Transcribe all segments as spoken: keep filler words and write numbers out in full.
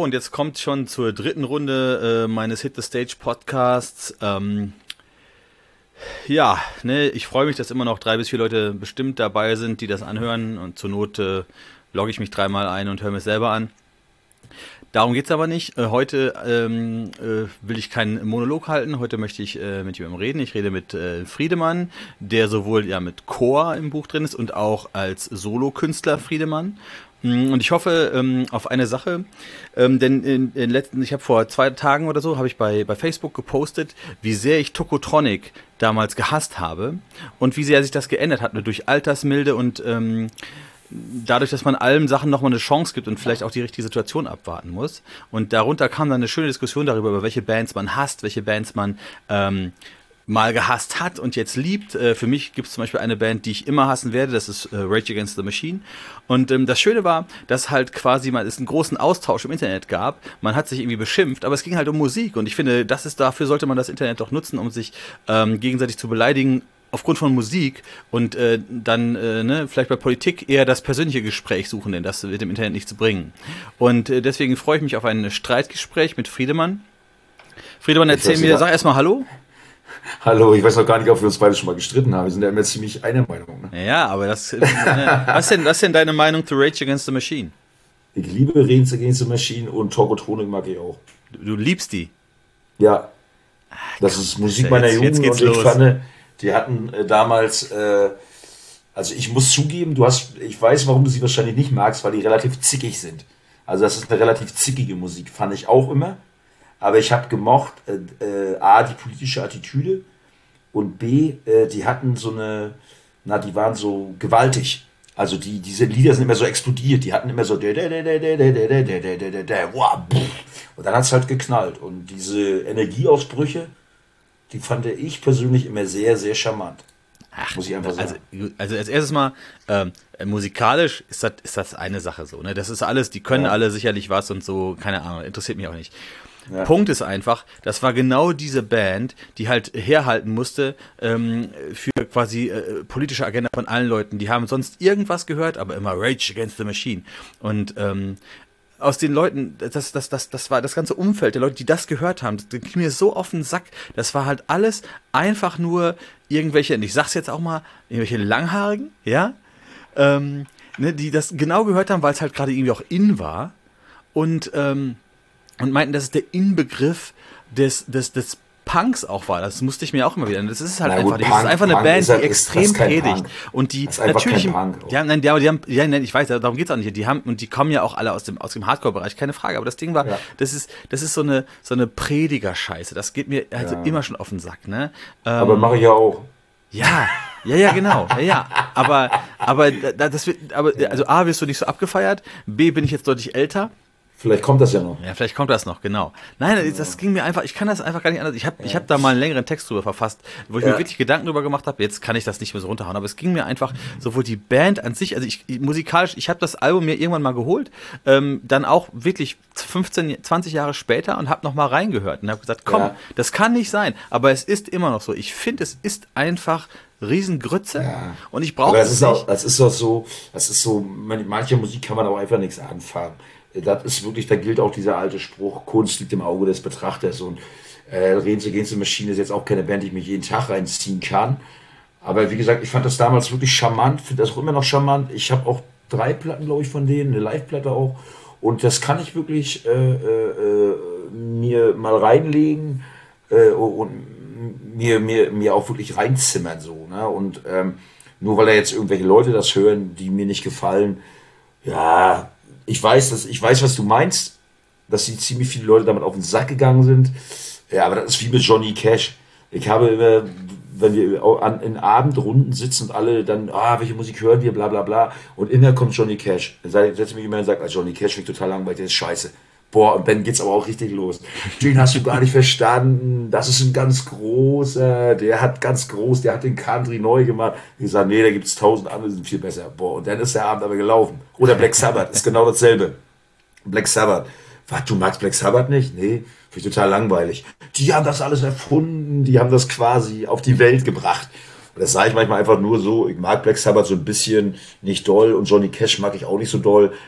und jetzt kommt schon zur dritten Runde äh, meines Hit the Stage Podcasts. Ähm, ja, ne, ich freue mich, dass immer noch drei bis vier Leute bestimmt dabei sind, die das anhören, und zur Not äh, logge ich mich dreimal ein und höre mir es selber an. Darum geht's aber nicht. Äh, heute ähm, äh, will ich keinen Monolog halten. Heute möchte ich äh, mit jemandem reden. Ich rede mit äh, Friedemann, der sowohl ja mit Chor im Buch drin ist und auch als Solokünstler Friedemann. Und ich hoffe ähm, auf eine Sache, ähm, denn in, in letzten, ich habe vor zwei Tagen oder so, habe ich bei, bei Facebook gepostet, wie sehr ich Tokotronic damals gehasst habe und wie sehr sich das geändert hat, nur durch Altersmilde und ähm, dadurch, dass man allen Sachen nochmal eine Chance gibt und vielleicht auch die richtige Situation abwarten muss. Und darunter kam dann eine schöne Diskussion darüber, über welche Bands man hasst, welche Bands man ähm, mal gehasst hat und jetzt liebt. Äh, für mich gibt es zum Beispiel eine Band, die ich immer hassen werde, das ist äh, Rage Against the Machine. Und ähm, das Schöne war, dass halt quasi mal es einen großen Austausch im Internet gab. Man hat sich irgendwie beschimpft, aber es ging halt um Musik. Und ich finde, das ist dafür sollte man das Internet doch nutzen, um sich ähm, gegenseitig zu beleidigen, aufgrund von Musik und äh, dann äh, ne, vielleicht bei Politik eher das persönliche Gespräch suchen, denn das wird im Internet nichts bringen. Und äh, deswegen freue ich mich auf ein Streitgespräch mit Friedemann. Friedemann, erzähl mir, sag erstmal Hallo. Hallo, ich weiß noch gar nicht, ob wir uns beide schon mal gestritten haben. Wir sind ja immer ziemlich einer Meinung. Ne? Ja, aber das, äh, was, denn, was denn deine Meinung zu Rage Against the Machine? Ich liebe Rage Against the Machine und Tokotronic mag ich auch. Du, du liebst die? Ja, das Ach, ist Musik meiner Jugend und ich los. fand... Die hatten äh, damals, äh, also ich muss zugeben, du hast, ich weiß, warum du sie wahrscheinlich nicht magst, weil die relativ zickig sind. Also das ist eine relativ zickige Musik, fand ich auch immer. Aber ich habe gemocht, äh, äh, A, die politische Attitüde und B, äh, die hatten so eine, na, die waren so gewaltig. Also die, diese Lieder sind immer so explodiert, die hatten immer so und dann hat es halt geknallt. Und diese Energieausbrüche, die fand ich persönlich immer sehr, sehr charmant. Ach, muss ich einfach sagen. Also, also als erstes mal, ähm, musikalisch ist das, ist das eine Sache so. Ne? Das ist alles, die können ja. alle sicherlich was und so, keine Ahnung, interessiert mich auch nicht. Ja. Punkt ist einfach, das war genau diese Band, die halt herhalten musste ähm, für quasi äh, politische Agenda von allen Leuten. Die haben sonst irgendwas gehört, aber immer Rage Against the Machine. Und ähm, aus den Leuten, das, das, das, das war das ganze Umfeld der Leute, die das gehört haben, das ging mir so auf den Sack. Das war halt alles einfach nur irgendwelche, und ich sag's jetzt auch mal, irgendwelche Langhaarigen, ja, ähm, ne, die das genau gehört haben, weil es halt gerade irgendwie auch in war und, ähm, und meinten, das ist der Inbegriff des, des, des Punks auch war. Das musste ich mir auch immer wieder. Das ist halt Na einfach, gut, Punk, das ist einfach eine Punk Band, halt, die extrem predigt. Punk. Und die natürlich, die haben, nein, die haben, die haben, ich weiß, darum geht's auch nicht. Die haben, und die kommen ja auch alle aus dem, aus dem Hardcore-Bereich, keine Frage. Aber das Ding war, ja. das ist, das ist so eine, so eine Prediger-Scheiße. Das geht mir also ja. immer schon auf den Sack, ne? Ähm, aber mache ich ja auch. Ja, ja, ja, genau. Ja, ja. Aber, aber, das wird, aber, also A, wirst du nicht so abgefeiert. B, bin ich jetzt deutlich älter. Vielleicht kommt das ja noch. Ja, vielleicht kommt das noch, genau. Nein, ja. das ging mir einfach, ich kann das einfach gar nicht anders. Ich habe ja. ich hab da mal einen längeren Text drüber verfasst, wo ich ja. mir wirklich Gedanken drüber gemacht habe. Jetzt kann ich das nicht mehr so runterhauen, aber es ging mir einfach sowohl die Band an sich, also ich musikalisch, ich habe das Album mir irgendwann mal geholt, ähm, dann auch wirklich fünfzehn, zwanzig Jahre später und habe noch mal reingehört und habe gesagt, komm, ja. das kann nicht sein, aber es ist immer noch so. Ich finde, es ist einfach Riesengrütze ja. und ich brauche es nicht. Auch, das ist auch so, das ist so, mit mancher Musik kann man auch einfach nichts anfangen. Das ist wirklich, da gilt auch dieser alte Spruch, Kunst liegt im Auge des Betrachters und äh, Rage Against the Machine ist jetzt auch keine Band, die ich mir jeden Tag reinziehen kann. Aber wie gesagt, ich fand das damals wirklich charmant, finde das auch immer noch charmant. Ich habe auch drei Platten, glaube ich, von denen, eine Live-Platte auch. Und das kann ich wirklich äh, äh, mir mal reinlegen äh, und mir, mir, mir auch wirklich reinzimmern. So, ne? Und ähm, nur weil da jetzt irgendwelche Leute das hören, die mir nicht gefallen, ja... Ich weiß, dass, ich weiß, was du meinst, dass die ziemlich viele Leute damit auf den Sack gegangen sind. Ja, aber das ist wie mit Johnny Cash. Ich habe immer, wenn wir an, in Abendrunden sitzen und alle dann, ah, welche Musik hören wir, bla bla bla. Und immer kommt Johnny Cash. Dann setzt mich immer und sagt, ah, Johnny Cash klingt total langweilig, der ist scheiße. Boah, und dann geht's aber auch richtig los. Den hast du gar nicht verstanden. Das ist ein ganz großer, der hat ganz groß, der hat den Country neu gemacht. Ich sage, nee, da gibt's tausend andere, die sind viel besser. Boah, und dann ist der Abend aber gelaufen. Oder Black Sabbath, ist genau dasselbe. Black Sabbath. Was, du magst Black Sabbath nicht? Nee, finde ich total langweilig. Die haben das alles erfunden, die haben das quasi auf die Welt gebracht. Und das sage ich manchmal einfach nur so, ich mag Black Sabbath so ein bisschen nicht doll und Johnny Cash mag ich auch nicht so doll.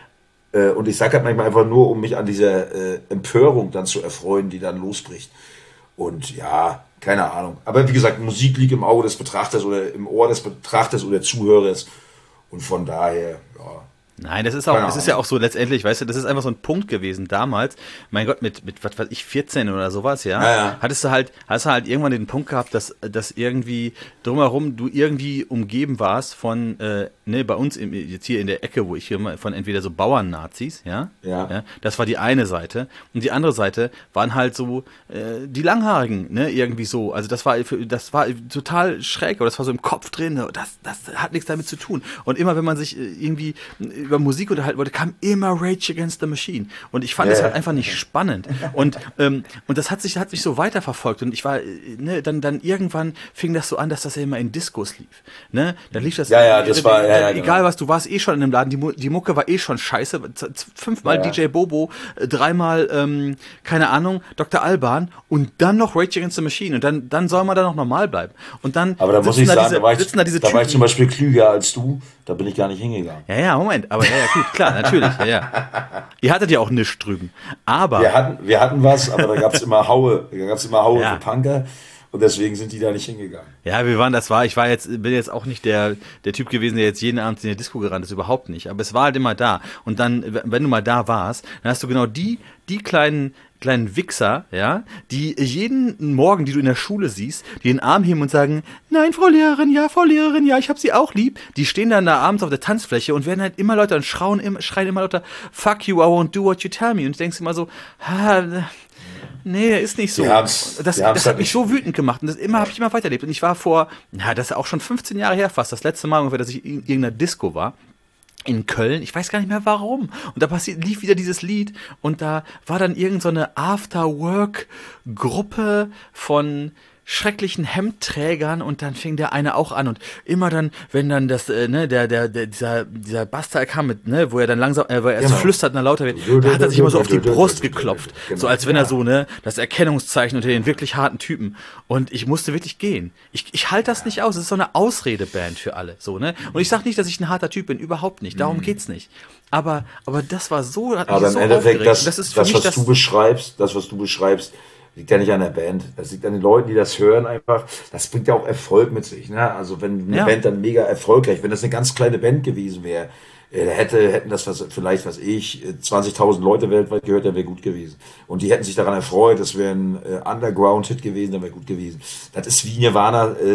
Äh, und ich sage halt manchmal einfach nur, um mich an dieser äh, Empörung dann zu erfreuen, die dann losbricht. Und ja, keine Ahnung. Aber wie gesagt, Musik liegt im Auge des Betrachters oder im Ohr des Betrachters oder Zuhörers. Und von daher, ja. Nein, das ist auch, es ist ja auch so letztendlich, weißt du, das ist einfach so ein Punkt gewesen damals. Mein Gott, mit, mit was weiß ich, vierzehn oder sowas, ja, ja, ja. hattest du halt, hast du halt irgendwann den Punkt gehabt, dass, dass irgendwie drumherum du irgendwie umgeben warst von, äh, ne, bei uns im, jetzt hier in der Ecke, wo ich hier mal von entweder so Bauernnazis, ja, ja, ja, das war die eine Seite. Und die andere Seite waren halt so äh, die Langhaarigen, ne, irgendwie so. Also das war, das war total schräg, aber das war so im Kopf drin. Das, das hat nichts damit zu tun. Und immer wenn man sich äh, irgendwie über Musik unterhalten wollte, kam immer Rage Against the Machine. Und ich fand es Ja. halt einfach nicht spannend. Und, ähm, und das hat sich, hat sich so weiterverfolgt. Und ich war, ne, dann, dann irgendwann fing das so an, dass das ja immer in Diskos lief. Ne? Dann lief das, Ja, ja, das war, ja, ja, egal genau. was, du warst eh schon in dem Laden, die, Mu- die Mucke war eh schon scheiße. Z- z- Fünfmal Ja, ja. D J Bobo, äh, dreimal, ähm, keine Ahnung, Doktor Alban und dann noch Rage Against the Machine. Und dann, dann soll man da noch normal bleiben. Und dann Aber da muss sitzen ich da sagen, diese, da war ich, sitzen da diese da war ich Typen. zum Beispiel klüger als du, da bin ich gar nicht hingegangen. Ja, ja, Moment, aber ja, ja, gut, klar, natürlich, ja, ja. Ihr hattet ja auch nichts drüben. Aber, Wir hatten, wir hatten was, aber da gab es immer Haue, da gab es immer Haue Ja. für Punker und deswegen sind die da nicht hingegangen. ja, wir waren, das war, ich war jetzt, bin jetzt auch nicht der, der Typ gewesen, der jetzt jeden Abend in der Disco gerannt ist, überhaupt nicht. Aber es war halt immer da. Und dann, wenn du mal da warst, dann hast du genau die, die kleinen, kleinen Wichser, ja, die jeden Morgen, die du in der Schule siehst, die den Arm heben und sagen, nein, Frau Lehrerin, ja, Frau Lehrerin, ja, ich hab sie auch lieb. Die stehen dann da abends auf der Tanzfläche und werden halt immer lauter und schreien, immer, schreien immer lauter, fuck you, I won't do what you tell me. Und du denkst immer so, ha, nee, ist nicht so. Die haben's- das die haben's das halt hat mich nicht- so wütend gemacht und das immer habe ich immer weiterlebt. Und ich war vor, ja, das ist auch schon fünfzehn Jahre her fast, das letzte Mal ungefähr, dass ich in irgendeiner Disco war. In Köln, ich weiß gar nicht mehr warum. Und da passiert, lief wieder dieses Lied und da war dann irgend so eine After-Work-Gruppe von schrecklichen Hemdträgern und dann fing der eine auch an und immer dann, wenn dann das, äh, ne, der, der, der, dieser, dieser Bastard kam mit, ne, wo er dann langsam, äh, wo er erst Genau. flüstert und dann lauter wird, da hat er sich immer so auf die Brust geklopft, Genau. so als wenn er Ja. so, ne, das Erkennungszeichen unter den wirklich harten Typen und ich musste wirklich gehen. Ich, ich halte das nicht aus, es ist so eine Ausredeband für alle, so, ne, und ich sag nicht, dass ich ein harter Typ bin, überhaupt nicht, darum geht's nicht. Aber, aber das war so, hat mich Aber im so Endeffekt, aufgeregt. das, Und das ist für das mich was das, du beschreibst, das, was du beschreibst, liegt ja nicht an der Band. Das liegt an den Leuten, die das hören einfach. Das bringt ja auch Erfolg mit sich. Ne? Also wenn eine Ja. Band dann mega erfolgreich, wenn das eine ganz kleine Band gewesen wäre, äh, hätte, hätten das was, vielleicht, was ich, äh, zwanzigtausend Leute weltweit gehört, dann wäre gut gewesen. Und die hätten sich daran erfreut, das wäre ein äh, Underground-Hit gewesen, dann wäre gut gewesen. Das ist wie Nirvana, äh,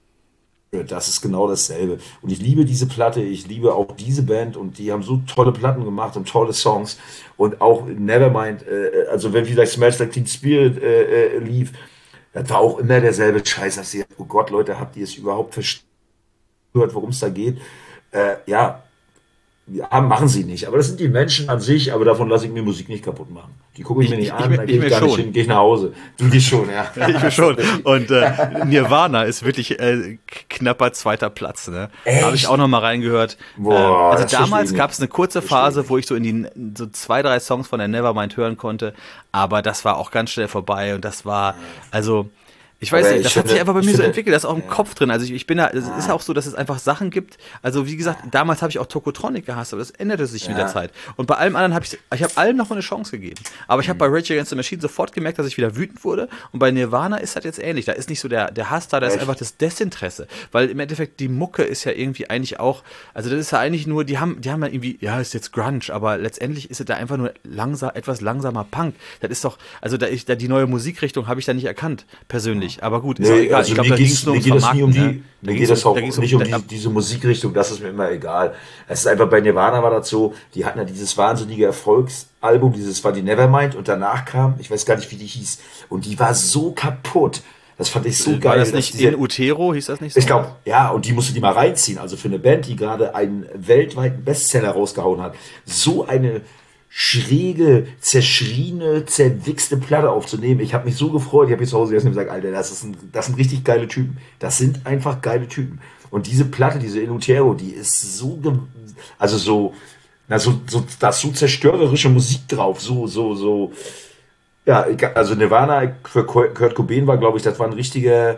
das ist genau dasselbe. Und ich liebe diese Platte, ich liebe auch diese Band und die haben so tolle Platten gemacht und tolle Songs. Und auch Nevermind, äh, also wenn vielleicht Smells Like Teen Spirit äh, äh, lief, das war auch immer derselbe Scheiß, dass ihr, oh Gott, Leute, habt ihr es überhaupt verstanden, worum es da geht? Äh, ja, ja, machen sie nicht. Aber das sind die Menschen an sich, aber davon lasse ich mir Musik nicht kaputt machen. Die gucke ich, Ich- mir nicht ich- an, ich- da ich gehe ich mir gar nicht schon. hin, gehe ich nach Hause. Du dich schon, ja. ich mir schon. Und äh, Nirvana ist wirklich äh, knapper zweiter Platz. Ne? Echt? Habe ich auch noch mal reingehört. Boah, ähm, also das verstehe damals ich gab es eine kurze Verstehe ich Phase, wo ich so in die so zwei, drei Songs von der Nevermind hören konnte. Aber das war auch ganz schnell vorbei und das war, also ich weiß Aber nicht, ich das hat finde- sich einfach bei ich mir so finde- entwickelt, das ist auch im Kopf drin. Also ich, ich bin da, es ist auch so, dass es einfach Sachen gibt. Also wie gesagt, damals habe ich auch Tokotronic gehasst, aber das änderte sich mit der Zeit. Und bei allem anderen habe ich, ich habe allem noch mal eine Chance gegeben. Aber ich habe bei Rage Against the Machine sofort gemerkt, dass ich wieder wütend wurde. Und bei Nirvana ist das jetzt ähnlich. Da ist nicht so der, der Hass da, da ist Echt? einfach das Desinteresse. Weil im Endeffekt die Mucke ist ja irgendwie eigentlich auch, also das ist ja eigentlich nur, die haben, die haben ja irgendwie, ja, ist jetzt Grunge, aber letztendlich ist es da einfach nur langsam, etwas langsamer Punk. Das ist doch, also da ich, da die neue Musikrichtung habe ich da nicht erkannt, persönlich. Aber gut, ist auch Nee, egal. also ich glaube, mir da ging geht's- es nur mir ums geht das nie um die, Vermarkten, ne? Da mir ging's geht das auch da ging's nicht um da- die, diese Musikrichtung, das ist mir immer egal. Es ist einfach bei Nirvana war das so, die hatten ja dieses wahnsinnige Erfolgsalbum, dieses war die Nevermind und danach kam, ich weiß gar nicht, wie die hieß, und die war so kaputt. Das fand ich so War geil. das dass nicht diese- in Utero, hieß das nicht so? ich glaube, ja, und die musste die mal reinziehen. Also für eine Band, die gerade einen weltweiten Bestseller rausgehauen hat, so eine schräge, zerschriene, zerwichste Platte aufzunehmen. Ich habe mich so gefreut. Ich habe jetzt zu Hause gesessen und gesagt, Alter, das, ist ein, das sind richtig geile Typen. Das sind einfach geile Typen. Und diese Platte, diese In Utero, die ist so, ge- also so, na, so, so, da ist so zerstörerische Musik drauf. So, so, so. Ja, ich- also Nirvana für Kurt Cobain war, glaube ich, das war ein richtiger,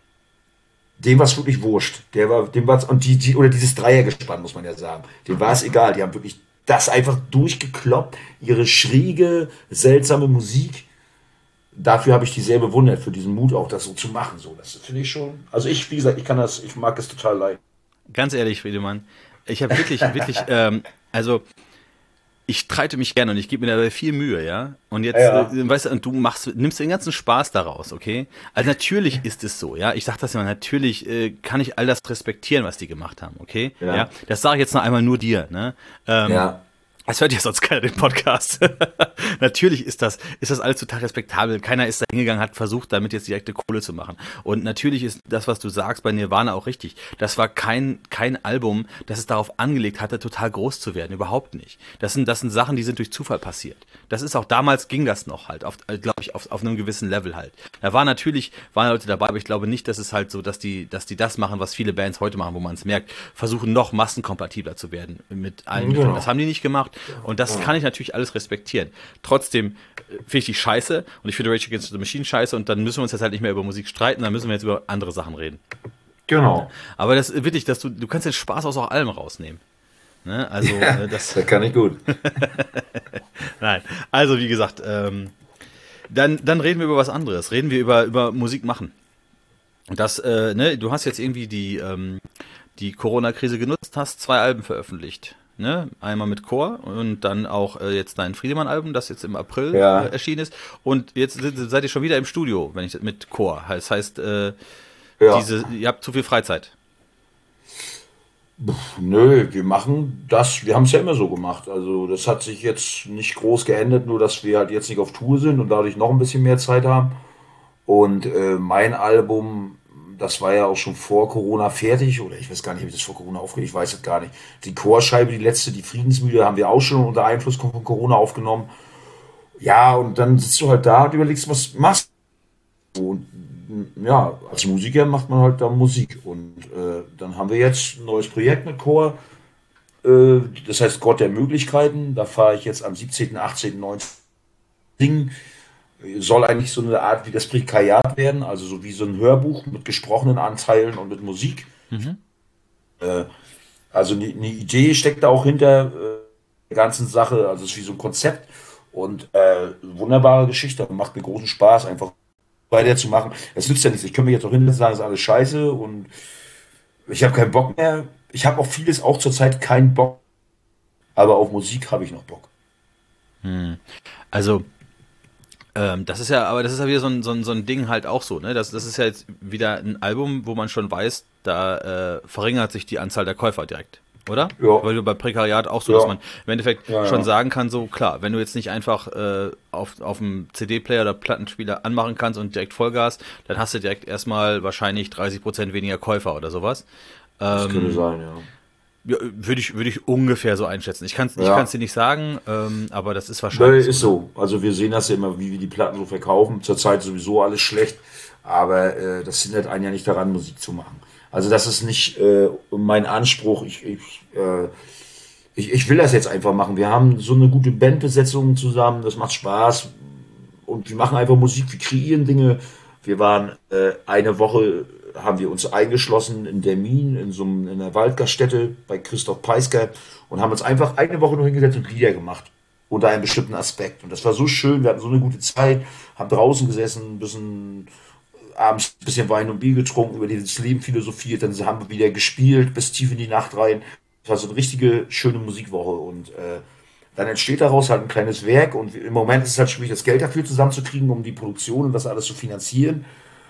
dem war es wirklich wurscht. Der war, dem war's, und die, die, oder dieses Dreiergespann, muss man ja sagen. Dem war es egal. Die haben wirklich das einfach durchgekloppt, ihre schräge, seltsame Musik. Dafür habe ich die sehr bewundert, für diesen Mut auch, das so zu machen. So, das finde ich schon. Also ich, wie gesagt, ich kann das, ich mag es total leid. Ganz ehrlich, Friedemann, ich habe wirklich, wirklich, ähm, also ich streite mich gerne und ich gebe mir dabei viel Mühe, ja. Und jetzt, Ja, äh, weißt du, und du machst, nimmst den ganzen Spaß daraus, okay? Also natürlich ist es so, ja. Ich sag das immer, natürlich äh, kann ich all das respektieren, was die gemacht haben, okay? ja, Ja. Das sage ich jetzt noch einmal nur dir, ne? Ähm, ja, Es hört ja sonst keiner den Podcast. Natürlich ist das, ist das alles total respektabel. Keiner ist da hingegangen, hat versucht, damit jetzt direkte Kohle zu machen. Und natürlich ist das, was du sagst, bei Nirvana auch richtig. Das war kein, kein Album, das es darauf angelegt hatte, total groß zu werden. Überhaupt nicht. Das sind, das sind Sachen, die sind durch Zufall passiert. Das ist auch damals ging das noch halt, auf, glaube ich, auf, auf einem gewissen Level halt. Da war natürlich, waren Leute dabei, aber ich glaube nicht, dass es halt so, dass die, dass die das machen, was viele Bands heute machen, wo man es merkt, versuchen noch massenkompatibler zu werden mit allen Mitteln. genau. Das haben die nicht gemacht. Und das kann ich natürlich alles respektieren. Trotzdem äh, finde ich die scheiße und ich finde Rage Against the Machine scheiße und dann müssen wir uns jetzt halt nicht mehr über Musik streiten, dann müssen wir jetzt über andere Sachen reden. Genau. Aber das ist wirklich, dass du, du kannst den Spaß aus auch allem rausnehmen. Ne? Also, Ja, äh, das, das kann ich gut. nein. Also, wie gesagt, ähm, dann, dann reden wir über was anderes. Reden wir über, über Musik machen. Und das, äh, ne, du hast jetzt irgendwie die, ähm, die Corona-Krise genutzt, hast zwei Alben veröffentlicht. Ne? Einmal mit Chor und dann auch äh, jetzt dein Friedemann-Album, das jetzt im April Ja. äh, erschienen ist. Und jetzt sind, seid ihr schon wieder im Studio, wenn ich das mit Chor. Das heißt, äh, Ja. diese, ihr habt zu viel Freizeit. Nö, wir machen das, wir haben es ja immer so gemacht. Also das hat sich jetzt nicht groß geändert, nur dass wir halt jetzt nicht auf Tour sind und dadurch noch ein bisschen mehr Zeit haben. Und äh, mein Album, das war ja auch schon vor Corona fertig, oder ich weiß gar nicht, ob ich das vor Corona aufgenommen, ich weiß es gar nicht. Die Chorscheibe, die letzte, die Friedensmühle, haben wir auch schon unter Einfluss von Corona aufgenommen. Ja, und dann sitzt du halt da und überlegst, was machst du? Und mm, ja, als Musiker macht man halt da Musik. Und äh, dann haben wir jetzt ein neues Projekt mit Chor, äh, das heißt Gott der Möglichkeiten. Da fahre ich jetzt am siebzehnten, achtzehnten, neunzehnten singen. Soll eigentlich so eine Art wie das Prekariat werden, also so wie so ein Hörbuch mit gesprochenen Anteilen und mit Musik. Mhm. Äh, also eine, eine Idee steckt da auch hinter äh, der ganzen Sache, also es ist wie so ein Konzept und äh, wunderbare Geschichte, macht mir großen Spaß, einfach weiterzumachen. Es nützt ja nichts, ich kann mir jetzt auch hinsetzen und sagen, es ist alles scheiße und ich habe keinen Bock mehr. Ich habe auf vieles auch zurzeit keinen Bock, aber auf Musik habe ich noch Bock. Also, Ähm, das ist ja, aber das ist ja wieder so ein, so ein, so ein Ding halt auch so, ne? Das, das ist ja jetzt wieder ein Album, wo man schon weiß, da äh, verringert sich die Anzahl der Käufer direkt, oder? Ja. Weil du bei Prekariat auch so, Ja. dass man im Endeffekt Ja, ja. schon sagen kann, so klar, wenn du jetzt nicht einfach äh, auf, auf dem C D-Player oder Plattenspieler anmachen kannst und direkt Vollgas, dann hast du direkt erstmal wahrscheinlich dreißig Prozent weniger Käufer oder sowas. Das könnte Ähm, sein, ja. ja, würde ich, würde ich ungefähr so einschätzen. Ich kann es ich Ja. kann's dir nicht sagen, ähm, aber das ist Nee, wahrscheinlich ist so. Ne? so. Also wir sehen das ja immer, wie wir die Platten so verkaufen. Zurzeit sowieso alles schlecht, aber äh, das hindert einen ja nicht daran, Musik zu machen. Also das ist nicht äh, mein Anspruch. Ich, ich, äh, ich, ich will das jetzt einfach machen. Wir haben so eine gute Bandbesetzung zusammen, das macht Spaß und wir machen einfach Musik, wir kreieren Dinge. Wir waren äh, eine Woche, haben wir uns eingeschlossen in Dermin, in so einem, in einer Waldgaststätte bei Christoph Peisker und haben uns einfach eine Woche nur hingesetzt und Lieder gemacht. Unter einem bestimmten Aspekt. Und das war so schön, wir hatten so eine gute Zeit, haben draußen gesessen, ein bisschen abends ein bisschen Wein und Bier getrunken, über dieses Leben philosophiert, dann haben wir wieder gespielt bis tief in die Nacht rein. Das war so eine richtige schöne Musikwoche und äh, dann entsteht daraus halt ein kleines Werk und im Moment ist es halt schwierig, das Geld dafür zusammenzukriegen, um die Produktion und das alles zu finanzieren.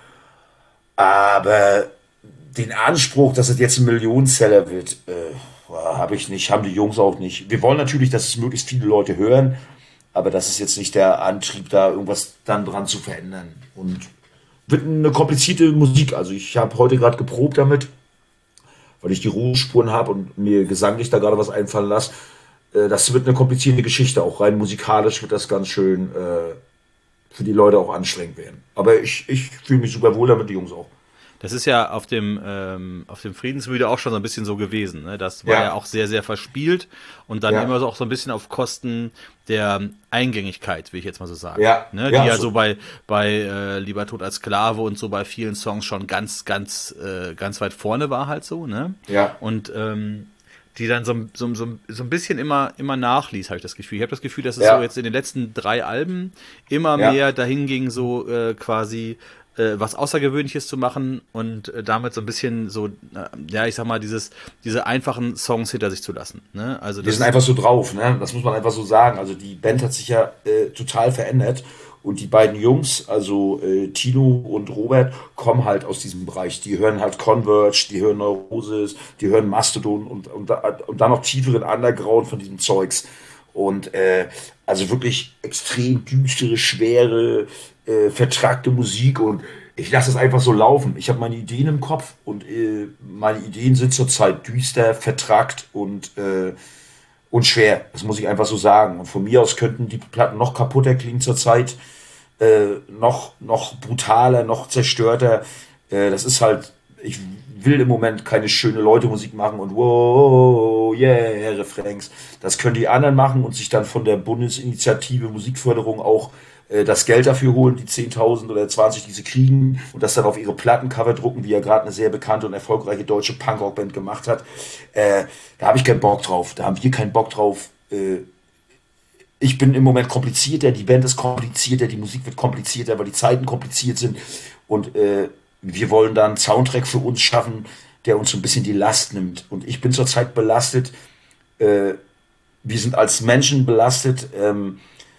Aber den Anspruch, dass es jetzt ein Millionenseller wird, äh, habe ich nicht, haben die Jungs auch nicht. Wir wollen natürlich, dass es möglichst viele Leute hören, aber das ist jetzt nicht der Antrieb, da irgendwas dann dran zu verändern. Und wird eine komplizierte Musik. Also ich habe heute gerade geprobt damit, weil ich die Ruhespuren habe und mir gesanglich da gerade was einfallen lasse. Äh, Das wird eine komplizierte Geschichte. Auch rein musikalisch wird das ganz schön äh, für die Leute auch anstrengend werden. Aber ich, ich fühle mich super wohl damit, die Jungs auch. Das ist ja auf dem, ähm, auf dem Friedensmühle auch schon so ein bisschen so gewesen. Ne? Das war ja. Ja. auch sehr, sehr verspielt und dann Ja. immer so auch so ein bisschen auf Kosten der Eingängigkeit, will ich jetzt mal so sagen. Ja. Ne? Die Ja, ja so. so bei, bei äh, Lieber Tod als Sklave und so bei vielen Songs schon ganz, ganz, äh, ganz weit vorne war halt so. Ne? Ja. Und ähm, die dann so, so, so, so ein bisschen immer, immer nachließ, habe ich das Gefühl. Ich habe das Gefühl, dass es Ja. so jetzt in den letzten drei Alben immer Ja. mehr dahin ging, so äh, quasi äh, was Außergewöhnliches zu machen und äh, damit so ein bisschen so, äh, ja, ich sag mal, dieses, diese einfachen Songs hinter sich zu lassen. Ne? Also Wir das, sind einfach so drauf, ne? Das muss man einfach so sagen. Also die Band hat sich ja äh, total verändert und die beiden Jungs, also äh, Tino und Robert, kommen halt aus diesem Bereich. Die hören halt Converge, die hören Neurosis, die hören Mastodon und, und, da- und dann noch tieferen Underground von diesem Zeugs. Und äh, also wirklich extrem düstere, schwere, äh, vertrackte Musik und ich lasse es einfach so laufen. Ich habe meine Ideen im Kopf und äh, meine Ideen sind zurzeit düster, vertrackt und äh, und schwer. Das muss ich einfach so sagen. Und von mir aus könnten die Platten noch kaputter klingen zurzeit, äh, noch, noch brutaler, noch zerstörter. Äh, das ist halt, ich will im Moment keine schöne Leute-Musik machen und wow, yeah, Refrains. Das können die anderen machen und sich dann von der Bundesinitiative Musikförderung auch äh, das Geld dafür holen, die zehntausend oder zwanzig, die sie kriegen und das dann auf ihre Plattencover drucken, wie ja gerade eine sehr bekannte und erfolgreiche deutsche Punkrock-Band gemacht hat. Äh, da habe ich keinen Bock drauf. Da haben wir keinen Bock drauf. Äh, ich bin im Moment komplizierter, die Band ist komplizierter, die Musik wird komplizierter, weil die Zeiten kompliziert sind und äh, wir wollen dann einen Soundtrack für uns schaffen, der uns so ein bisschen die Last nimmt. Und ich bin zurzeit belastet, äh, wir sind als Menschen belastet, ähm,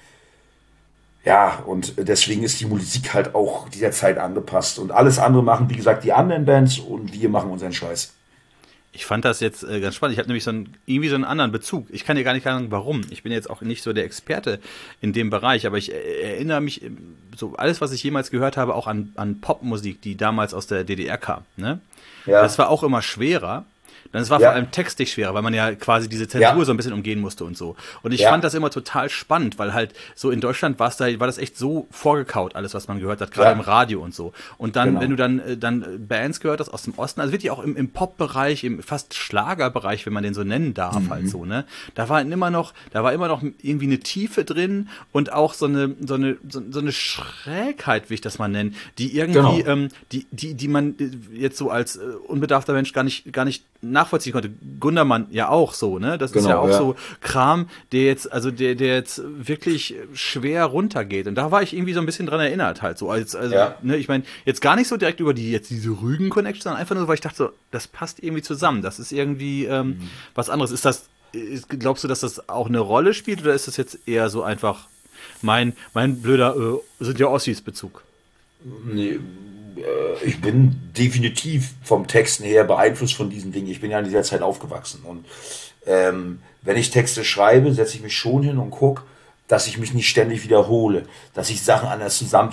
ja, und deswegen ist die Musik halt auch dieser Zeit angepasst. Und alles andere machen, wie gesagt, die anderen Bands und wir machen unseren Scheiß. ich fand das jetzt äh, ganz spannend. Ich habe nämlich so einen, irgendwie so einen anderen Bezug. Ich kann dir gar nicht sagen, warum. Ich bin jetzt auch nicht so der Experte in dem Bereich, aber ich äh, erinnere mich, äh, so alles, was ich jemals gehört habe, auch an, an Popmusik, die damals aus der D D R kam. Ne? Das Ja, war auch immer schwerer. Dann es war vor ja, allem textlich schwerer, weil man ja quasi diese Zensur ja, so ein bisschen umgehen musste und so. Und ich fand ja, das immer total spannend, weil halt so in Deutschland war es da, war das echt so vorgekaut, alles, was man gehört hat, gerade im ja, Radio und so. Und dann, wenn du genau. dann, äh, dann äh, Bands gehört hast aus dem Osten, also wirklich auch im, im Pop-Bereich, im fast Schlagerbereich, wenn man den so nennen darf, halt so, ne? Da war immer noch, da war immer noch irgendwie eine Tiefe drin und auch so eine, so eine, so, so eine Schrägheit, will ich das mal nennen, die irgendwie, Genau. ähm, die, die, die man äh, jetzt so als äh, unbedarfter Mensch gar nicht, gar nicht nachvollziehen konnte. Gundermann ja auch so, ne? Das ist ja Genau, auch ja. so Kram, der jetzt, also der, der jetzt wirklich schwer runtergeht. Und da war ich irgendwie so ein bisschen dran erinnert, halt so. Als, also, Ja. ne, ich meine, jetzt gar nicht so direkt über die, jetzt diese Rügen-Connection, sondern einfach nur, weil ich dachte so, das passt irgendwie zusammen. Das ist irgendwie ähm, was anderes. Ist das, ist, glaubst du, dass das auch eine Rolle spielt oder ist das jetzt eher so einfach mein, mein blöder, äh, sind ja Ossis-Bezug? Nee, äh, ich bin definitiv vom Texten her beeinflusst von diesen Dingen. Ich bin ja in dieser Zeit aufgewachsen. Und ähm, wenn ich Texte schreibe, setze ich mich schon hin und gucke, dass ich mich nicht ständig wiederhole, dass ich Sachen anders zusammen,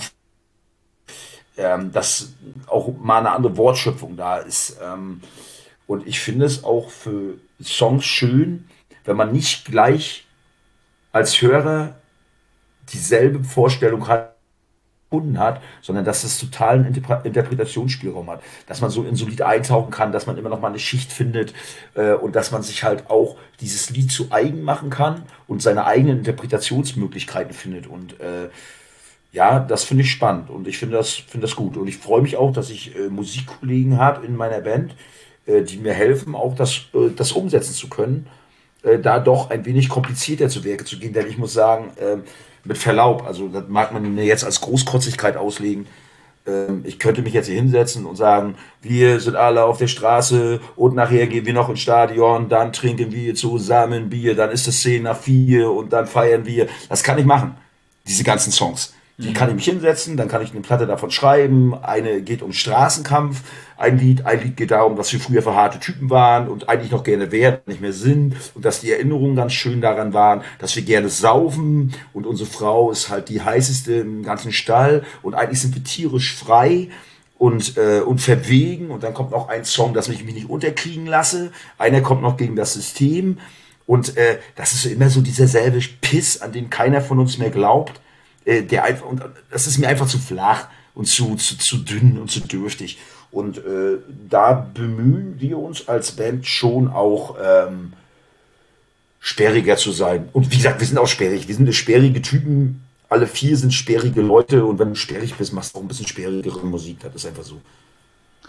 ähm, dass auch mal eine andere Wortschöpfung da ist. Ähm, und ich finde es auch für Songs schön, wenn man nicht gleich als Hörer dieselbe Vorstellung hat, gefunden hat, sondern dass es totalen Interpre- Interpretationsspielraum hat. Dass man so in so ein Lied eintauchen kann, dass man immer noch mal eine Schicht findet äh, und dass man sich halt auch dieses Lied zu eigen machen kann und seine eigenen Interpretationsmöglichkeiten findet. Und äh, ja, das finde ich spannend und ich finde das, finde das gut. Und ich freue mich auch, dass ich äh, Musikkollegen habe in meiner Band, äh, die mir helfen, auch das, äh, das umsetzen zu können, äh, da doch ein wenig komplizierter zu Werke zu gehen. Denn ich muss sagen, ähm, mit Verlaub, also das mag man mir jetzt als Großkotzigkeit auslegen. Ähm, ich könnte mich jetzt hier hinsetzen und sagen, wir sind alle auf der Straße und nachher gehen wir noch ins Stadion, dann trinken wir zusammen Bier, dann ist es zehn nach vier und dann feiern wir. Das kann ich machen, diese ganzen Songs. Die kann ich mich hinsetzen, dann kann ich eine Platte davon schreiben. Eine geht um Straßenkampf, ein Lied, ein Lied geht darum, dass wir früher für harte Typen waren und eigentlich noch gerne wären, nicht mehr sind und dass die Erinnerungen ganz schön daran waren, dass wir gerne saufen und unsere Frau ist halt die heißeste im ganzen Stall und eigentlich sind wir tierisch frei und, äh, und verwegen und dann kommt noch ein Song, dass ich mich nicht unterkriegen lasse. Einer kommt noch gegen das System und äh, das ist immer so dieser selbe Piss, an den keiner von uns mehr glaubt. Äh, der einfach, und das ist mir einfach zu flach und zu, zu, zu dünn und zu dürftig. Und äh, da bemühen wir uns als Band schon auch ähm, sperriger zu sein. Und wie gesagt, wir sind auch sperrig. Wir sind sperrige Typen. Alle vier sind sperrige Leute. Und wenn du sperrig bist, machst du auch ein bisschen sperrigere Musik. Das ist einfach so.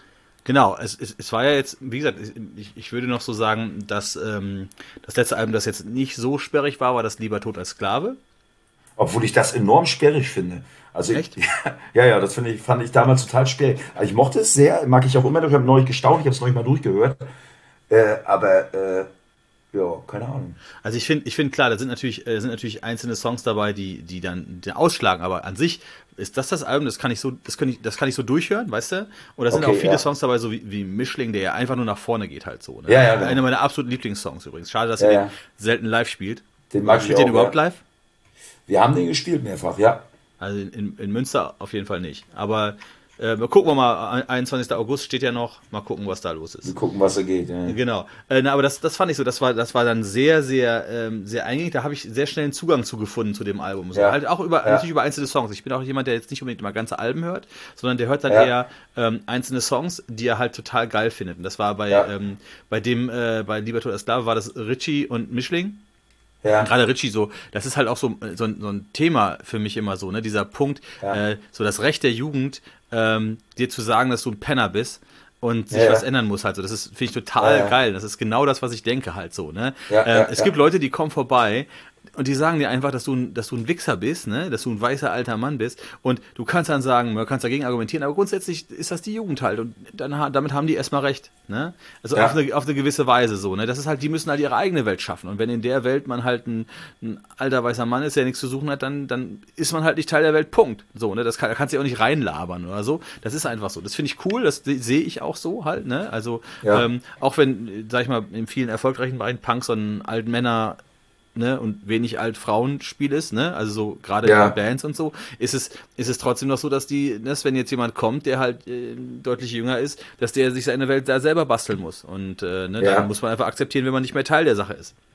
Genau, es, es, es war ja jetzt, wie gesagt, ich, ich würde noch so sagen, dass ähm, das letzte Album, das jetzt nicht so sperrig war, war das Lieber Tod als Sklave. Obwohl ich das enorm sperrig finde. Also ich, Echt? ja, ja, das finde ich, fand ich damals total sperrig. Also ich mochte es sehr, mag ich auch immer noch. Ich habe neulich gestaunt, ich habe es neulich mal durchgehört. Äh, aber äh, ja, keine Ahnung. Also ich finde, ich finde klar, da sind natürlich, äh, sind natürlich einzelne Songs dabei, die, die dann den ausschlagen, aber an sich ist das das Album, das kann ich so, das kann ich, das kann ich so durchhören, weißt du? Und da sind auch Okay, viele ja. Songs dabei, so wie, wie Mischling, der ja einfach nur nach vorne geht halt so. Ne? Ja, ja, genau. Einer meiner absoluten Lieblingssongs übrigens. Schade, dass Ja, er den ja. selten live spielt. Den Oder mag ich spielt den auch, überhaupt ja. live? Wir haben den gespielt mehrfach, ja. Also in, in, in Münster auf jeden Fall nicht. Aber äh, gucken wir mal, einundzwanzigster August steht ja noch, mal gucken, was da los Wir ist. gucken, was da geht. Ja. Genau. Äh, na, aber das, das fand ich so, das war, das war dann sehr, sehr, ähm, sehr eingängig. Da habe ich sehr schnell einen Zugang zu gefunden zu dem Album. So, Ja. halt auch über, Ja. natürlich über einzelne Songs. Ich bin auch jemand, der jetzt nicht unbedingt immer ganze Alben hört, sondern der hört dann Ja. eher ähm, einzelne Songs, die er halt total geil findet. Und das war bei, Ja. ähm, bei dem, äh, bei Lieber Tod als Sklave war das Richie und Mischling. Ja. Gerade Richie so, das ist halt auch so, so, ein, so ein Thema für mich immer so, ne? Dieser Punkt, Ja. äh, so das Recht der Jugend, ähm, dir zu sagen, dass du ein Penner bist und sich Ja, ja. was ändern muss halt so. Das ist, finde ich total Ja, ja. geil. Das ist genau das, was ich denke halt so, ne? Ja, äh, ja, es ja. gibt Leute, die kommen vorbei und die sagen dir einfach, dass du, ein, dass du ein Wichser bist, ne? Dass du ein weißer alter Mann bist und du kannst dann sagen, du kannst dagegen argumentieren, aber grundsätzlich ist das die Jugend halt und dann, ha- damit haben die erstmal recht, ne? Also Ja. auf, eine, auf eine gewisse Weise so, ne? Das ist halt, die müssen halt ihre eigene Welt schaffen und wenn in der Welt man halt ein, ein alter weißer Mann ist, der nichts zu suchen hat, dann, dann ist man halt nicht Teil der Welt, Punkt. So, ne? Das kann, da kannst du ja auch nicht reinlabern oder so. Das ist einfach so. Das finde ich cool, das sehe ich auch so halt, ne? Also, Ja. ähm, auch wenn, sag ich mal, in vielen erfolgreichen Bereichen Punk so ein alten Männer, ne, und wenig Alt-Frauen-Spiel ist, ne, also so gerade Ja. in Bands und so, ist es, ist es trotzdem noch so, dass die, dass wenn jetzt jemand kommt, der halt äh, deutlich jünger ist, dass der sich seine Welt da selber basteln muss und äh, ne, Ja. dann muss man einfach akzeptieren, wenn man nicht mehr Teil der Sache ist.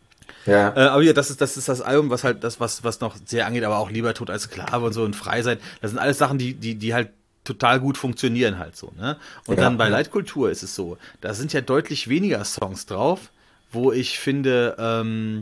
Ja. Äh, aber ja, das ist, das ist das Album, was halt das, was, was noch sehr angeht, aber auch Lieber Tod als Sklave und so und Frei sein, das sind alles Sachen, die, die, die halt total gut funktionieren halt so, ne? Und Ja. dann bei Leitkultur ist es so, da sind ja deutlich weniger Songs drauf, wo ich finde, ähm,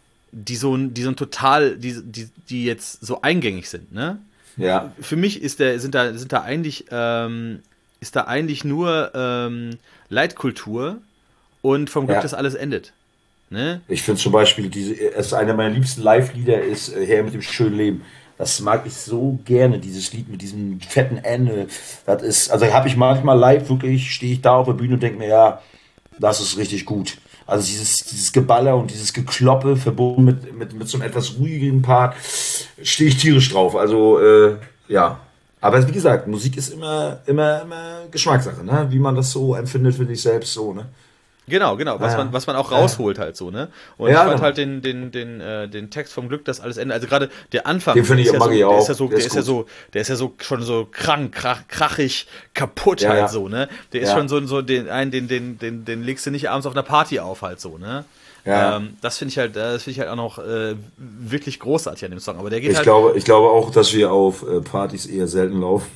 die so ein, die so ein total, die, die, die jetzt so eingängig sind, ne? Ja. Für mich ist der, sind da, sind da eigentlich, ähm, ist da eigentlich nur ähm, Leitkultur und vom Glück, Ja. dass alles endet. Ne? Ich finde zum Beispiel, diese, es ist einer meiner liebsten Live-Lieder ist äh, Her mit dem schönen Leben. Das mag ich so gerne, dieses Lied mit diesem fetten Ende. Das ist, also habe ich manchmal live wirklich, stehe ich da auf der Bühne und denke mir, ja, das ist richtig gut. Also dieses, dieses Geballer und dieses Gekloppe verbunden mit, mit, mit so einem etwas ruhigeren Part, stehe ich tierisch drauf. Also, äh, ja. Aber wie gesagt, Musik ist immer, immer, immer Geschmackssache, ne? Wie man das so empfindet für sich selbst so, ne? Genau, genau, was Ja. man, was man auch Ja. rausholt halt so, ne? Und Ja, ich fand genau. halt den, den, den, äh, den Text vom Glück, das alles endet. Also gerade der Anfang, Den finde der ich- ist ja mag so, ich der auch. ist ja so, Der der ist ist ja gut. so, der ist ja so schon so krank, krach, krachig, kaputt Ja, halt ja. so, ne? Der ist Ja. schon so, so den, einen, den, den, den, den legst du nicht abends auf einer Party auf halt so, ne? Ja. Ähm, das finde ich halt, das finde ich halt auch noch äh, wirklich großartig an dem Song. Aber der geht Ich halt. glaube, ich glaube auch, dass wir auf äh, Partys eher selten laufen.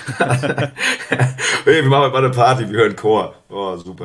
Hey, wir machen heute mal eine Party, wir hören Chor. Oh, super.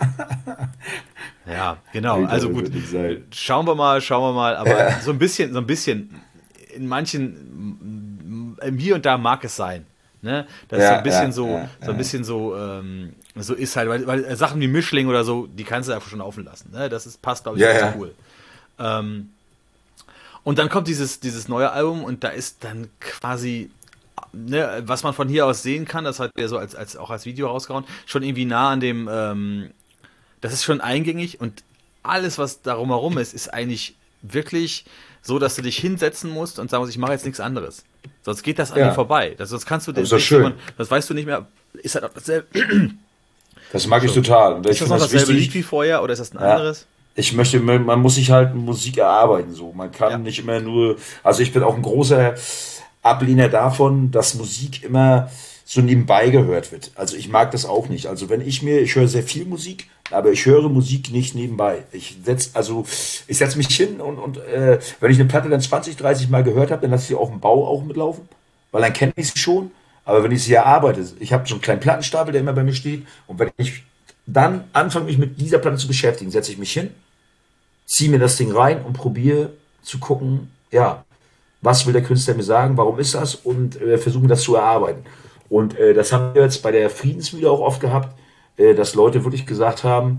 Ja, genau. Alter, Also das gut, wird nicht sein. schauen wir mal, schauen wir mal. Aber so ein bisschen, so ein bisschen, in manchen, m- m- hier und da mag es sein. Ne? Das ist Ja, so ein bisschen ja, so, ja, so ein bisschen so, ähm, so ist halt, weil, weil Sachen wie Mischling oder so, die kannst du einfach schon laufen lassen. Ne? Das ist, passt, glaube ich, Ja, ganz ja. cool. Ähm, und dann kommt dieses, dieses neue Album und da ist dann quasi, ne, was man von hier aus sehen kann, das hat er so als, als auch als Video rausgehauen, schon irgendwie nah an dem, ähm, das ist schon eingängig und alles, was darum herum ist, ist eigentlich wirklich so, dass du dich hinsetzen musst und sagen musst, ich mache jetzt nichts anderes. Sonst geht das an Ja. dir vorbei. Das, sonst kannst du Das ist doch schön. das weißt du nicht mehr. Ist halt auch dasselbe, Das mag ich total. Und ich ist das finde noch das dasselbe wichtig. Lied wie vorher oder ist das ein Ja. anderes? Ich möchte, man muss sich halt Musik erarbeiten, so. Man kann Ja. nicht immer nur, also ich bin auch ein großer Ablehner davon, dass Musik immer so nebenbei gehört wird. Also ich mag das auch nicht. Also wenn ich mir, ich höre sehr viel Musik, aber ich höre Musik nicht nebenbei. Ich setz, also ich setze mich hin und, und äh, wenn ich eine Platte dann zwanzig, dreißig Mal gehört habe, dann lasse ich sie auch im Bau auch mitlaufen, weil dann kenne ich sie schon. Aber wenn ich sie erarbeite, ich habe so einen kleinen Plattenstapel, der immer bei mir steht, und wenn ich dann anfange, mich mit dieser Platte zu beschäftigen, setze ich mich hin, ziehe mir das Ding rein und probiere zu gucken, ja, was will der Künstler mir sagen, warum ist das und äh, versuche das zu erarbeiten. Und äh, das haben wir jetzt bei der Friedensmühle auch oft gehabt, äh, dass Leute wirklich gesagt haben,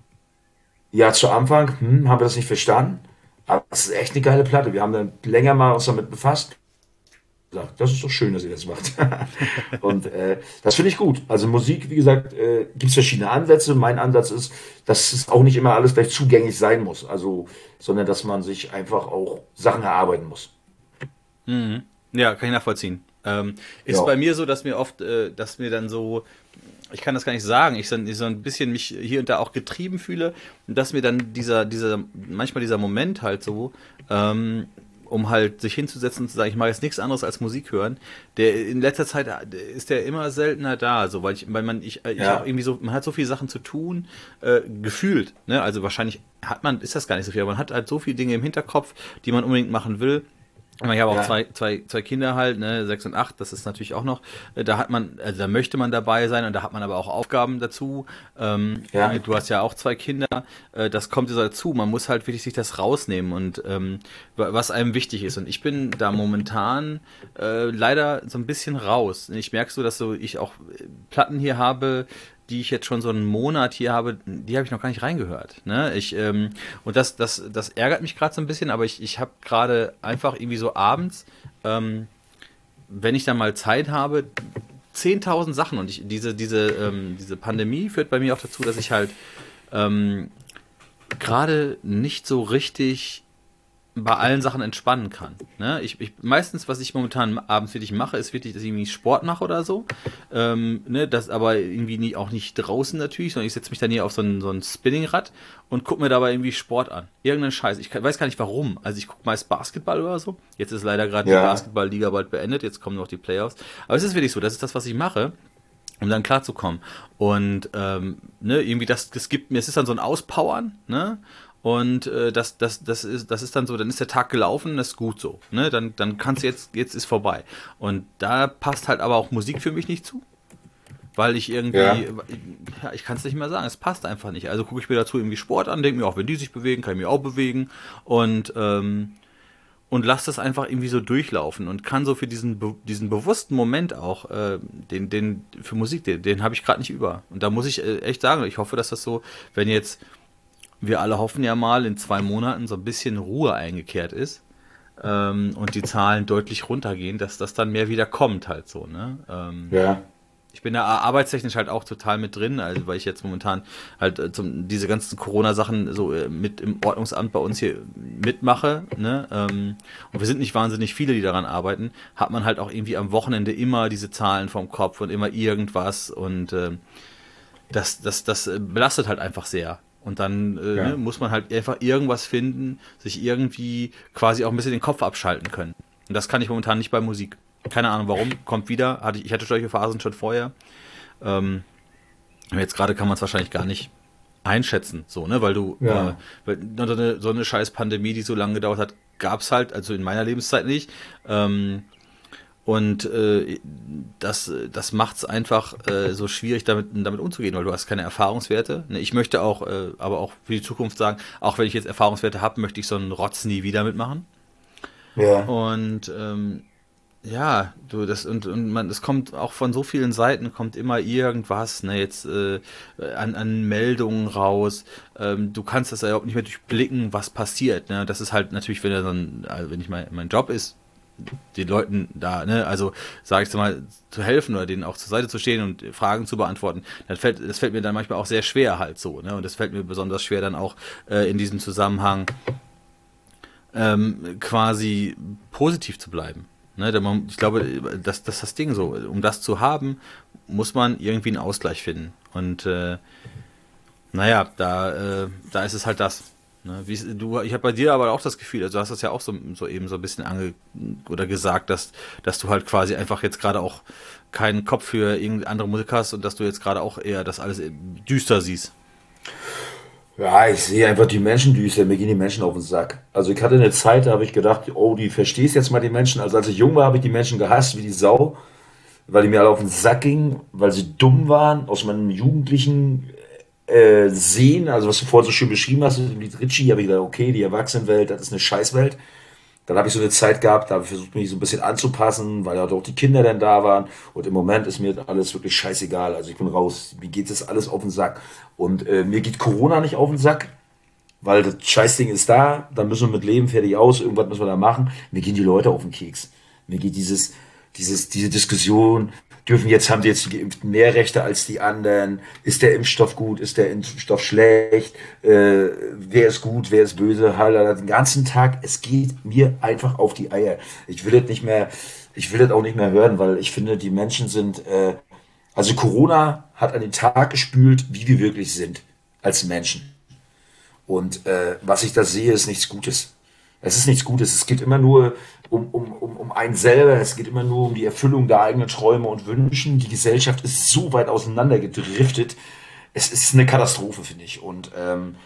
ja, zu Anfang hm, haben wir das nicht verstanden, aber das ist echt eine geile Platte. Wir haben dann länger mal uns damit befasst. Gesagt, das ist doch schön, dass ihr das macht. Und äh, das finde ich gut. Also Musik, wie gesagt, äh, gibt es verschiedene Ansätze. Mein Ansatz ist, dass es auch nicht immer alles gleich zugänglich sein muss. Also, sondern dass man sich einfach auch Sachen erarbeiten muss. Mhm. Ja, kann ich nachvollziehen. Ähm, ist Ja, bei mir so, dass mir oft, äh, dass mir dann so, ich kann das gar nicht sagen, ich so, ich so ein bisschen mich hier und da auch getrieben fühle und dass mir dann dieser, dieser, manchmal dieser Moment halt so, ähm, um halt sich hinzusetzen und zu sagen, ich mache jetzt nichts anderes als Musik hören, der in letzter Zeit äh, ist der immer seltener da, so, weil ich, weil man, ich, äh, ich auch ja, irgendwie so, man hat so viele Sachen zu tun, äh, gefühlt, ne, also wahrscheinlich hat man, ist das gar nicht so viel, aber man hat halt so viele Dinge im Hinterkopf, die man unbedingt machen will. Ich habe auch ja, zwei, zwei, zwei Kinder halt, ne, sechs und acht, das ist natürlich auch noch, äh, da hat man, also da möchte man dabei sein und da hat man aber auch Aufgaben dazu. Ähm, ja, du hast ja auch zwei Kinder, äh, das kommt so dazu. Man muss halt wirklich sich das rausnehmen und ähm, wa- was einem wichtig ist. Und ich bin da momentan äh, leider so ein bisschen raus. Ich merke so, dass so ich auch äh, Platten hier habe, die ich jetzt schon so einen Monat hier habe, die habe ich noch gar nicht reingehört. Ne? Ich, ähm, und das, das, das ärgert mich gerade so ein bisschen, aber ich, ich habe gerade einfach irgendwie so abends, ähm, wenn ich dann mal Zeit habe, zehntausend Sachen und ich, diese, diese, ähm, diese Pandemie führt bei mir auch dazu, dass ich halt ähm, gerade nicht so richtig bei allen Sachen entspannen kann. Ne? Ich, ich, meistens, was ich momentan abends wirklich mache, ist wirklich, dass ich irgendwie Sport mache oder so. Ähm, ne? Das aber irgendwie nie, auch nicht draußen natürlich, sondern ich setze mich dann hier auf so ein, so ein Spinningrad und gucke mir dabei irgendwie Sport an. Irgendeinen Scheiß. Ich kann, weiß gar nicht warum. Also ich gucke meist Basketball oder so. Jetzt ist leider gerade die ja, Basketball-Liga bald beendet. Jetzt kommen noch die Playoffs. Aber es ist wirklich so. Das ist das, was ich mache, um dann klarzukommen. Und ähm, ne, irgendwie das, das gibt mir, es ist dann so ein Auspowern, ne? Und äh, das, das, das ist, das ist dann so, dann ist der Tag gelaufen, das ist gut so, ne? Dann, dann kannst du jetzt, jetzt ist vorbei. Und da passt halt aber auch Musik für mich nicht zu, weil ich irgendwie, ja, ja, ich kann es nicht mehr sagen, es passt einfach nicht. Also gucke ich mir dazu irgendwie Sport an, denke mir auch, wenn die sich bewegen, kann ich mich auch bewegen und ähm, und lass das einfach irgendwie so durchlaufen und kann so für diesen be diesen bewussten Moment auch äh, den den für Musik den, den habe ich gerade nicht über und da muss ich äh, echt sagen, ich hoffe, dass das so, wenn jetzt wir alle hoffen ja mal in zwei Monaten so ein bisschen Ruhe eingekehrt ist ähm, und die Zahlen deutlich runtergehen, dass das dann mehr wieder kommt halt so, ne? Ähm, ja, ich bin da arbeitstechnisch halt auch total mit drin, also weil ich jetzt momentan halt äh, zum, diese ganzen Corona-Sachen so äh, mit im Ordnungsamt bei uns hier mitmache, ne? Ähm, und wir sind nicht wahnsinnig viele, die daran arbeiten, hat man halt auch irgendwie am Wochenende immer diese Zahlen vom Kopf und immer irgendwas und ähm, das, das, das äh, belastet halt einfach sehr. Und dann äh, ne, ja, muss man halt einfach irgendwas finden, sich irgendwie quasi auch ein bisschen den Kopf abschalten können. Und das kann ich momentan nicht bei Musik. Keine Ahnung warum, kommt wieder. Hatte ich, ich hatte solche Phasen schon vorher. Ähm, Jetzt gerade kann man es wahrscheinlich gar nicht einschätzen, so, ne? Weil du, äh, ja, weil so eine, so eine scheiß Pandemie, die so lange gedauert hat, gab es halt, also in meiner Lebenszeit nicht. Ähm, und äh, das, das macht es einfach äh, so schwierig, damit, damit umzugehen, weil du hast keine Erfahrungswerte. Ne, ich möchte auch, äh, aber auch für die Zukunft sagen, auch wenn ich jetzt Erfahrungswerte habe, möchte ich so einen Rotz nie wieder mitmachen. ja, Und ähm, ja, du, das und, und man, es kommt auch von so vielen Seiten kommt immer irgendwas, ne, jetzt äh, an, an Meldungen raus. Ähm, du kannst das ja überhaupt nicht mehr durchblicken, was passiert. Ne? Das ist halt natürlich, wenn er dann, also wenn ich mein, mein Job ist, den Leuten da, ne, also sage ich mal, zu helfen oder denen auch zur Seite zu stehen und Fragen zu beantworten, dann fällt, das fällt mir dann manchmal auch sehr schwer halt so, ne? Und das fällt mir besonders schwer dann auch äh, in diesem Zusammenhang ähm, quasi positiv zu bleiben. Ne, denn man, ich glaube, das, das ist das Ding so. Um das zu haben, muss man irgendwie einen Ausgleich finden. Und äh, naja, da, äh, da ist es halt das. Ne, wie, du, ich habe bei dir aber auch das Gefühl, also du hast das ja auch so, so eben so ein bisschen ange oder gesagt, dass, dass du halt quasi einfach jetzt gerade auch keinen Kopf für irgendeine andere Musik hast und dass du jetzt gerade auch eher das alles düster siehst. ja, ich sehe einfach die Menschen düster, mir gehen die Menschen auf den Sack. Also ich hatte eine Zeit, da habe ich gedacht, oh, die verstehst jetzt mal die Menschen. Also als ich jung war, habe ich die Menschen gehasst wie die Sau, weil die mir alle auf den Sack gingen, weil sie dumm waren, aus meinem jugendlichen äh, Sehen, also was du vorhin so schön beschrieben hast, mit Ritchie, habe ich gedacht, okay, die Erwachsenenwelt, das ist eine Scheißwelt. Dann habe ich so eine Zeit gehabt, da habe ich versucht, mich so ein bisschen anzupassen, weil ja doch die Kinder dann da waren. Und im Moment ist mir alles wirklich scheißegal. Also ich bin raus. Mir geht das alles auf den Sack. Und äh, mir geht Corona nicht auf den Sack, weil das Scheißding ist da. Dann müssen wir mit leben, fertig aus. Irgendwas müssen wir da machen. Mir gehen die Leute auf den Keks. Mir geht dieses, dieses, diese Diskussion. Dürfen jetzt, haben die jetzt die Geimpften mehr Rechte als die anderen? Ist der Impfstoff gut? Ist der Impfstoff schlecht? Äh, wer ist gut? Wer ist böse? Halala, den ganzen Tag. Es geht mir einfach auf die Eier. Ich will das nicht mehr, ich will das auch nicht mehr hören, weil ich finde, die Menschen sind, äh, also Corona hat an den Tag gespült, wie wir wirklich sind als Menschen. Und äh, was ich da sehe, ist nichts Gutes. Es ist nichts Gutes. Es geht immer nur um, um, um, um einen selber. Es geht immer nur um die Erfüllung der eigenen Träume und Wünschen. Die Gesellschaft ist so weit auseinander gedriftet. Es ist eine Katastrophe, finde ich. Und ähm,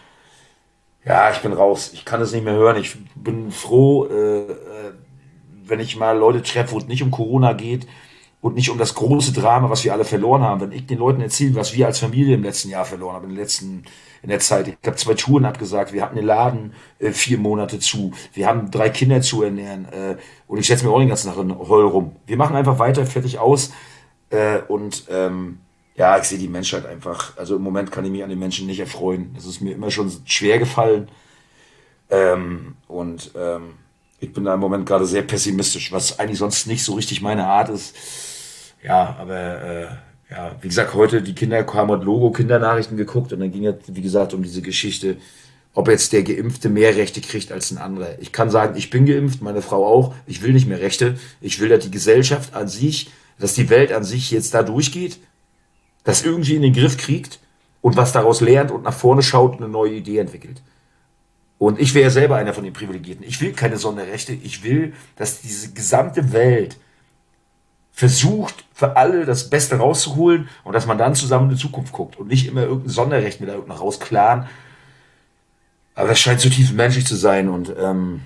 ja, ich bin raus. Ich kann es nicht mehr hören. Ich bin froh, äh, äh, wenn ich mal Leute treffe, wo es nicht um Corona geht und nicht um das große Drama, was wir alle verloren haben. Wenn ich den Leuten erzähle, was wir als Familie im letzten Jahr verloren haben, in, den letzten, in der Zeit. Ich habe zwei Touren abgesagt, wir hatten den Laden äh, vier Monate zu, wir haben drei Kinder zu ernähren äh, und ich setze mir auch den ganzen Tag in Heul rum. Wir machen einfach weiter, fertig aus äh, und ähm, ja, ich sehe die Menschheit einfach, also im Moment kann ich mich an den Menschen nicht erfreuen. Das ist mir immer schon schwer gefallen ähm, und ähm, ich bin da im Moment gerade sehr pessimistisch, was eigentlich sonst nicht so richtig meine Art ist. Ja, aber äh, ja, wie gesagt, heute die Kinder haben heute Logo-Kindernachrichten geguckt und dann ging es, wie gesagt, um diese Geschichte, ob jetzt der Geimpfte mehr Rechte kriegt als ein anderer. Ich kann sagen, ich bin geimpft, meine Frau auch. Ich will nicht mehr Rechte. Ich will, dass die Gesellschaft an sich, dass die Welt an sich jetzt da durchgeht, das irgendwie in den Griff kriegt und was daraus lernt und nach vorne schaut und eine neue Idee entwickelt. Und ich wäre ja selber einer von den Privilegierten. Ich will keine Sonderrechte. Ich will, dass diese gesamte Welt versucht, für alle das Beste rauszuholen und dass man dann zusammen in die Zukunft guckt und nicht immer irgendein Sonderrecht mit da irgendein rausklaren. Aber das scheint so tief menschlich zu sein und ähm,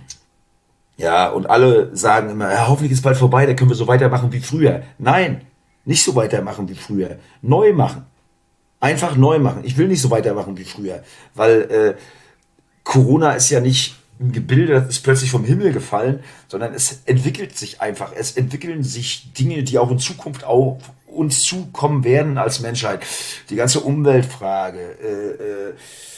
ja, und alle sagen immer, ja, hoffentlich ist bald vorbei, dann können wir so weitermachen wie früher. Nein, nicht so weitermachen wie früher. Neu machen. Einfach neu machen. Ich will nicht so weitermachen wie früher, weil äh, Corona ist ja nicht ein Gebilde, das ist plötzlich vom Himmel gefallen, sondern es entwickelt sich einfach. Es entwickeln sich Dinge, die auch in Zukunft auf uns zukommen werden als Menschheit. Die ganze Umweltfrage, äh, äh,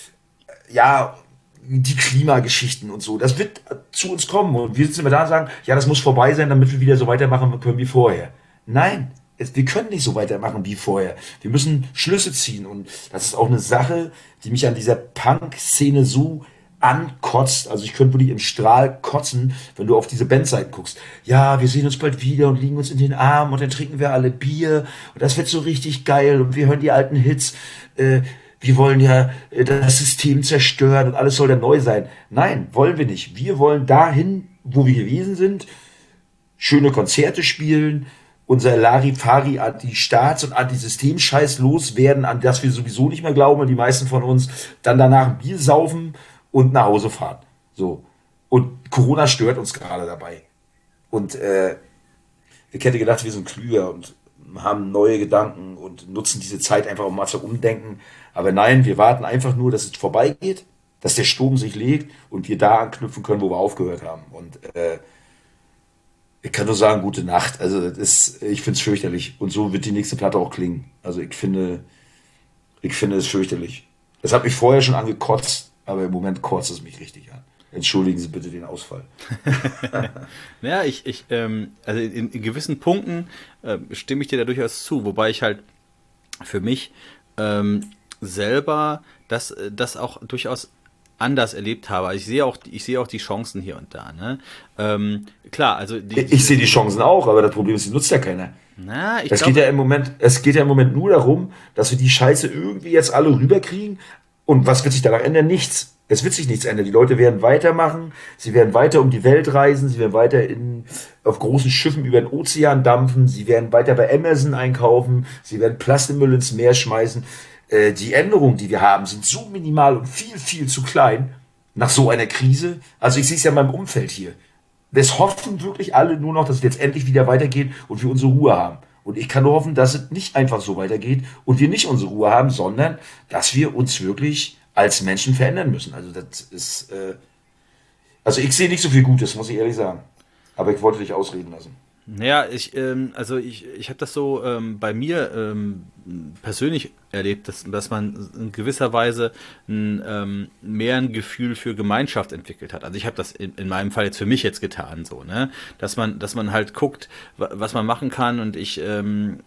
ja, die Klimageschichten und so, das wird zu uns kommen. Und wir sitzen immer da und sagen, ja, das muss vorbei sein, damit wir wieder so weitermachen können wie vorher. Nein, es, wir können nicht so weitermachen wie vorher. Wir müssen Schlüsse ziehen. Und das ist auch eine Sache, die mich an dieser Punk-Szene so ankotzt. Also ich könnte wirklich im Strahl kotzen, wenn du auf diese Bandseiten guckst. Ja, wir sehen uns bald wieder und liegen uns in den Armen und dann trinken wir alle Bier und das wird so richtig geil und wir hören die alten Hits. Äh, wir wollen ja äh, das System zerstören und alles soll dann neu sein. Nein, wollen wir nicht. Wir wollen dahin, wo wir gewesen sind, schöne Konzerte spielen, unser Larifari Anti-Staats- und Anti-System-Scheiß loswerden, an das wir sowieso nicht mehr glauben, die meisten von uns, dann danach ein Bier saufen und nach Hause fahren. So. Und Corona stört uns gerade dabei. Und äh, ich hätte gedacht, wir sind klüger und haben neue Gedanken und nutzen diese Zeit einfach, um mal zu umdenken. Aber nein, wir warten einfach nur, dass es vorbeigeht, dass der Sturm sich legt und wir da anknüpfen können, wo wir aufgehört haben. Und äh, ich kann nur sagen, gute Nacht. Also das ist, ich finde es fürchterlich. Und so wird die nächste Platte auch klingen. Also ich finde, ich finde es fürchterlich. Es hat mich vorher schon angekotzt, aber im Moment kotzt es mich richtig an. Entschuldigen Sie bitte den Ausfall. Ja, ich, ich, ähm, also in, in gewissen Punkten äh, stimme ich dir da durchaus zu, wobei ich halt für mich ähm, selber das, das auch durchaus anders erlebt habe. Also ich sehe auch, ich sehe auch die Chancen hier und da. Ne? Ähm, klar, also die, ich, ich sehe die Chancen auch, aber das Problem ist, die nutzt ja keiner. Na, ich es glaube, geht ja im Moment, es geht ja im Moment nur darum, dass wir die Scheiße irgendwie jetzt alle rüberkriegen. Und was wird sich danach ändern? Nichts. Es wird sich nichts ändern. Die Leute werden weitermachen, sie werden weiter um die Welt reisen, sie werden weiter in, auf großen Schiffen über den Ozean dampfen, sie werden weiter bei Amazon einkaufen, sie werden Plastikmüll ins Meer schmeißen. Äh, die Änderungen, die wir haben, sind so minimal und viel, viel zu klein nach so einer Krise. Also ich sehe es ja in meinem Umfeld hier. Es hoffen wirklich alle nur noch, dass es jetzt endlich wieder weitergeht und wir unsere Ruhe haben. Und ich kann nur hoffen, dass es nicht einfach so weitergeht und wir nicht unsere Ruhe haben, sondern dass wir uns wirklich als Menschen verändern müssen. Also das ist, äh, Also ich sehe nicht so viel Gutes, muss ich ehrlich sagen. Aber ich wollte dich ausreden lassen. Naja, ich, ähm, also ich, ich habe das so ähm, bei mir ähm, persönlich erlebt, dass, dass man in gewisser Weise ein, ähm, mehr ein Gefühl für Gemeinschaft entwickelt hat. Also ich habe das in, in meinem Fall jetzt für mich jetzt getan, so, ne? Dass man, dass man halt guckt, wa- was man machen kann und ich, ähm,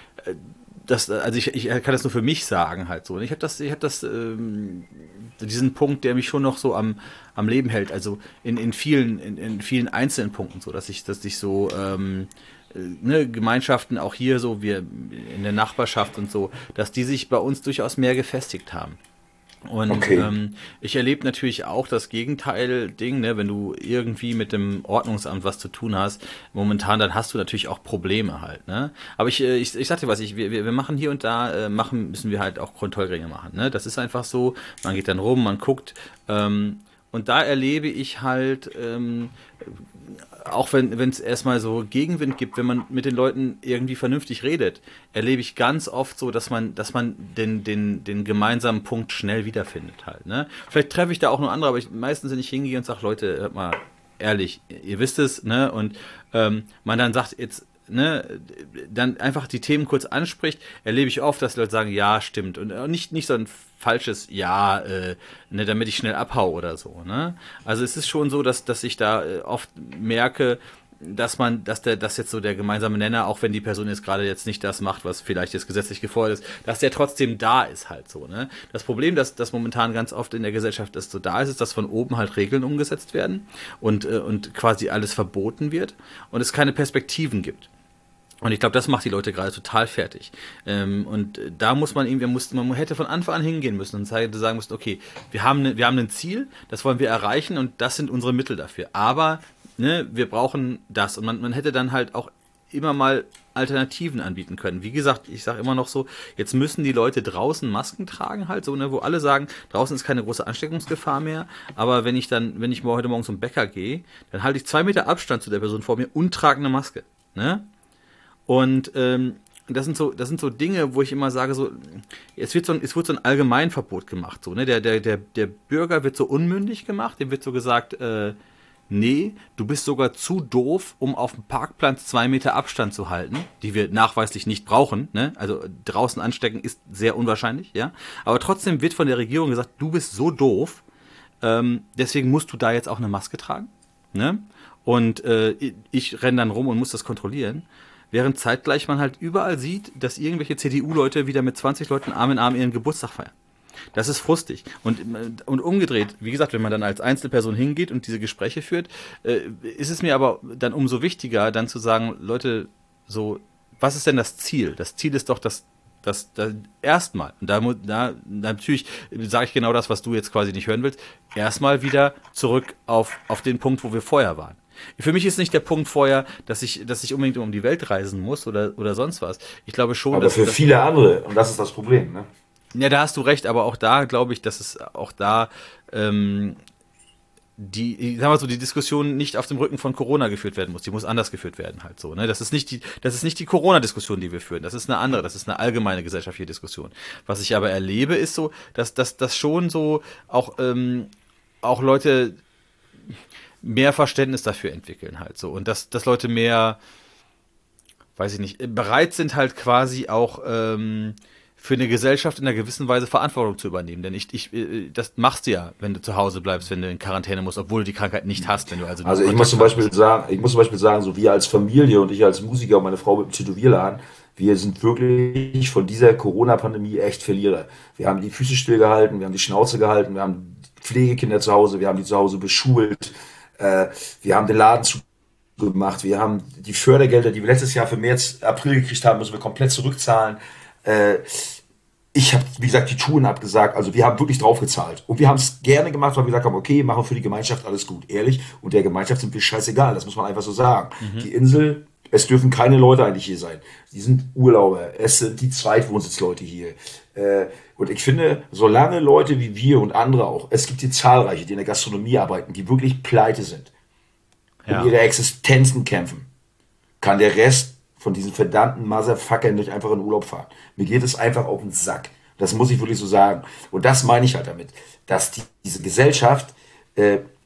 das, also ich, ich kann das nur für mich sagen halt so. Und ich habe das, ich habe das, ähm, diesen Punkt, der mich schon noch so am, am Leben hält. Also in, in vielen, in, in vielen einzelnen Punkten so, dass ich, dass ich so ähm, äh, ne, Gemeinschaften auch hier so, wir in der Nachbarschaft und so, dass die sich bei uns durchaus mehr gefestigt haben. Und Okay. ähm, ich erlebe natürlich auch das Gegenteil-Ding, ne? Wenn du irgendwie mit dem Ordnungsamt was zu tun hast, momentan, dann hast du natürlich auch Probleme halt, ne? Aber ich, äh, ich, ich sag dir was, ich, wir, wir wir machen hier und da, äh, machen, müssen wir halt auch Kontrollgänge machen, ne? Das ist einfach so, man geht dann rum, man guckt, ähm, und da erlebe ich halt, ähm, auch wenn wenn es erstmal so Gegenwind gibt, wenn man mit den Leuten irgendwie vernünftig redet, erlebe ich ganz oft so, dass man, dass man den, den, den gemeinsamen Punkt schnell wiederfindet halt, ne? Vielleicht treffe ich da auch nur andere, aber ich, meistens, wenn ich hingehe und sage, Leute, hört mal, ehrlich, ihr wisst es, ne? Und ähm, man dann sagt, jetzt, ne, dann einfach die Themen kurz anspricht, erlebe ich oft, dass die Leute sagen, ja, stimmt. Und äh, nicht, nicht so ein falsches Ja, äh, ne, damit ich schnell abhau oder so, ne? Also es ist schon so, dass, dass ich da äh, oft merke, dass man, dass der, dass jetzt so der gemeinsame Nenner, auch wenn die Person jetzt gerade jetzt nicht das macht, was vielleicht jetzt gesetzlich gefordert ist, dass der trotzdem da ist halt so, ne? Das Problem, dass das momentan ganz oft in der Gesellschaft ist, so da ist, ist, dass von oben halt Regeln umgesetzt werden und, äh, und quasi alles verboten wird und es keine Perspektiven gibt. Und ich glaube, das macht die Leute gerade total fertig. Ähm, und äh, da muss man irgendwie, muss, man hätte von Anfang an hingehen müssen und hätte sagen müssen, okay, wir haben, ne, wir haben ein Ziel, das wollen wir erreichen und das sind unsere Mittel dafür. Aber ne, wir brauchen das. Und man, man hätte dann halt auch immer mal Alternativen anbieten können. Wie gesagt, ich sage immer noch so, jetzt müssen die Leute draußen Masken tragen halt so, ne, wo alle sagen, draußen ist keine große Ansteckungsgefahr mehr, aber wenn ich dann, wenn ich heute Morgen zum Bäcker gehe, dann halte ich zwei Meter Abstand zu der Person vor mir und trage eine Maske, ne? Und ähm, das sind so, das sind so Dinge, wo ich immer sage, so, es wird so ein, es wird so ein Allgemeinverbot gemacht, so, ne? Der, der, der, der Bürger wird so unmündig gemacht, dem wird so gesagt, äh, nee, du bist sogar zu doof, um auf dem Parkplatz zwei Meter Abstand zu halten, die wir nachweislich nicht brauchen, ne? Also draußen anstecken ist sehr unwahrscheinlich, ja. Aber trotzdem wird von der Regierung gesagt, du bist so doof, ähm, deswegen musst du da jetzt auch eine Maske tragen, ne? Und äh, ich renne dann rum und muss das kontrollieren. Während zeitgleich man halt überall sieht, dass irgendwelche C D U-Leute wieder mit zwanzig Leuten Arm in Arm ihren Geburtstag feiern. Das ist frustig. Und, und umgedreht, wie gesagt, wenn man dann als Einzelperson hingeht und diese Gespräche führt, äh, ist es mir aber dann umso wichtiger, dann zu sagen, Leute, so, was ist denn das Ziel? Das Ziel ist doch das, das, das erstmal, und da, mu- da natürlich sage ich genau das, was du jetzt quasi nicht hören willst, erstmal wieder zurück auf, auf den Punkt, wo wir vorher waren. Für mich ist nicht der Punkt vorher, dass ich, dass ich unbedingt um die Welt reisen muss oder, oder sonst was. Ich glaube schon, Aber dass, für dass viele andere, und das ist das Problem, ne? ja, da hast du recht, aber auch da glaube ich, dass es auch da ähm, die, ich sag mal so, die Diskussion nicht auf dem Rücken von Corona geführt werden muss. Die muss anders geführt werden halt so. Ne? Das ist nicht die, das ist nicht die Corona-Diskussion, die wir führen. Das ist eine andere, das ist eine allgemeine gesellschaftliche Diskussion. Was ich aber erlebe, ist so, dass dass das schon so auch ähm, auch Leute mehr Verständnis dafür entwickeln halt so und dass dass Leute mehr, weiß ich nicht, bereit sind halt quasi auch ähm, für eine Gesellschaft in einer gewissen Weise Verantwortung zu übernehmen. Denn ich, ich, äh, das machst du ja, wenn du zu Hause bleibst, wenn du in Quarantäne musst, obwohl du die Krankheit nicht hast, wenn du also nur Also ich muss Kontakt zum hast. Beispiel sagen, ich muss zum Beispiel sagen, so wir als Familie und ich als Musiker und meine Frau mit dem Tätowierladen, wir sind wirklich von dieser Corona-Pandemie echt Verlierer. Wir haben die Füße stillgehalten, wir haben die Schnauze gehalten, wir haben Pflegekinder zu Hause, wir haben die zu Hause beschult, äh, wir haben den Laden zugemacht, wir haben die Fördergelder, die wir letztes Jahr für März, April gekriegt haben, müssen wir komplett zurückzahlen. Äh, Ich habe, wie gesagt, die Touren abgesagt. Also wir haben wirklich drauf gezahlt. Und wir haben es gerne gemacht, weil wir gesagt haben, okay, machen für die Gemeinschaft alles gut. Ehrlich. Und der Gemeinschaft sind wir scheißegal. Das muss man einfach so sagen. Mhm. Die Insel, es dürfen keine Leute eigentlich hier sein. Die sind Urlauber. Es sind die Zweitwohnsitzleute hier. Äh, und ich finde, solange Leute wie wir und andere auch, es gibt hier zahlreiche, die in der Gastronomie arbeiten, die wirklich pleite sind, um Ja. ihre Existenzen kämpfen, kann der Rest von diesen verdammten Motherfuckern nicht einfach in Urlaub fahren. Mir geht es einfach auf den Sack. Das muss ich wirklich so sagen. Und das meine ich halt damit, dass die, diese Gesellschaft äh,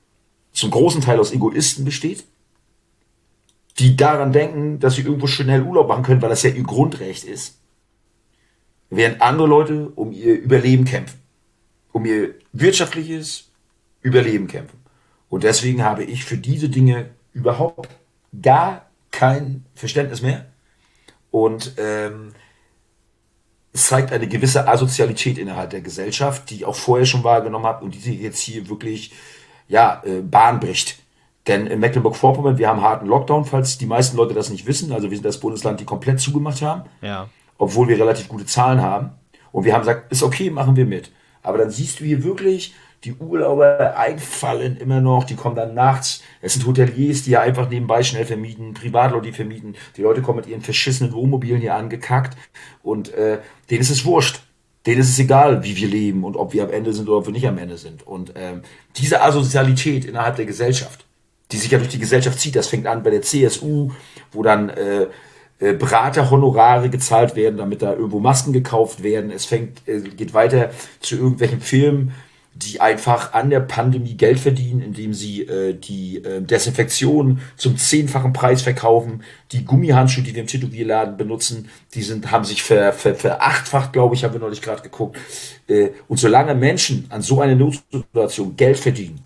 zum großen Teil aus Egoisten besteht, die daran denken, dass sie irgendwo schnell Urlaub machen können, weil das ja ihr Grundrecht ist, während andere Leute um ihr Überleben kämpfen, um ihr wirtschaftliches Überleben kämpfen. Und deswegen habe ich für diese Dinge überhaupt gar kein Verständnis mehr. Und ähm, es zeigt eine gewisse Asozialität innerhalb der Gesellschaft, die ich auch vorher schon wahrgenommen habe und die sich jetzt hier wirklich ja, äh, Bahn bricht. Denn in Mecklenburg-Vorpommern, wir haben harten Lockdown, falls die meisten Leute das nicht wissen. Also wir sind das Bundesland, die komplett zugemacht haben, Ja. obwohl wir relativ gute Zahlen haben. Und wir haben gesagt, ist okay, machen wir mit. Aber dann siehst du hier wirklich, die Urlauber einfallen immer noch, die kommen dann nachts. Es sind Hoteliers, die ja einfach nebenbei schnell vermieten, Privatleute, die vermieten. Die Leute kommen mit ihren verschissenen Wohnmobilen hier angekackt und äh, denen ist es wurscht. Denen ist es egal, wie wir leben und ob wir am Ende sind oder ob wir nicht am Ende sind. Und ähm, diese Asozialität innerhalb der Gesellschaft, die sich ja durch die Gesellschaft zieht, das fängt an bei der C S U, wo dann äh, äh, Beraterhonorare gezahlt werden, damit da irgendwo Masken gekauft werden. Es fängt, äh, geht weiter zu irgendwelchen Firmen, die einfach an der Pandemie Geld verdienen, indem sie äh, die äh, Desinfektion zum zehnfachen Preis verkaufen. Die Gummihandschuhe, die wir im Tätowierladen benutzen, die sind, haben sich ver, ver, verachtfacht, glaube ich, haben wir neulich gerade geguckt. Äh, und solange Menschen an so einer Notsituation Geld verdienen,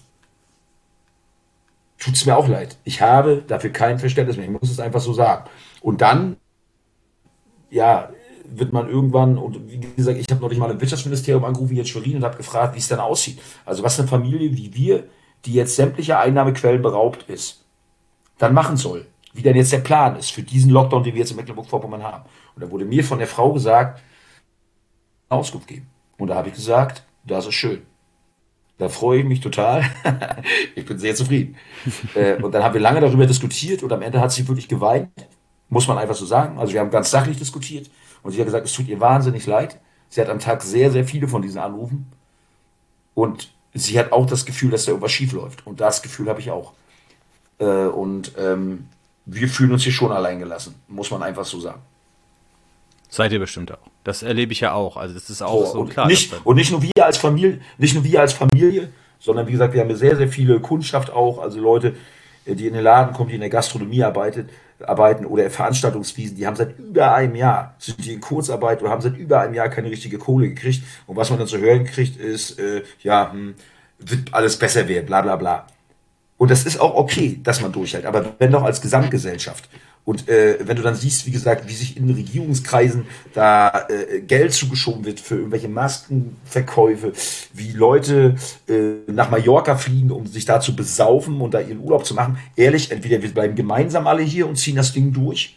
tut es mir auch leid. Ich habe dafür kein Verständnis mehr. Ich muss es einfach so sagen. Und dann, ja, wird man irgendwann, und wie gesagt, ich habe neulich mal im Wirtschaftsministerium angerufen, jetzt Schwerin, und habe gefragt, wie es denn aussieht. Also was eine Familie wie wir, die jetzt sämtliche Einnahmequellen beraubt ist, dann machen soll. Wie denn jetzt der Plan ist für diesen Lockdown, den wir jetzt in Mecklenburg-Vorpommern haben. Und da wurde mir von der Frau gesagt, Auskunft geben. Und da habe ich gesagt, das ist schön. Da freue ich mich total. Ich bin sehr zufrieden. Äh, und dann haben wir lange darüber diskutiert und am Ende hat sie wirklich geweint. Muss man einfach so sagen. Also wir haben ganz sachlich diskutiert. Und sie hat gesagt, es tut ihr wahnsinnig leid. Sie hat am Tag sehr, sehr viele von diesen Anrufen. Und sie hat auch das Gefühl, dass da irgendwas schief läuft. Und das Gefühl habe ich auch. Äh, und ähm, wir fühlen uns hier schon allein gelassen. Muss man einfach so sagen. Seid ihr bestimmt auch. Das erlebe ich ja auch. Also das ist auch So, so und, klar. nicht, dass da- und nicht nur wir als Familie, nicht nur wir als Familie, sondern wie gesagt, wir haben sehr, sehr viele Kundschaft auch, also Leute, äh, die in den Laden kommen, die in der Gastronomie arbeitet, arbeiten oder Veranstaltungswiesen, die haben seit über einem Jahr, sind die in Kurzarbeit oder haben seit über einem Jahr keine richtige Kohle gekriegt. Und was man dann zu hören kriegt, ist, äh, ja, hm, wird alles besser werden, bla bla bla. Und das ist auch okay, dass man durchhält, aber wenn doch als Gesamtgesellschaft. Und äh, wenn du dann siehst, wie gesagt, wie sich in Regierungskreisen da äh, Geld zugeschoben wird für irgendwelche Maskenverkäufe, wie Leute äh, nach Mallorca fliegen, um sich da zu besaufen und da ihren Urlaub zu machen. Ehrlich, entweder wir bleiben gemeinsam alle hier und ziehen das Ding durch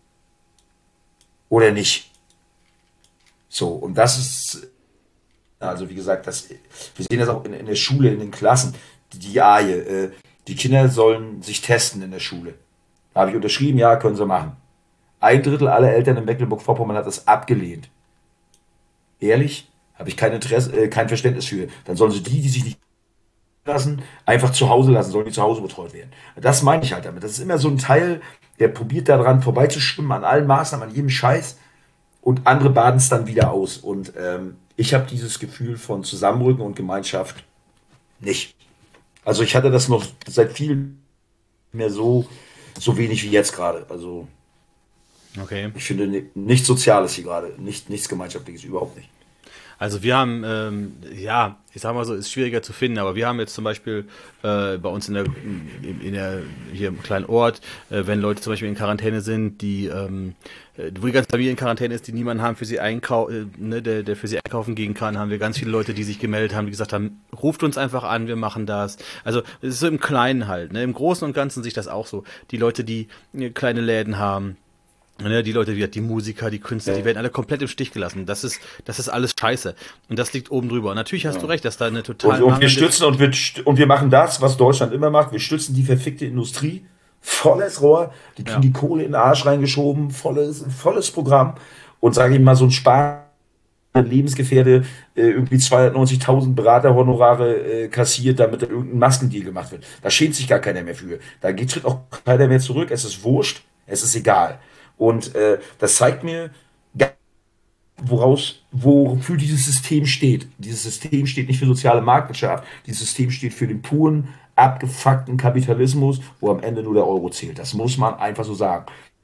oder nicht. So, und das ist, also wie gesagt, das, wir sehen das auch in, in der Schule, in den Klassen, die, die Aje, äh, die Kinder sollen sich testen in der Schule. Da habe ich unterschrieben, ja, können sie machen. Ein Drittel aller Eltern in Mecklenburg-Vorpommern hat das abgelehnt. Ehrlich? Habe ich kein Interesse, äh, kein Verständnis für. Dann sollen sie die, die sich nicht lassen, einfach zu Hause lassen, sollen die zu Hause betreut werden. Das meine ich halt damit. Das ist immer so ein Teil, der probiert daran vorbeizuschwimmen, an allen Maßnahmen, an jedem Scheiß. Und andere baden es dann wieder aus. Und ähm, ich habe dieses Gefühl von Zusammenrücken und Gemeinschaft nicht. Also ich hatte das noch seit viel mehr so, so wenig wie jetzt gerade. Also Okay. ich finde ni- nichts Soziales hier gerade, nicht, nichts Gemeinschaftliches, überhaupt nicht. Also wir haben, ähm, ja, ich sag mal so, ist schwieriger zu finden, aber wir haben jetzt zum Beispiel äh, bei uns in der, in, in der, hier im kleinen Ort, äh, wenn Leute zum Beispiel in Quarantäne sind, die, ähm, äh, wo die ganze Familie in Quarantäne ist, die niemanden haben für sie einkau äh, ne, der, der für sie einkaufen gehen kann, haben wir ganz viele Leute, die sich gemeldet haben, die gesagt haben, ruft uns einfach an, wir machen das. Also es ist so im Kleinen halt, ne? Im Großen und Ganzen sehe ich das auch so. Die Leute, die äh, kleine Läden haben, ne, die Leute, die, die Musiker, die Künstler, die werden alle komplett im Stich gelassen. Das ist, das ist alles scheiße. Und das liegt oben drüber. Und natürlich hast du recht, dass da eine total Und, und wir mangelnde- stützen und wir, st- und wir machen das, was Deutschland immer macht. Wir stützen die verfickte Industrie. Volles Rohr. Die kriegen Ja. die Kohle in den Arsch reingeschoben. Volles, volles Programm. Und sage ich mal, so ein Spar Lebensgefährde äh, irgendwie zweihundertneunzigtausend Beraterhonorare äh, kassiert, damit da irgendein Maskendeal gemacht wird. Da schämt sich gar keiner mehr für. Da geht tritt auch keiner mehr zurück. Es ist wurscht. Es ist egal. Und äh, das zeigt mir, woraus, wofür dieses System steht. Dieses System steht nicht für soziale Marktwirtschaft. Dieses System steht für den puren abgefuckten Kapitalismus, wo am Ende nur der Euro zählt. Das muss man einfach so sagen.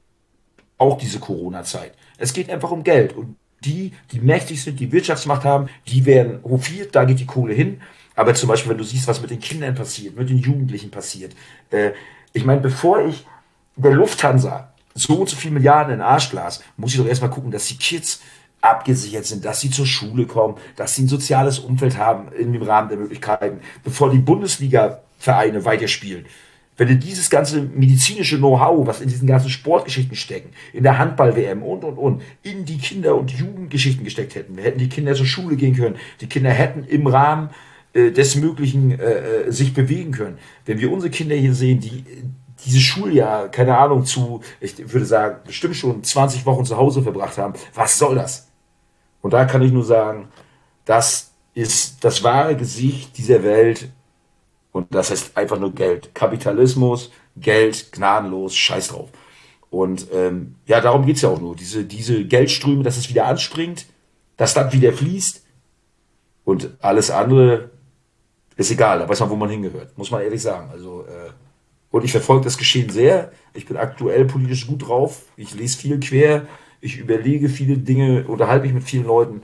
Auch diese Corona-Zeit. Es geht einfach um Geld. Und die, die mächtig sind, die Wirtschaftsmacht haben, die werden hofiert, da geht die Kohle hin. Aber zum Beispiel, wenn du siehst, was mit den Kindern passiert, mit den Jugendlichen passiert. Äh, ich meine, bevor ich der Lufthansa so und so viele Milliarden in den Arsch glas, muss ich doch erstmal gucken, dass die Kids abgesichert sind, dass sie zur Schule kommen, dass sie ein soziales Umfeld haben im Rahmen der Möglichkeiten, bevor die Bundesliga-Vereine weiterspielen. Wenn du dieses ganze medizinische Know-how, was in diesen ganzen Sportgeschichten stecken, in der Handball-W M und, und, und, in die Kinder- und Jugendgeschichten gesteckt hätten, wir hätten die Kinder zur Schule gehen können, die Kinder hätten im Rahmen äh, des Möglichen äh, sich bewegen können. Wenn wir unsere Kinder hier sehen, die dieses Schuljahr, keine Ahnung, zu, ich würde sagen, bestimmt schon zwanzig Wochen zu Hause verbracht haben, was soll das? Und da kann ich nur sagen, das ist das wahre Gesicht dieser Welt und das heißt einfach nur Geld. Kapitalismus, Geld, gnadenlos, scheiß drauf. Und ähm, ja, darum geht es ja auch nur. Diese, diese Geldströme, dass es wieder anspringt, dass das wieder fließt und alles andere ist egal, da weiß man, wo man hingehört, muss man ehrlich sagen. Also, äh, und ich verfolge das Geschehen sehr. Ich bin aktuell politisch gut drauf. Ich lese viel quer. Ich überlege viele Dinge, unterhalte mich mit vielen Leuten.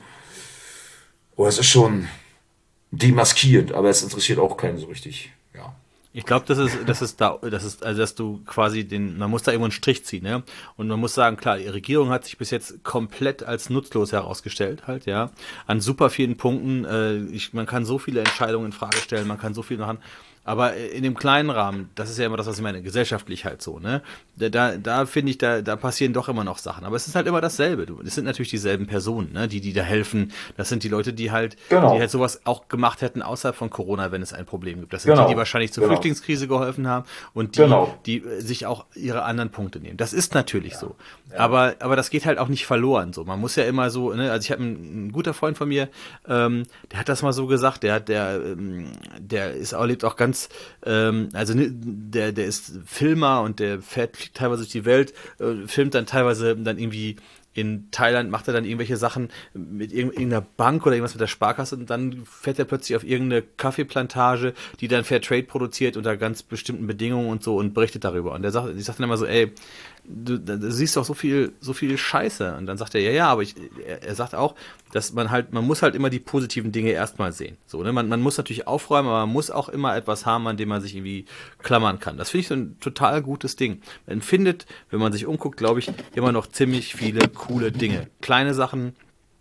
Oh, es ist schon demaskierend, aber es interessiert auch keinen so richtig. Ja. Ich glaube, das ist, das ist da, das ist, also dass du quasi den, man muss da irgendwo einen Strich ziehen, ne? Und man muss sagen, klar, die Regierung hat sich bis jetzt komplett als nutzlos herausgestellt, halt, ja. An super vielen Punkten, äh, ich, man kann so viele Entscheidungen in Frage stellen, man kann so viel machen. Aber in dem kleinen Rahmen, das ist ja immer das, was ich meine, gesellschaftlich halt so, ne? Da, da finde ich, da, da passieren doch immer noch Sachen. Aber es ist halt immer dasselbe. Du, es sind natürlich dieselben Personen, ne? Die, die da helfen. Das sind die Leute, die halt, Genau. die halt sowas auch gemacht hätten außerhalb von Corona, wenn es ein Problem gibt. Das sind Genau. die, die wahrscheinlich zur Genau. Flüchtlingskrise geholfen haben und die, Genau. die äh, sich auch ihre anderen Punkte nehmen. Das ist natürlich so. Ja. Aber, aber das geht halt auch nicht verloren. So, man muss ja immer so, ne? Also ich habe einen, ein guter Freund von mir, ähm, der hat das mal so gesagt. Der hat, der, ähm, der ist auch lebt auch ganz ähm, also der, der ist Filmer und der fährt fliegt teilweise durch die Welt, äh, filmt dann teilweise dann irgendwie in Thailand, macht er dann irgendwelche Sachen mit irgendeiner Bank oder irgendwas mit der Sparkasse und dann fährt er plötzlich auf irgendeine Kaffeeplantage, die dann Fairtrade produziert unter ganz bestimmten Bedingungen und so und berichtet darüber. Und der sagt, ich sag dann immer so, ey, du, du siehst doch so viel, so viel Scheiße. Und dann sagt er, ja, ja, aber ich, er, er sagt auch, dass man halt, man muss halt immer die positiven Dinge erstmal sehen. So, ne? Man, man muss natürlich aufräumen, aber man muss auch immer etwas haben, an dem man sich irgendwie klammern kann. Das finde ich so ein total gutes Ding. Man findet, wenn man sich umguckt, glaube ich, immer noch ziemlich viele coole Dinge. Kleine Sachen,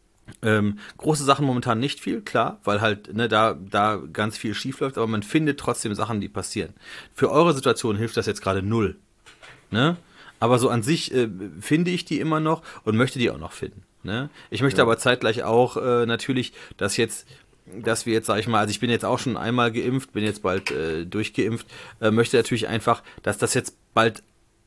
ähm, große Sachen momentan nicht viel, klar, weil halt ne, da, da ganz viel schief läuft, aber man findet trotzdem Sachen, die passieren. Für eure Situation hilft das jetzt gerade null. Ne? Aber so an sich äh, finde ich die immer noch und möchte die auch noch finden. Ne? Ich möchte ja. aber zeitgleich auch äh, natürlich, dass jetzt, dass wir jetzt, sag ich mal, also ich bin jetzt auch schon einmal geimpft, bin jetzt bald äh, durchgeimpft, äh, möchte natürlich einfach, dass das jetzt bald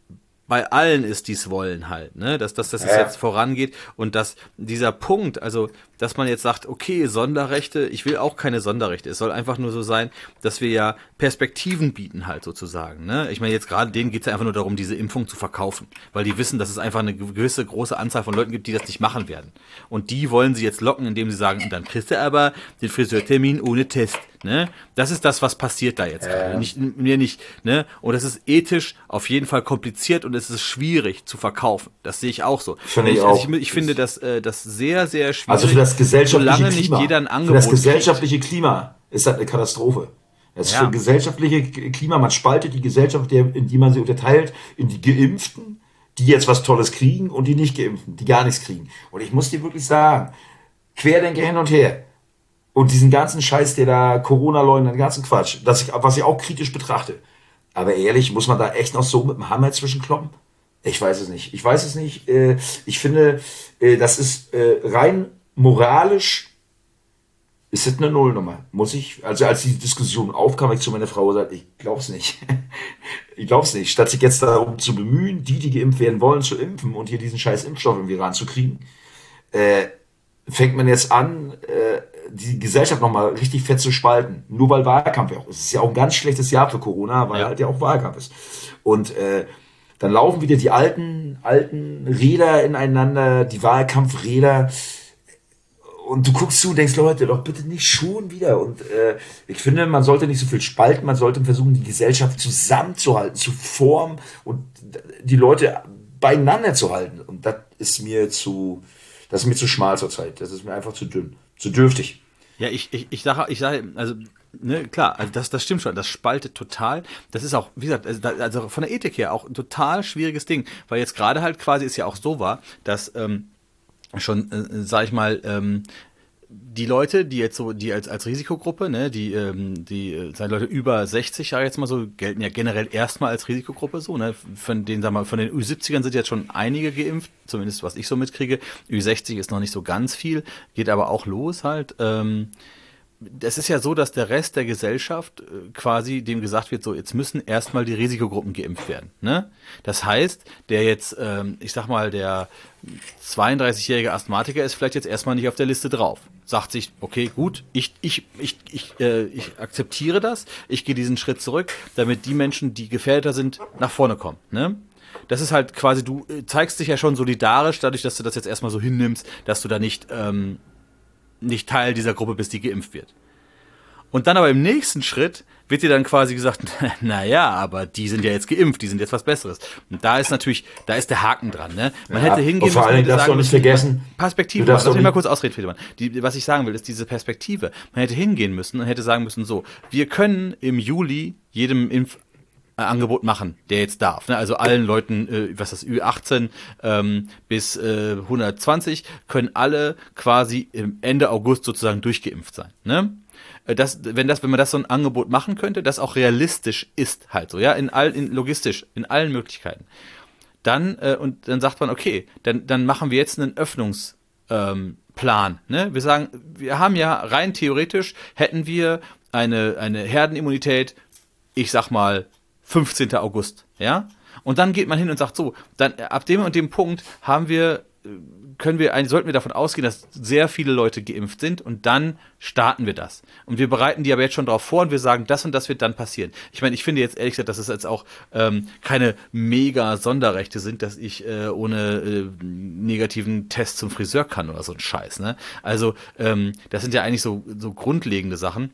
bei allen ist, die es wollen halt, ne, dass, dass, dass es ja. jetzt vorangeht und dass dieser Punkt, also, dass man jetzt sagt, okay, Sonderrechte, ich will auch keine Sonderrechte, es soll einfach nur so sein, dass wir ja Perspektiven bieten halt sozusagen, ne, ich meine jetzt gerade, denen geht es ja einfach nur darum, diese Impfung zu verkaufen, weil die wissen, dass es einfach eine gewisse große Anzahl von Leuten gibt, die das nicht machen werden und die wollen sie jetzt locken, indem sie sagen, dann kriegst du aber den Friseurtermin ohne Test, ne, das ist das, was passiert da jetzt gerade, ja. nicht, mir nicht, ne, und das ist ethisch auf jeden Fall kompliziert und es ist schwierig zu verkaufen. Das sehe ich auch so. Finde ich, ich, auch. Also ich, ich finde das, äh, das sehr, sehr schwierig. Also für das gesellschaftliche solange Klima. nicht jeder ein Angebot für das gesellschaftliche kriegt. Klima ist das eine Katastrophe. Das ist Ja. für das gesellschaftliche Klima. Man spaltet die Gesellschaft, in die man sie unterteilt, in die Geimpften, die jetzt was Tolles kriegen und die nicht Geimpften, die gar nichts kriegen. Und ich muss dir wirklich sagen, Querdenker hin und her. Und diesen ganzen Scheiß, der da Corona-Leugner, den ganzen Quatsch, das ich, was ich auch kritisch betrachte. Aber ehrlich, muss man da echt noch so mit dem Hammer zwischenkloppen? Ich weiß es nicht. Ich weiß es nicht. Ich finde, das ist rein moralisch, ist das eine Nullnummer. Muss ich, also als die Diskussion aufkam, habe ich zu meiner Frau gesagt, ich glaub's nicht. Ich glaub's nicht. Statt sich jetzt darum zu bemühen, die, die geimpft werden wollen, zu impfen und hier diesen scheiß Impfstoff irgendwie ranzukriegen, äh, fängt man jetzt an, äh, die Gesellschaft nochmal richtig fett zu spalten. Nur weil Wahlkampf ja auch ist. Es ist ja auch ein ganz schlechtes Jahr für Corona, weil Ja. halt ja auch Wahlkampf ist. Und äh, dann laufen wieder die alten, alten Räder ineinander, die Wahlkampfräder. und du guckst zu und denkst, Leute, doch bitte nicht schon wieder. Und äh, ich finde, man sollte nicht so viel spalten, man sollte versuchen, die Gesellschaft zusammenzuhalten, zu formen und die Leute beieinander zu halten. Und das ist mir zu, das ist mir zu schmal zurzeit. Das ist mir einfach zu dünn, zu dürftig. Ja, ich, ich, ich sage, ich sage, also, ne, klar, also das, das stimmt schon, das spaltet total. Das ist auch, wie gesagt, also, da- also von der Ethik her auch ein total schwieriges Ding, weil jetzt gerade halt quasi es ja auch so war, dass ähm, schon, äh, sag ich mal, ähm, die Leute, die jetzt so, die als, als Risikogruppe, ne, die, ähm, die, äh, sagen Leute über sechzig, sag ich jetzt mal so, gelten ja generell erstmal als Risikogruppe so, ne, von den, sag mal, von den Ü siebzigern sind jetzt schon einige geimpft, zumindest was ich so mitkriege. Ü sechzig ist noch nicht so ganz viel, geht aber auch los halt, ähm, das ist ja so, dass der Rest der Gesellschaft äh, quasi dem gesagt wird, so jetzt müssen erstmal die Risikogruppen geimpft werden. Ne? Das heißt, der jetzt, ähm, ich sag mal, der zweiunddreißigjährige Asthmatiker ist vielleicht jetzt erstmal nicht auf der Liste drauf. Sagt sich, okay, gut, ich, ich, ich, ich, äh, ich akzeptiere das, ich gehe diesen Schritt zurück, damit die Menschen, die gefährdeter sind, nach vorne kommen. Ne? Das ist halt quasi, du äh, zeigst dich ja schon solidarisch, dadurch, dass du das jetzt erstmal so hinnimmst, dass du da nicht, ähm, nicht Teil dieser Gruppe bist, die geimpft wird. Und dann aber im nächsten Schritt wird dir dann quasi gesagt, naja, aber die sind ja jetzt geimpft, die sind jetzt was Besseres. Und da ist natürlich, da ist der Haken dran. Ne? Man Ja, hätte hingehen und vor müssen allen und Dingen hätte darfst du sagen auch nicht müssen, vergessen, Perspektive, du darfst lass doch mich mal nicht- kurz ausreden, Friedemann. Die, was ich sagen will, ist diese Perspektive. Man hätte hingehen müssen und hätte sagen müssen, so, wir können im Juli jedem Impfangebot machen, der jetzt darf. Ne? Also allen Leuten, äh, was ist das, Ü achtzehn ähm, bis äh, hundertzwanzig, können alle quasi im Ende August sozusagen durchgeimpft sein. Ne? Äh, Das, wenn das, wenn man das so ein Angebot machen könnte, das auch realistisch ist, halt so, ja, in all, in logistisch, in allen Möglichkeiten. Dann, äh, und dann sagt man, okay, dann, dann machen wir jetzt einen Öffnungs, ähm, Plan, ne? Wir sagen, wir haben ja rein theoretisch hätten wir eine, eine Herdenimmunität, ich sag mal, fünfzehnten August, ja? Und dann geht man hin und sagt so, dann äh, ab dem und dem Punkt haben wir, äh, können wir, ein- sollten wir davon ausgehen, dass sehr viele Leute geimpft sind und dann starten wir das. Und wir bereiten die aber jetzt schon darauf vor und wir sagen, das und das wird dann passieren. Ich meine, ich finde jetzt ehrlich gesagt, dass es jetzt auch ähm, keine mega Sonderrechte sind, dass ich äh, ohne äh, negativen Test zum Friseur kann oder so ein Scheiß, ne? Also, ähm, das sind ja eigentlich so, so grundlegende Sachen.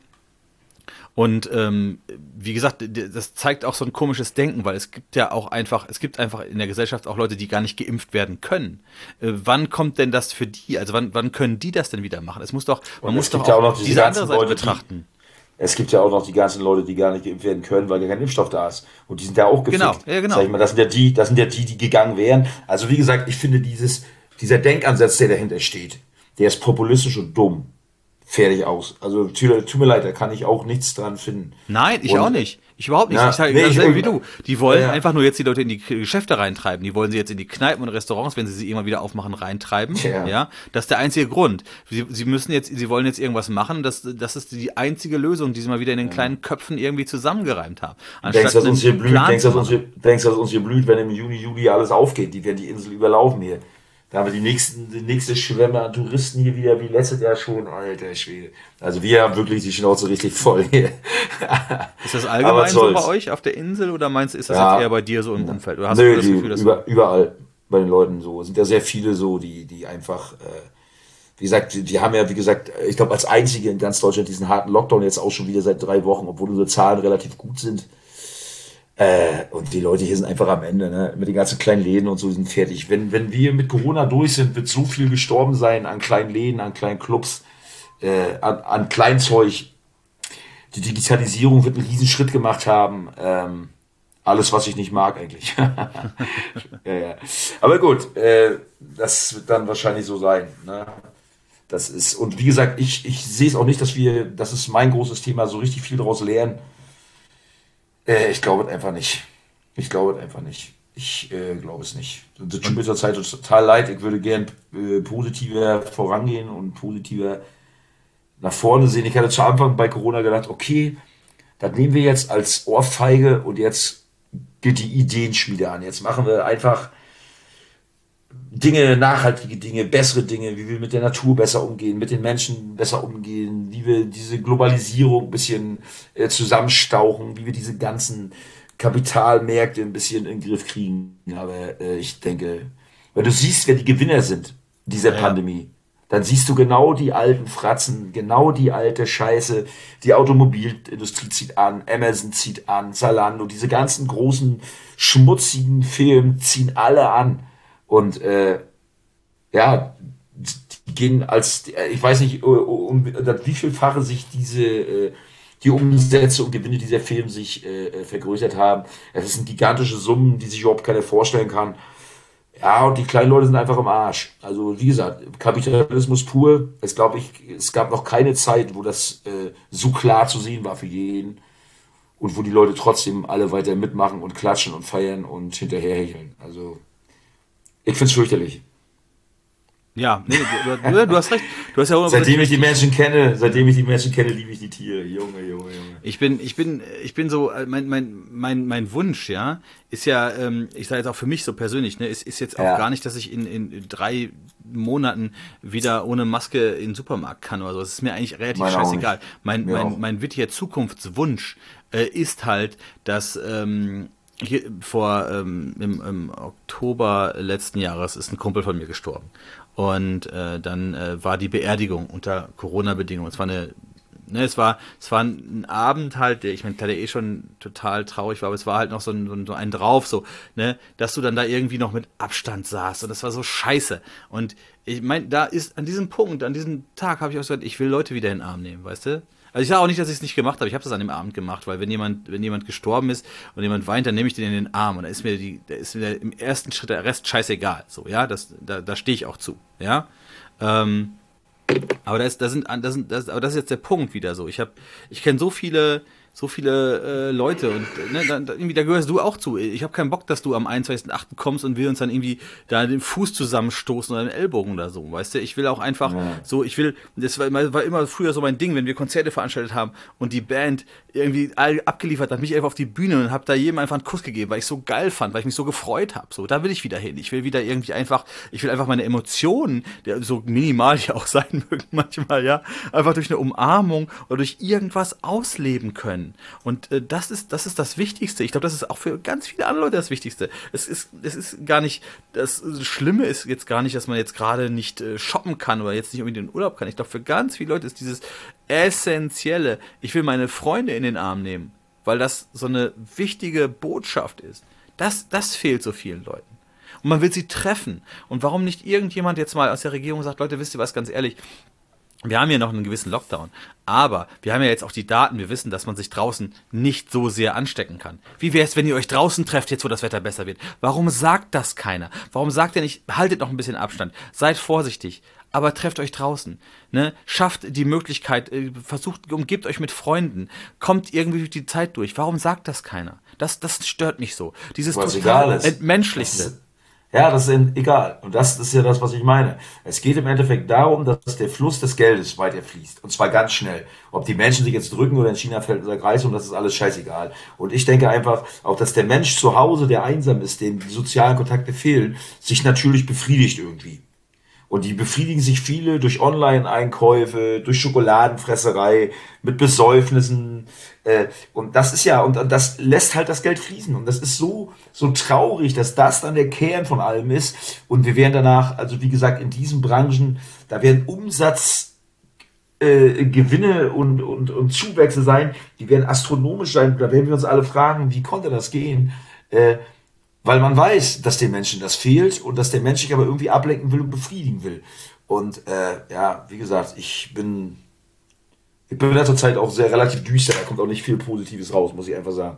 Und ähm, wie gesagt, d- das zeigt auch so ein komisches Denken, weil es gibt ja auch einfach, es gibt einfach in der Gesellschaft auch Leute, die gar nicht geimpft werden können. Äh, wann kommt denn das für die? Also wann, wann können die das denn wieder machen? Es muss doch, man Und muss es doch gibt ja auch auch noch diese diese andere ganzen Seite Leute, die- betrachten. Es gibt ja auch noch die ganzen Leute, die gar nicht geimpft werden können, weil gar kein Impfstoff da ist. Und die sind ja auch gefickt. Genau, ja, genau. Sag ich mal, das sind ja die, das sind ja die, die gegangen wären. Also wie gesagt, ich finde dieses, dieser Denkansatz, der dahinter steht, der ist populistisch und dumm. Fertig aus. Also tut, tut mir leid, da kann ich auch nichts dran finden. Nein, ich Und- auch nicht. Ich überhaupt nicht. Ja, ich sage nee, ich- dasselbe wie du. Die wollen Ja. einfach nur jetzt die Leute in die Geschäfte reintreiben. Die wollen sie jetzt in die Kneipen und Restaurants, wenn sie sie irgendwann wieder aufmachen, reintreiben. Ja. Ja. Das ist der einzige Grund. Sie, sie müssen jetzt, sie wollen jetzt irgendwas machen. Das, das ist die einzige Lösung, die sie mal wieder in den kleinen Köpfen irgendwie zusammengereimt haben. Denkst du, dass einen uns hier blüht, Plan denkst, zu dass uns machen. hier, denkst, dass uns hier blüht, wenn im Juni, Juli alles aufgeht? Die werden die Insel überlaufen hier. Da haben wir die nächsten, die nächste Schwemme an Touristen hier wieder, wie letztes Jahr schon, alter Schwede. Also wir haben wirklich die Schnauze richtig voll hier. Ist das Aber allgemein was so bei soll's. euch auf der Insel oder meinst du, ist das Ja. jetzt eher bei dir so im Umfeld? Oder hast Nö, du das die, Gefühl, dass über, überall bei den Leuten so. Es sind ja sehr viele so, die, die einfach, äh, wie gesagt, die, die haben ja, wie gesagt, ich glaube, als einzige in ganz Deutschland diesen harten Lockdown jetzt auch schon wieder seit drei Wochen, obwohl unsere Zahlen relativ gut sind. Äh, und die Leute hier sind einfach am Ende, ne? Mit den ganzen kleinen Läden und so, die sind fertig. Wenn, wenn wir mit Corona durch sind, wird so viel gestorben sein an kleinen Läden, an kleinen Clubs, äh, an, an Kleinzeug. Die Digitalisierung wird einen riesen Schritt gemacht haben. Ähm, alles, was ich nicht mag eigentlich. ja, ja. Aber gut, äh, das wird dann wahrscheinlich so sein. Ne? Das ist, und wie gesagt, ich, ich sehe es auch nicht, dass wir, das ist mein großes Thema, so richtig viel daraus lernen. Äh, ich glaube es einfach nicht. Ich glaube es einfach nicht. Ich äh, glaube es nicht. Das tut mir zur Zeit total leid. Ich würde gern äh, positiver vorangehen und positiver nach vorne sehen. Ich hatte zu Anfang bei Corona gedacht, okay, das nehmen wir jetzt als Ohrfeige und jetzt geht die Ideenschmiede an. Jetzt machen wir einfach Dinge, nachhaltige Dinge, bessere Dinge, wie wir mit der Natur besser umgehen, mit den Menschen besser umgehen, wie wir diese Globalisierung ein bisschen äh, zusammenstauchen, wie wir diese ganzen Kapitalmärkte ein bisschen in den Griff kriegen. Aber äh, ich denke, weil du siehst, wer die Gewinner sind dieser Ja, ja. Pandemie. dann siehst du genau die alten Fratzen, genau die alte Scheiße. Die Automobilindustrie zieht an, Amazon zieht an, Zalando, diese ganzen großen, schmutzigen Firmen ziehen alle an. Und äh, ja, die gehen als, ich weiß nicht, um, um wie vielfache sich diese äh, die Umsätze und Gewinne dieser Firmen sich äh, vergrößert haben. Es sind gigantische Summen, die sich überhaupt keiner vorstellen kann. Ja, und die kleinen Leute sind einfach im Arsch. Also wie gesagt, Kapitalismus pur. Es glaube ich, es gab noch keine Zeit, wo das äh, so klar zu sehen war für jeden und wo die Leute trotzdem alle weiter mitmachen und klatschen und feiern und hinterherhecheln. Also ich find's fürchterlich. Ja, nee, du, du, du hast recht. Du hast ja seitdem ich die Menschen kenne, seitdem ich die Menschen kenne, liebe ich die Tiere. Junge, Junge, Junge. Ich bin, ich bin, ich bin so, mein, mein, mein, mein Wunsch, ja, ist ja, ähm, ich sage jetzt auch für mich so persönlich, ne, ist, ist jetzt auch ja. gar nicht, dass ich in, in drei Monaten wieder ohne Maske in den Supermarkt kann oder so. Das ist mir eigentlich relativ Meine scheißegal. Mein, mein, mein, mein wirklicher Zukunftswunsch äh, ist halt, dass ähm, hier vor ähm, im, im Oktober letzten Jahres ist ein Kumpel von mir gestorben. Und äh, dann äh, war die Beerdigung unter Corona-Bedingungen. Es war eine, ne, es war, es war ein Abend halt, der, ich meine, der eh schon total traurig war, aber es war halt noch so ein, so ein, so ein drauf, so, ne, dass du dann da irgendwie noch mit Abstand saßt und das war so scheiße. Und ich meine, da ist an diesem Punkt, an diesem Tag habe ich auch gesagt, ich will Leute wieder in den Arm nehmen, weißt du? Also ich sage auch nicht, dass ich es nicht gemacht habe. Ich habe das an dem Abend gemacht, weil wenn jemand, wenn jemand gestorben ist und jemand weint, dann nehme ich den in den Arm und da ist mir die, da ist mir im ersten Schritt der Rest scheißegal. So, ja, das, da, da stehe ich auch zu, ja. Ähm, aber da ist, da sind, da sind, das, aber das ist jetzt der Punkt wieder so. Ich habe, ich kenne so viele, so viele äh, Leute und ne, da, da, irgendwie, da gehörst du auch zu. Ich habe keinen Bock, dass du am einundzwanzigsten achten kommst und wir uns dann irgendwie da den Fuß zusammenstoßen oder den Ellbogen oder so, weißt du? Ich will auch einfach ja. so, ich will, das war, war immer früher so mein Ding, wenn wir Konzerte veranstaltet haben und die Band irgendwie all abgeliefert hat, mich einfach auf die Bühne und hab da jedem einfach einen Kuss gegeben, weil ich so geil fand, weil ich mich so gefreut habe. So, da will ich wieder hin. Ich will wieder irgendwie einfach, ich will einfach meine Emotionen, der so minimal die auch sein mögen manchmal, ja, einfach durch eine Umarmung oder durch irgendwas ausleben können. Und äh, das ist, das ist das Wichtigste. Ich glaube, das ist auch für ganz viele andere Leute das Wichtigste. Es ist, es ist gar nicht, das Schlimme ist jetzt gar nicht, dass man jetzt gerade nicht äh, shoppen kann oder jetzt nicht unbedingt in den Urlaub kann. Ich glaube, für ganz viele Leute ist dieses Essentielle, ich will meine Freunde in den Arm nehmen, weil das so eine wichtige Botschaft ist. Das, das fehlt so vielen Leuten. Und man will sie treffen. Und warum nicht irgendjemand jetzt mal aus der Regierung sagt, Leute, wisst ihr was, ganz ehrlich, wir haben hier noch einen gewissen Lockdown, aber wir haben ja jetzt auch die Daten, wir wissen, dass man sich draußen nicht so sehr anstecken kann. Wie wäre es, wenn ihr euch draußen trefft, jetzt wo das Wetter besser wird? Warum sagt das keiner? Warum sagt ihr nicht, haltet noch ein bisschen Abstand, seid vorsichtig, aber trefft euch draußen, ne? Schafft die Möglichkeit, versucht, umgebt euch mit Freunden, kommt irgendwie durch die Zeit durch. Warum sagt das keiner? Das, das stört mich so. Dieses total Entmenschlichste. Ja, das ist egal. Und das ist ja das, was ich meine. Es geht im Endeffekt darum, dass der Fluss des Geldes weiter fließt. Und zwar ganz schnell. Ob die Menschen sich jetzt drücken oder in China fällt unser Kreis und das ist alles scheißegal. Und ich denke einfach, auch dass der Mensch zu Hause, der einsam ist, dem die sozialen Kontakte fehlen, sich natürlich befriedigt irgendwie. Und die befriedigen sich viele durch Online-Einkäufe, durch Schokoladenfresserei, mit Besäufnissen. Äh, und das ist ja, und das lässt halt das Geld fließen. Und das ist so, so traurig, dass das dann der Kern von allem ist. Und wir werden danach, also wie gesagt, in diesen Branchen, da werden Umsatz, äh, Gewinne und, und, und Zuwächse sein, die werden astronomisch sein. Da werden wir uns alle fragen, wie konnte das gehen? Äh, Weil man weiß, dass den Menschen das fehlt und dass der Mensch sich aber irgendwie ablenken will und befriedigen will. Und äh, ja, wie gesagt, ich bin, ich bin in letzter Zeit auch sehr relativ düster. Da kommt auch nicht viel Positives raus, muss ich einfach sagen.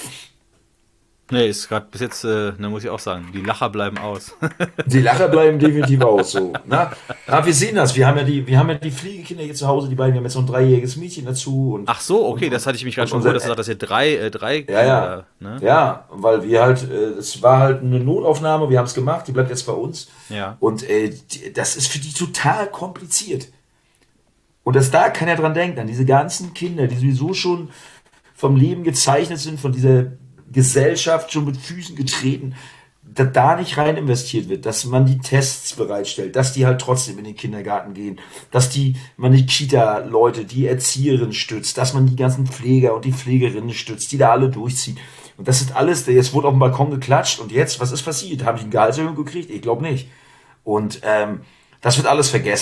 Nee, ist gerade bis jetzt, äh, ne, muss ich auch sagen, die Lacher bleiben aus. Die Lacher bleiben definitiv aus. So. Na, na, wir sehen das. Wir haben ja die, wir haben ja die Pflegekinder hier zu Hause, die beiden, wir haben jetzt noch ein dreijähriges Mädchen dazu. Und, ach so, okay, und, das hatte ich mich gerade schon gehört, dass du sagst, dass ihr drei, äh, drei ja, ja, äh, ne? Ja, weil wir halt, äh, es war halt eine Notaufnahme, wir haben es gemacht, die bleibt jetzt bei uns. Ja. Und äh, die, das ist für die total kompliziert. Und dass da keiner dran denkt, an diese ganzen Kinder, die sowieso schon vom Leben gezeichnet sind, von dieser Gesellschaft schon mit Füßen getreten, dass da nicht rein investiert wird, dass man die Tests bereitstellt, dass die halt trotzdem in den Kindergarten gehen, dass die, man die Kita-Leute, die Erzieherinnen stützt, dass man die ganzen Pfleger und die Pflegerinnen stützt, die da alle durchziehen. Und das ist alles, jetzt wurde auf dem Balkon geklatscht und jetzt, was ist passiert? Habe ich eine Gehaltserhöhung gekriegt? Ich glaube nicht. Und ähm, das wird alles vergessen.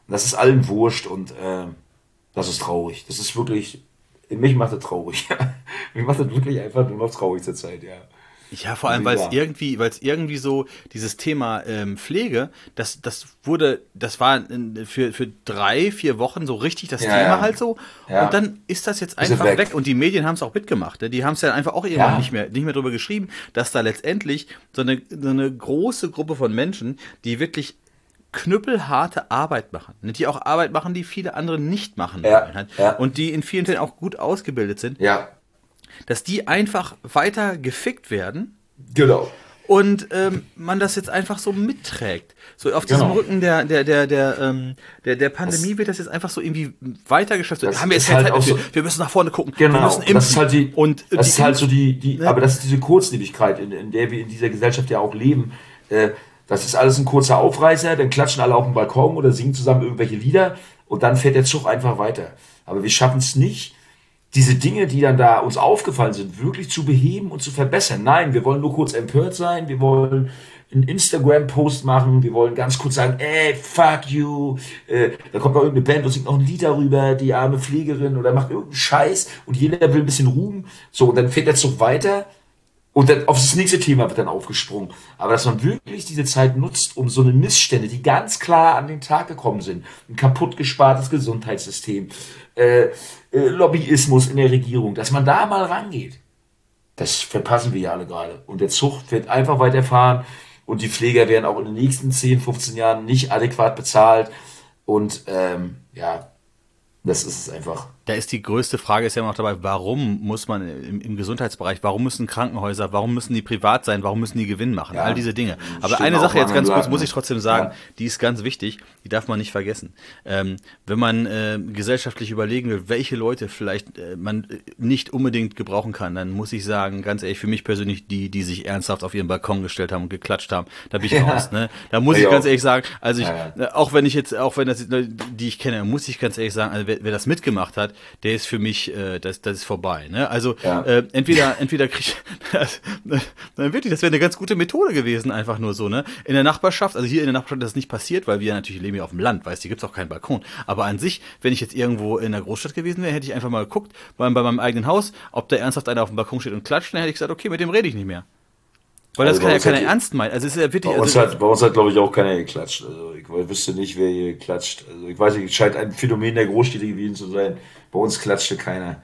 das ist allen wurscht und äh, das ist traurig. Das ist wirklich, mich macht das traurig. Mich macht das wirklich einfach nur noch traurig zur Zeit, ja. Ja, vor Muss allem, ich weil es sagen. irgendwie, weil es irgendwie so dieses Thema ähm, Pflege, das, das wurde, das war in, für, für drei, vier Wochen so richtig das Ja, Thema ja, halt so. Und ja. dann ist das jetzt Ist es einfach weg. weg. Und die Medien haben es auch mitgemacht. Ne? Die haben es ja einfach auch irgendwann nicht Ja, mehr, nicht mehr drüber geschrieben, dass da letztendlich so eine, so eine große Gruppe von Menschen, die wirklich knüppelharte Arbeit machen. Ne? Die auch Arbeit machen, die viele andere nicht machen wollen. ja, Halt. ja, Und die in vielen Fällen auch gut ausgebildet sind, ja, dass die einfach weiter gefickt werden genau, und ähm, man das jetzt einfach so mitträgt. So auf diesem genau. Rücken der, der, der, der, ähm, der, der Das, Pandemie wird das jetzt einfach so irgendwie weitergeschafft. So, das haben wir jetzt ist keine halt Zeit auch dafür. so, Wir müssen nach vorne gucken. Wir müssen genau, das ist impfen. halt die, Und äh, das die ist halt so Impf... die, die, Ne? aber das ist diese Kurzlebigkeit, in, in der wir in dieser Gesellschaft ja auch leben. Äh, das ist alles ein kurzer Aufreißer, dann klatschen alle auf dem Balkon oder singen zusammen irgendwelche Lieder und dann fährt der Zug einfach weiter. Aber wir schaffen es nicht, diese Dinge, die dann da uns aufgefallen sind, wirklich zu beheben und zu verbessern. Nein, wir wollen nur kurz empört sein, wir wollen einen Instagram-Post machen, wir wollen ganz kurz sagen, ey, fuck you, äh, da kommt noch irgendeine Band und singt noch ein Lied darüber, die arme Pflegerin oder macht irgendeinen Scheiß und jeder will ein bisschen Ruhm. So, und dann fährt der Zug weiter und dann auf das nächste Thema wird dann aufgesprungen. Aber dass man wirklich diese Zeit nutzt, um so eine Missstände, die ganz klar an den Tag gekommen sind, ein kaputt gespartes Gesundheitssystem, äh, äh, Lobbyismus in der Regierung, dass man da mal rangeht. Das verpassen wir ja alle gerade. Und der Zug wird einfach weiterfahren und die Pfleger werden auch in den nächsten zehn, fünfzehn Jahren nicht adäquat bezahlt. Und ähm, ja, das ist es einfach. Da ist die größte Frage ist ja immer noch dabei, warum muss man im, im Gesundheitsbereich, warum müssen Krankenhäuser, warum müssen die privat sein, warum müssen die Gewinn machen, all Ja, diese Dinge. Aber stimmt eine auch Sache jetzt an ganz anderen kurz Leuten, muss ich ne? trotzdem sagen, Ja, die ist ganz wichtig, die darf man nicht vergessen. Ähm, wenn man äh, gesellschaftlich überlegen will, welche Leute vielleicht äh, man äh, nicht unbedingt gebrauchen kann, dann muss ich sagen, ganz ehrlich, für mich persönlich, die, die sich ernsthaft auf ihren Balkon gestellt haben und geklatscht haben, da bin ich raus. ja, Ne? Da muss ich ich ganz auch. ehrlich sagen, also ich, Ja, ja. äh, auch wenn ich jetzt, auch wenn das, die ich kenne, muss ich ganz ehrlich sagen, also wer, wer das mitgemacht hat, der ist für mich, äh, das, das ist vorbei. Ne? Also Ja. äh, entweder, entweder krieg ich, das, dann wirklich, das wäre eine ganz gute Methode gewesen, einfach nur so, ne? In der Nachbarschaft, also hier in der Nachbarschaft ist das nicht passiert, weil wir natürlich leben ja auf dem Land, weißt du, hier gibt's auch keinen Balkon. Aber an sich, wenn ich jetzt irgendwo in der Großstadt gewesen wäre, hätte ich einfach mal geguckt, bei, bei meinem eigenen Haus, ob da ernsthaft einer auf dem Balkon steht und klatscht, dann hätte ich gesagt, okay, mit dem rede ich nicht mehr. Weil das Also kann bei ja uns keiner hat, ernst meinen. Also es ist ja bei wirklich, uns also hat, bei uns hat, glaube ich, auch keiner geklatscht. Also ich wüsste nicht, wer hier klatscht. Also ich weiß nicht, es scheint ein Phänomen der Großstädte gewesen zu sein. Bei uns klatschte keiner.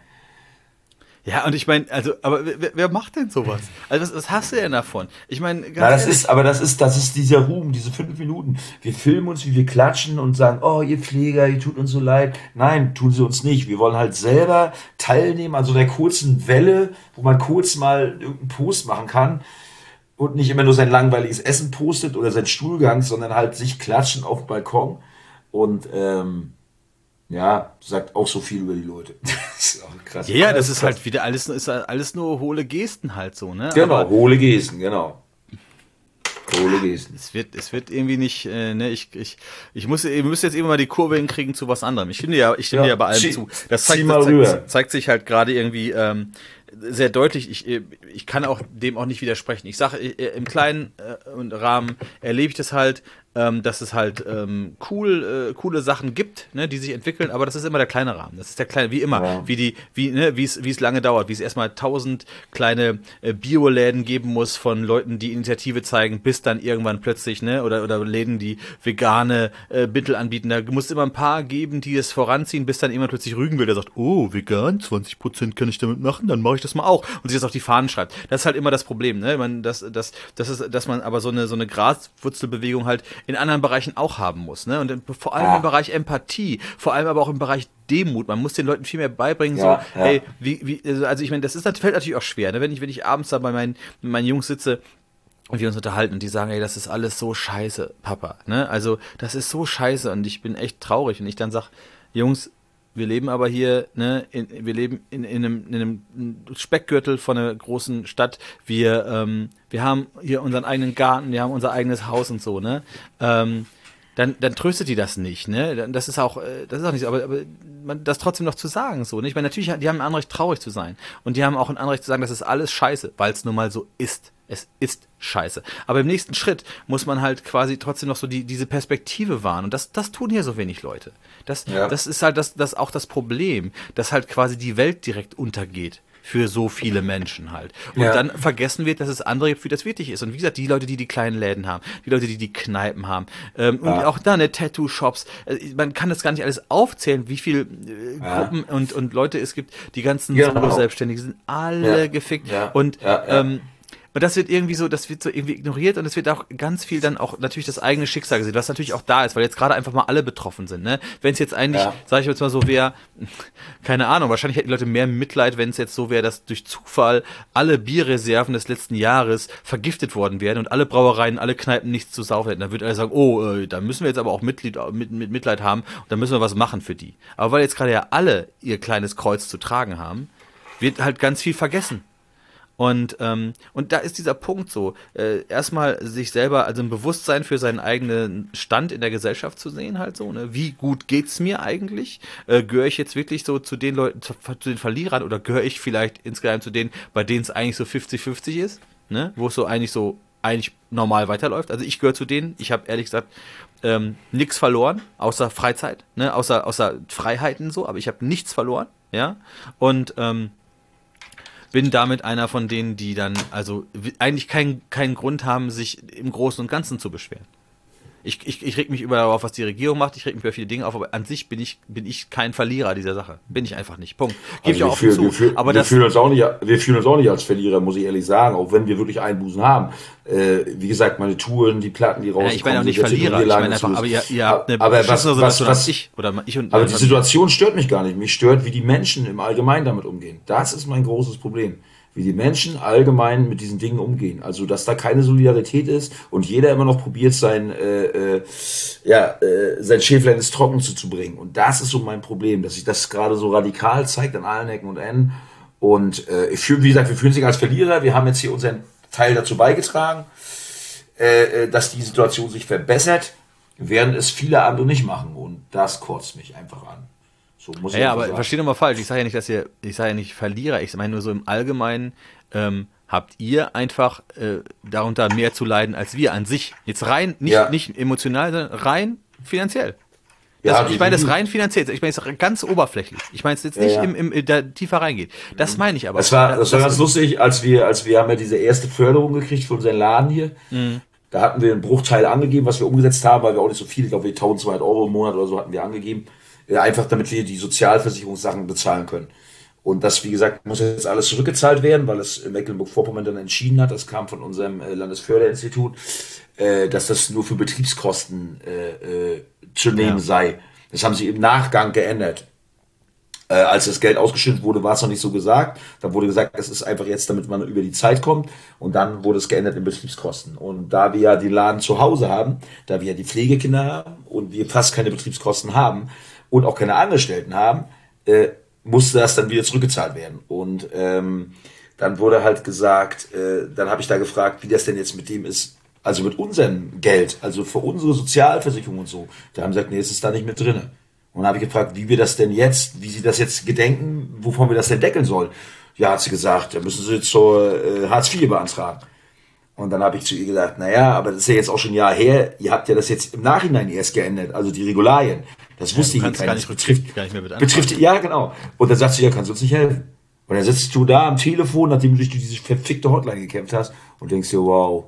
ja, und ich meine, also, aber wer, wer macht denn sowas? Also was, was hast du denn davon? Ich meine, Na, ganz das ehrlich, ist, aber das ist, das ist dieser Ruhm, diese fünf Minuten. Wir filmen uns, wie wir klatschen und sagen, oh, ihr Pfleger, ihr tut uns so leid. Nein, tun sie uns nicht. Wir wollen halt selber teilnehmen an so einer kurzen Welle, wo man kurz mal irgendeinen Post machen kann und nicht immer nur sein langweiliges Essen postet oder sein Stuhlgang, sondern halt sich klatschen auf dem Balkon. Und ähm, ja, sagt auch so viel über die Leute. Das ist auch krass. ja, ja, das Das ist ist krass. halt wieder alles, ist halt alles nur hohle Gesten halt so, ne? Genau, Aber hohle Gesten, genau. Hohle Gesten. es wird, es wird irgendwie nicht, äh, ne, ich, ich, ich muss, ich muss jetzt eben mal die Kurve hinkriegen zu was anderem. Ich stimme dir ja, ich stimme dir Ja, ja bei allem zieh, zu. Das zieh zeigt, mal das rüber. zeigt, zeigt sich halt gerade irgendwie ähm, sehr deutlich. Ich, äh, ich kann auch dem auch nicht widersprechen. Ich sage, äh, im kleinen äh, Rahmen erlebe ich das halt, ähm, dass es halt ähm, cool, äh, coole Sachen gibt, ne, die sich entwickeln, aber das ist immer der kleine Rahmen. Das ist der kleine, wie immer, Ja. wie die, wie, ne, wie es, wie es lange dauert, wie es erstmal tausend kleine äh, Bioläden geben muss von Leuten, die Initiative zeigen, bis dann irgendwann plötzlich, ne, oder, oder Läden, die vegane äh, Mittel anbieten. Da muss es immer ein paar geben, die es voranziehen, bis dann irgendwann plötzlich Rügenwälder der sagt, oh, vegan, zwanzig Prozent kann ich damit machen, dann mache ich das mal auch. Und sich das auf die Fahnen schreibt. Das ist halt immer das Problem, ne, man, das, das, das ist, dass man aber so eine, so eine Graswurzelbewegung halt in anderen Bereichen auch haben muss, ne? Und in, vor allem Ja. im Bereich Empathie, vor allem aber auch im Bereich Demut. Man muss den Leuten viel mehr beibringen, Ja, so, ja. hey, wie, wie, also also ich meine, das ist das fällt natürlich auch schwer, ne? Wenn ich, wenn ich abends da bei meinen, mit meinen Jungs sitze und wir uns unterhalten und die sagen, ey, das ist alles so scheiße, Papa, ne? Also, das ist so scheiße und ich bin echt traurig und ich dann sag, Jungs, wir leben aber hier, ne, in, wir leben in, in, einem, in einem Speckgürtel von einer großen Stadt. Wir, ähm, wir haben hier unseren eigenen Garten, wir haben unser eigenes Haus und so, ne? Ähm, dann, dann tröstet die das nicht, ne? Das ist auch, äh, das ist auch nicht so, aber, aber man, das trotzdem noch zu sagen, so, ne? Ich meine, natürlich, die haben ein Anrecht, traurig zu sein. Und die haben auch ein Anrecht zu sagen, das ist alles scheiße, weil es nun mal so ist. Es ist scheiße. Aber im nächsten Schritt muss man halt quasi trotzdem noch so die, diese Perspektive wahren. Und das, das tun hier so wenig Leute. Das, ja. das ist halt das, das auch das Problem, dass halt quasi die Welt direkt untergeht. Für so viele Menschen halt. Und ja. dann vergessen wird, dass es andere gibt, für das wichtig ist. Und wie gesagt, die Leute, die die kleinen Läden haben, die Leute, die die Kneipen haben, ähm, ja. und auch da, ne, Tattoo-Shops, äh, man kann das gar nicht alles aufzählen, wie viel äh, ja. Gruppen und, und Leute es gibt, die ganzen genau. Solo-Selbstständigen sind alle ja. gefickt. Ja. Und ja. Ja. Ähm, Und das wird irgendwie so, das wird so irgendwie ignoriert und es wird auch ganz viel dann auch natürlich das eigene Schicksal gesehen, was natürlich auch da ist, weil jetzt gerade einfach mal alle betroffen sind, ne? Wenn es jetzt eigentlich, ja. sage ich jetzt mal so wäre, keine Ahnung, wahrscheinlich hätten die Leute mehr Mitleid, wenn es jetzt so wäre, dass durch Zufall alle Bierreserven des letzten Jahres vergiftet worden wären und alle Brauereien, alle Kneipen nichts zu saufen hätten. Dann würde alle sagen, oh, äh, da müssen wir jetzt aber auch Mitglied, mit, mit Mitleid haben und dann müssen wir was machen für die. Aber weil jetzt gerade ja alle ihr kleines Kreuz zu tragen haben, wird halt ganz viel vergessen. Und, ähm, und da ist dieser Punkt so, äh, erstmal sich selber, also ein Bewusstsein für seinen eigenen Stand in der Gesellschaft zu sehen, halt so, ne? Wie gut geht's mir eigentlich? Äh, gehöre ich jetzt wirklich so zu den Leuten, zu, zu den Verlierern oder gehöre ich vielleicht insgesamt zu denen, bei denen es eigentlich so fünfzig fünfzig ist, ne? Wo es so eigentlich so, eigentlich normal weiterläuft. Also ich gehöre zu denen, ich habe ehrlich gesagt ähm, nichts verloren, außer Freizeit, ne? Außer, außer Freiheiten so, aber ich habe nichts verloren, ja? Und, ähm, bin damit einer von denen, die dann also eigentlich keinen keinen Grund haben, sich im Großen und Ganzen zu beschweren. Ich, ich, ich reg mich über darauf, was die Regierung macht, ich reg mich über viele Dinge auf, aber an sich bin ich, bin ich kein Verlierer dieser Sache. Bin ich einfach nicht. Punkt. Gebe ich auch offen zu. Wir, fühl, aber wir, das, fühlen uns auch nicht, wir fühlen uns auch nicht als Verlierer, muss ich ehrlich sagen, auch wenn wir wirklich Einbußen haben. Äh, wie gesagt, meine Touren, die Platten, die rauskommen. Ja, ich meine auch nicht Verlierer, ich meine einfach, aber ihr, ihr habt eine aber was, was, was, was, ich, oder ich und aber die Situation stört mich gar nicht. Mich stört, wie die Menschen im Allgemeinen damit umgehen. Das ist mein großes Problem. Wie die Menschen allgemein mit diesen Dingen umgehen. Also, dass da keine Solidarität ist und jeder immer noch probiert, sein, äh, äh, ja, äh, sein Schäflein ins Trocken zu, zu bringen. Und das ist so mein Problem, dass sich das gerade so radikal zeigt an allen Ecken und Enden. Und äh, ich fühle, wie gesagt, wir fühlen sich als Verlierer. Wir haben jetzt hier unseren Teil dazu beigetragen, äh, dass die Situation sich verbessert, während es viele andere nicht machen. Und das kotzt mich einfach an. So muss ja, ja, aber versteht doch mal falsch. Ich sage ja nicht, dass ihr, ich sage ja nicht Verlierer. Ich meine nur so im Allgemeinen ähm, habt ihr einfach äh, darunter mehr zu leiden als wir an sich. Jetzt rein, nicht, ja. nicht emotional, sondern rein finanziell. Das, ja, ich meine das rein finanziell. Ich meine es ganz oberflächlich. Ich meine es jetzt nicht ja, ja. Im, im, da tiefer reingeht. Das meine ich aber. Das war, das war das ganz lustig, als wir, als wir haben ja diese erste Förderung gekriegt für unseren Laden hier. Mhm. Da hatten wir einen Bruchteil angegeben, was wir umgesetzt haben, weil wir auch nicht so viel, ich glaube, wir eintausendzweihundert Euro im Monat oder so hatten wir angegeben. Einfach damit wir die Sozialversicherungssachen bezahlen können. Und das, wie gesagt, muss jetzt alles zurückgezahlt werden, weil es Mecklenburg-Vorpommern dann entschieden hat, das kam von unserem Landesförderinstitut, dass das nur für Betriebskosten äh, äh, zu nehmen ja. sei. Das haben sie im Nachgang geändert. Äh, als das Geld ausgeschüttet wurde, war es noch nicht so gesagt. Da wurde gesagt, es ist einfach jetzt, damit man über die Zeit kommt. Und dann wurde es geändert in Betriebskosten. Und da wir ja den Laden zu Hause haben, da wir ja die Pflegekinder haben und wir fast keine Betriebskosten haben, und auch keine Angestellten haben, äh, musste das dann wieder zurückgezahlt werden. Und ähm, dann wurde halt gesagt, äh, dann habe ich da gefragt, wie das denn jetzt mit dem ist, also mit unserem Geld, also für unsere Sozialversicherung und so. Da haben sie gesagt, nee, es ist da nicht mit drin. Und dann habe ich gefragt, wie wir das denn jetzt, wie sie das jetzt gedenken, wovon wir das denn deckeln sollen. Ja, hat sie gesagt, da müssen sie zur äh, Hartz vier beantragen. Und dann habe ich zu ihr gesagt, naja, aber das ist ja jetzt auch schon ein Jahr her, ihr habt ja das jetzt im Nachhinein erst geändert, also die Regularien. Das wusste ja, ich gar nicht, betrifft, gar nicht mehr mit betrifft, ja, genau. Und dann sagt sie, ja, kannst du uns nicht helfen. Und dann sitzt du da am Telefon, nachdem du durch diese verfickte Hotline gekämpft hast und denkst dir, wow,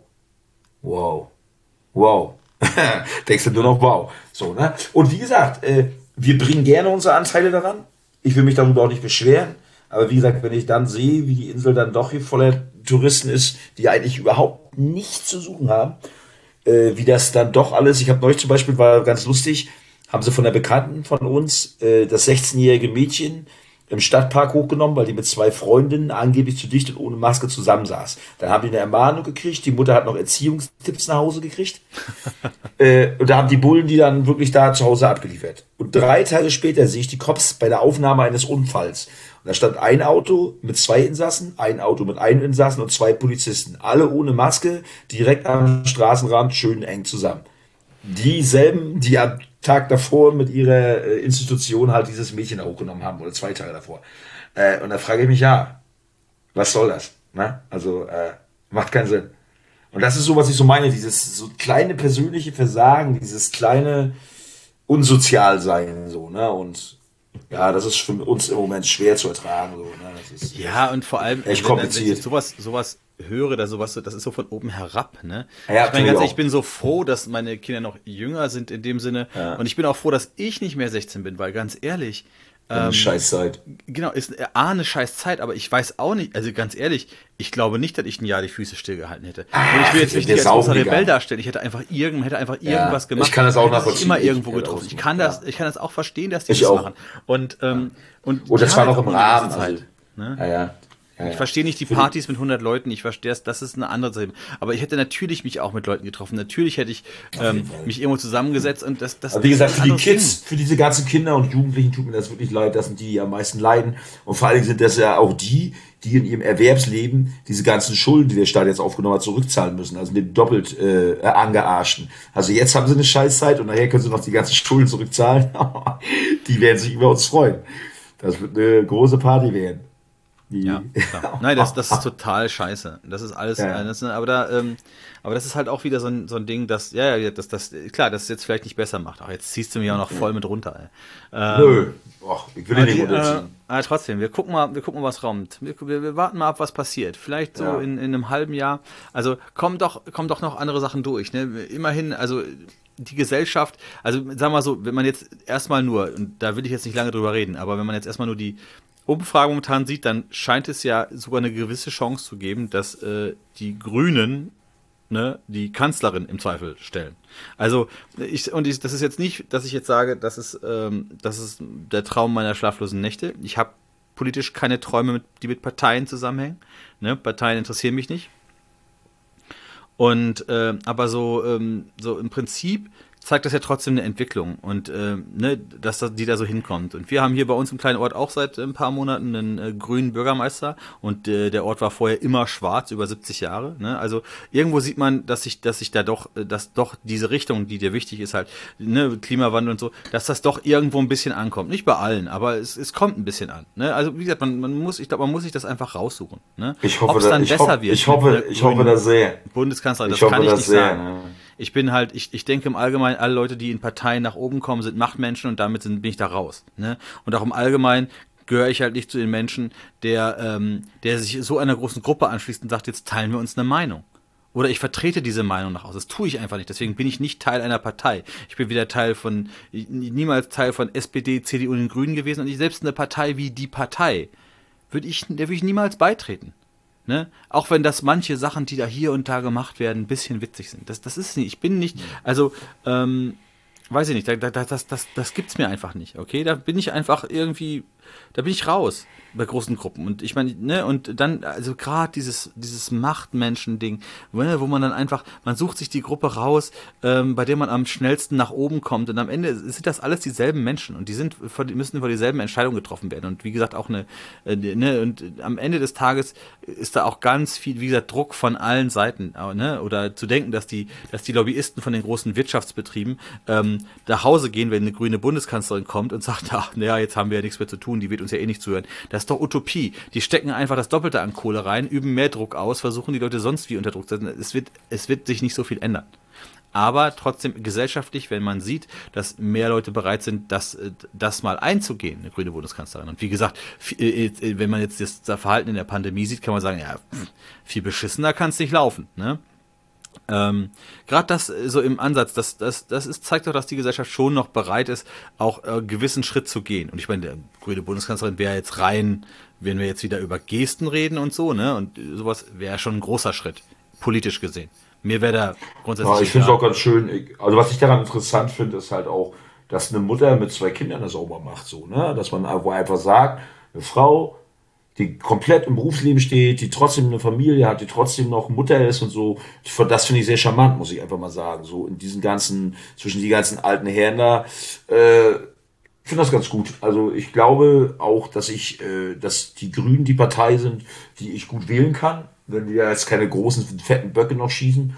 wow, wow. denkst du nur noch, wow. So, ne? Und wie gesagt, äh, wir bringen gerne unsere Anteile daran. Ich will mich darüber auch nicht beschweren. Aber wie gesagt, wenn ich dann sehe, wie die Insel dann doch hier voller Touristen ist, die eigentlich überhaupt nichts zu suchen haben, äh, wie das dann doch alles, ich habe neulich zum Beispiel, war ganz lustig, haben sie von der Bekannten von uns äh, das sechzehnjährige Mädchen im Stadtpark hochgenommen, weil die mit zwei Freundinnen angeblich zu dicht und ohne Maske zusammensaß. Dann haben die eine Ermahnung gekriegt, die Mutter hat noch Erziehungstipps nach Hause gekriegt. äh, und da haben die Bullen die dann wirklich da zu Hause abgeliefert. Und drei Tage später sehe ich die Cops bei der Aufnahme eines Unfalls. Und da stand ein Auto mit zwei Insassen, ein Auto mit einem Insassen und zwei Polizisten. Alle ohne Maske, direkt am Straßenrand, schön eng zusammen. Dieselben, die am Tag davor mit ihrer äh, Institution halt dieses Mädchen hochgenommen haben oder zwei Tage davor. Äh, und da frage ich mich, ja, was soll das? Ne? Also äh, macht keinen Sinn. Und das ist so, was ich so meine, dieses so kleine persönliche Versagen, dieses kleine Unsozialsein, so, ne? Und ja, das ist für uns im Moment schwer zu ertragen, so, ne? Das ist Ja, und vor allem, echt wenn, wenn ich kompliziert. sowas, sowas höre, oder sowas, das ist so von oben herab, ne? Ja, Ich meine, finde ich ganz ehrlich, ich auch. bin so froh, dass meine Kinder noch jünger sind in dem Sinne. Ja, Und ich bin auch froh, dass ich nicht mehr sechzehn bin, weil ganz ehrlich, so eine ähm, Scheißzeit. genau, ist äh, A, eine scheiß Zeit, aber ich weiß auch nicht, also ganz ehrlich, ich glaube nicht, dass ich ein Jahr die Füße stillgehalten hätte. Und ich will Ach, jetzt nicht wir mich als saufen großer die Rebell gar. darstellen, ich hätte einfach irgend, hätte einfach Ja, irgendwas ich gemacht, kann das man auch hätte sich nachvollziehen. immer Ich irgendwo hätte getroffen. auch Ich gemacht, kann das, ja. ich kann das auch verstehen, dass die Ich das auch. machen. Und, ähm, und Und die das haben war jetzt noch auch im nur eine gewisse Rahmen, also, Zeit. Ne? ja, ja, ja, Ich ja. verstehe nicht die Für die, Partys mit hundert Leuten, ich verstehe das, das ist eine andere Sache. Aber ich hätte natürlich mich auch mit Leuten getroffen. Natürlich hätte ich auf jeden ähm, Fall. mich irgendwo zusammengesetzt und das, das, Aber wie das gesagt, ist ein für die anderes Ding. Kids, für diese ganzen Kinder und Jugendlichen tut mir das wirklich leid. Das sind die, die am meisten leiden. Und vor allen Dingen sind das ja auch die, die in ihrem Erwerbsleben diese ganzen Schulden, die der Staat jetzt aufgenommen hat, zurückzahlen müssen. Also den doppelt äh, angearschten. Also jetzt haben sie eine Scheißzeit und nachher können sie noch die ganzen Schulden zurückzahlen. Die werden sich über uns freuen. Das wird eine große Party werden. Ja, Die, klar. Nein, das, das ist total scheiße. Das ist alles, ja, äh, ja. das, aber da, ähm, aber das ist halt auch wieder so ein, so ein Ding, das, ja, ja, das, das, klar, das es jetzt vielleicht nicht besser macht. Ach, jetzt ziehst du mich auch noch voll mit runter, ey. Ähm, Nö. Och, ich will aber ihn nicht die, äh, runterziehen. aber trotzdem, wir gucken mal, wir gucken mal, was kommt. Wir, wir, wir warten mal ab, was passiert. Vielleicht so Ja. in, in einem halben Jahr. Also kommen doch, kommen doch noch andere Sachen durch, ne? Immerhin, also die Gesellschaft, also sagen wir mal so, wenn man jetzt erstmal nur, und da will ich jetzt nicht lange drüber reden, aber wenn man jetzt erstmal nur die Umfrage momentan sieht, dann scheint es ja sogar eine gewisse Chance zu geben, dass äh, die Grünen, ne, die Kanzlerin im Zweifel stellen. Also ich und ich, das ist jetzt nicht, dass ich jetzt sage, das ist ähm, das ist der Traum meiner schlaflosen Nächte. Ich habe politisch keine Träume, mit, die mit Parteien zusammenhängen. Ne? Parteien interessieren mich nicht. Und äh, aber so, ähm, so im Prinzip zeigt das ja trotzdem eine Entwicklung und äh, ne, dass das, die da so hinkommt. Und wir haben hier bei uns im kleinen Ort auch seit ein paar Monaten einen äh, grünen Bürgermeister und äh, der Ort war vorher immer schwarz, über siebzig Jahre. Ne? Also irgendwo sieht man, dass sich, dass sich da doch, äh, dass doch diese Richtung, die dir wichtig ist, halt, ne, Klimawandel und so, dass das doch irgendwo ein bisschen ankommt. Nicht bei allen, aber es, es kommt ein bisschen an. Ne? Also wie gesagt, man, man muss, ich glaube, man muss sich das einfach raussuchen. Ne? Ich Ob hoffe, es da, dann ich besser hoffe, wird ich mit einer hoffe, ich hoffe grünen das sehr. Bundeskanzlerin, Ich das kann hoffe ich das nicht sehr. sagen. Ne? Ich bin halt, ich, ich denke im Allgemeinen, alle Leute, die in Parteien nach oben kommen, sind Machtmenschen und damit sind, bin ich da raus. Ne? Und auch im Allgemeinen gehöre ich halt nicht zu den Menschen, der, ähm, der sich so einer großen Gruppe anschließt und sagt, jetzt teilen wir uns eine Meinung. Oder ich vertrete diese Meinung nach außen. Das tue ich einfach nicht. Deswegen bin ich nicht Teil einer Partei. Ich bin weder Teil von, niemals Teil von S P D, C D U und den Grünen gewesen und ich selbst eine Partei wie die Partei würde ich, der würde ich niemals beitreten. Ne? Auch wenn das manche Sachen, die da hier und da gemacht werden, ein bisschen witzig sind. Das, das ist nicht, ich bin nicht, also, ähm, weiß ich nicht, da, da, das, das, das gibt's mir einfach nicht, okay? Da bin ich einfach irgendwie, da bin ich raus bei großen Gruppen. Und ich meine, ne, und dann, also gerade dieses, dieses Machtmenschen-Ding, ne, wo man dann einfach, man sucht sich die Gruppe raus, ähm, bei der man am schnellsten nach oben kommt. Und am Ende sind das alles dieselben Menschen und die sind, vor- die müssen vor dieselben Entscheidungen getroffen werden. Und wie gesagt, auch eine, äh, ne, und am Ende des Tages ist da auch ganz viel, wie gesagt, Druck von allen Seiten, aber, ne, oder zu denken, dass die, dass die Lobbyisten von den großen Wirtschaftsbetrieben ähm, nach Hause gehen, wenn eine grüne Bundeskanzlerin kommt und sagt, ach, naja, jetzt haben wir ja nichts mehr zu tun, die wird uns ja eh nicht zuhören. Das ist doch Utopie. Die stecken einfach das Doppelte an Kohle rein, üben mehr Druck aus, versuchen die Leute sonst wie unter Druck zu setzen. Es wird, es wird sich nicht so viel ändern. Aber trotzdem gesellschaftlich, wenn man sieht, dass mehr Leute bereit sind, das, äh, das mal einzugehen, eine grüne Bundeskanzlerin. Und wie gesagt, f- äh, äh, wenn man jetzt das Verhalten in der Pandemie sieht, kann man sagen, ja, pff, viel beschissener kann es nicht laufen. Ne? Ähm, Gerade das äh, so im Ansatz, das, das, das ist, zeigt doch, dass die Gesellschaft schon noch bereit ist, auch äh, einen gewissen Schritt zu gehen. Und ich meine, der grüne Bundeskanzlerin wäre jetzt rein, wenn wir jetzt wieder über Gesten reden und so, ne? Und äh, sowas wäre schon ein großer Schritt, politisch gesehen. Mir wäre da Ja, grundsätzlich ich finde es auch egal. ganz schön. Ich- Also was ich daran interessant finde, ist halt auch, dass eine Mutter mit zwei Kindern das auch mal macht, so, ne? Dass man einfach einfach sagt, eine Frau, die komplett im Berufsleben steht, die trotzdem eine Familie hat, die trotzdem noch Mutter ist und so. Das finde ich sehr charmant, muss ich einfach mal sagen. So in diesen ganzen, zwischen die ganzen alten Herren da. Äh, ich finde das ganz gut. Also ich glaube auch, dass ich, äh, dass die Grünen die Partei sind, die ich gut wählen kann, wenn die ja jetzt keine großen, fetten Böcke noch schießen.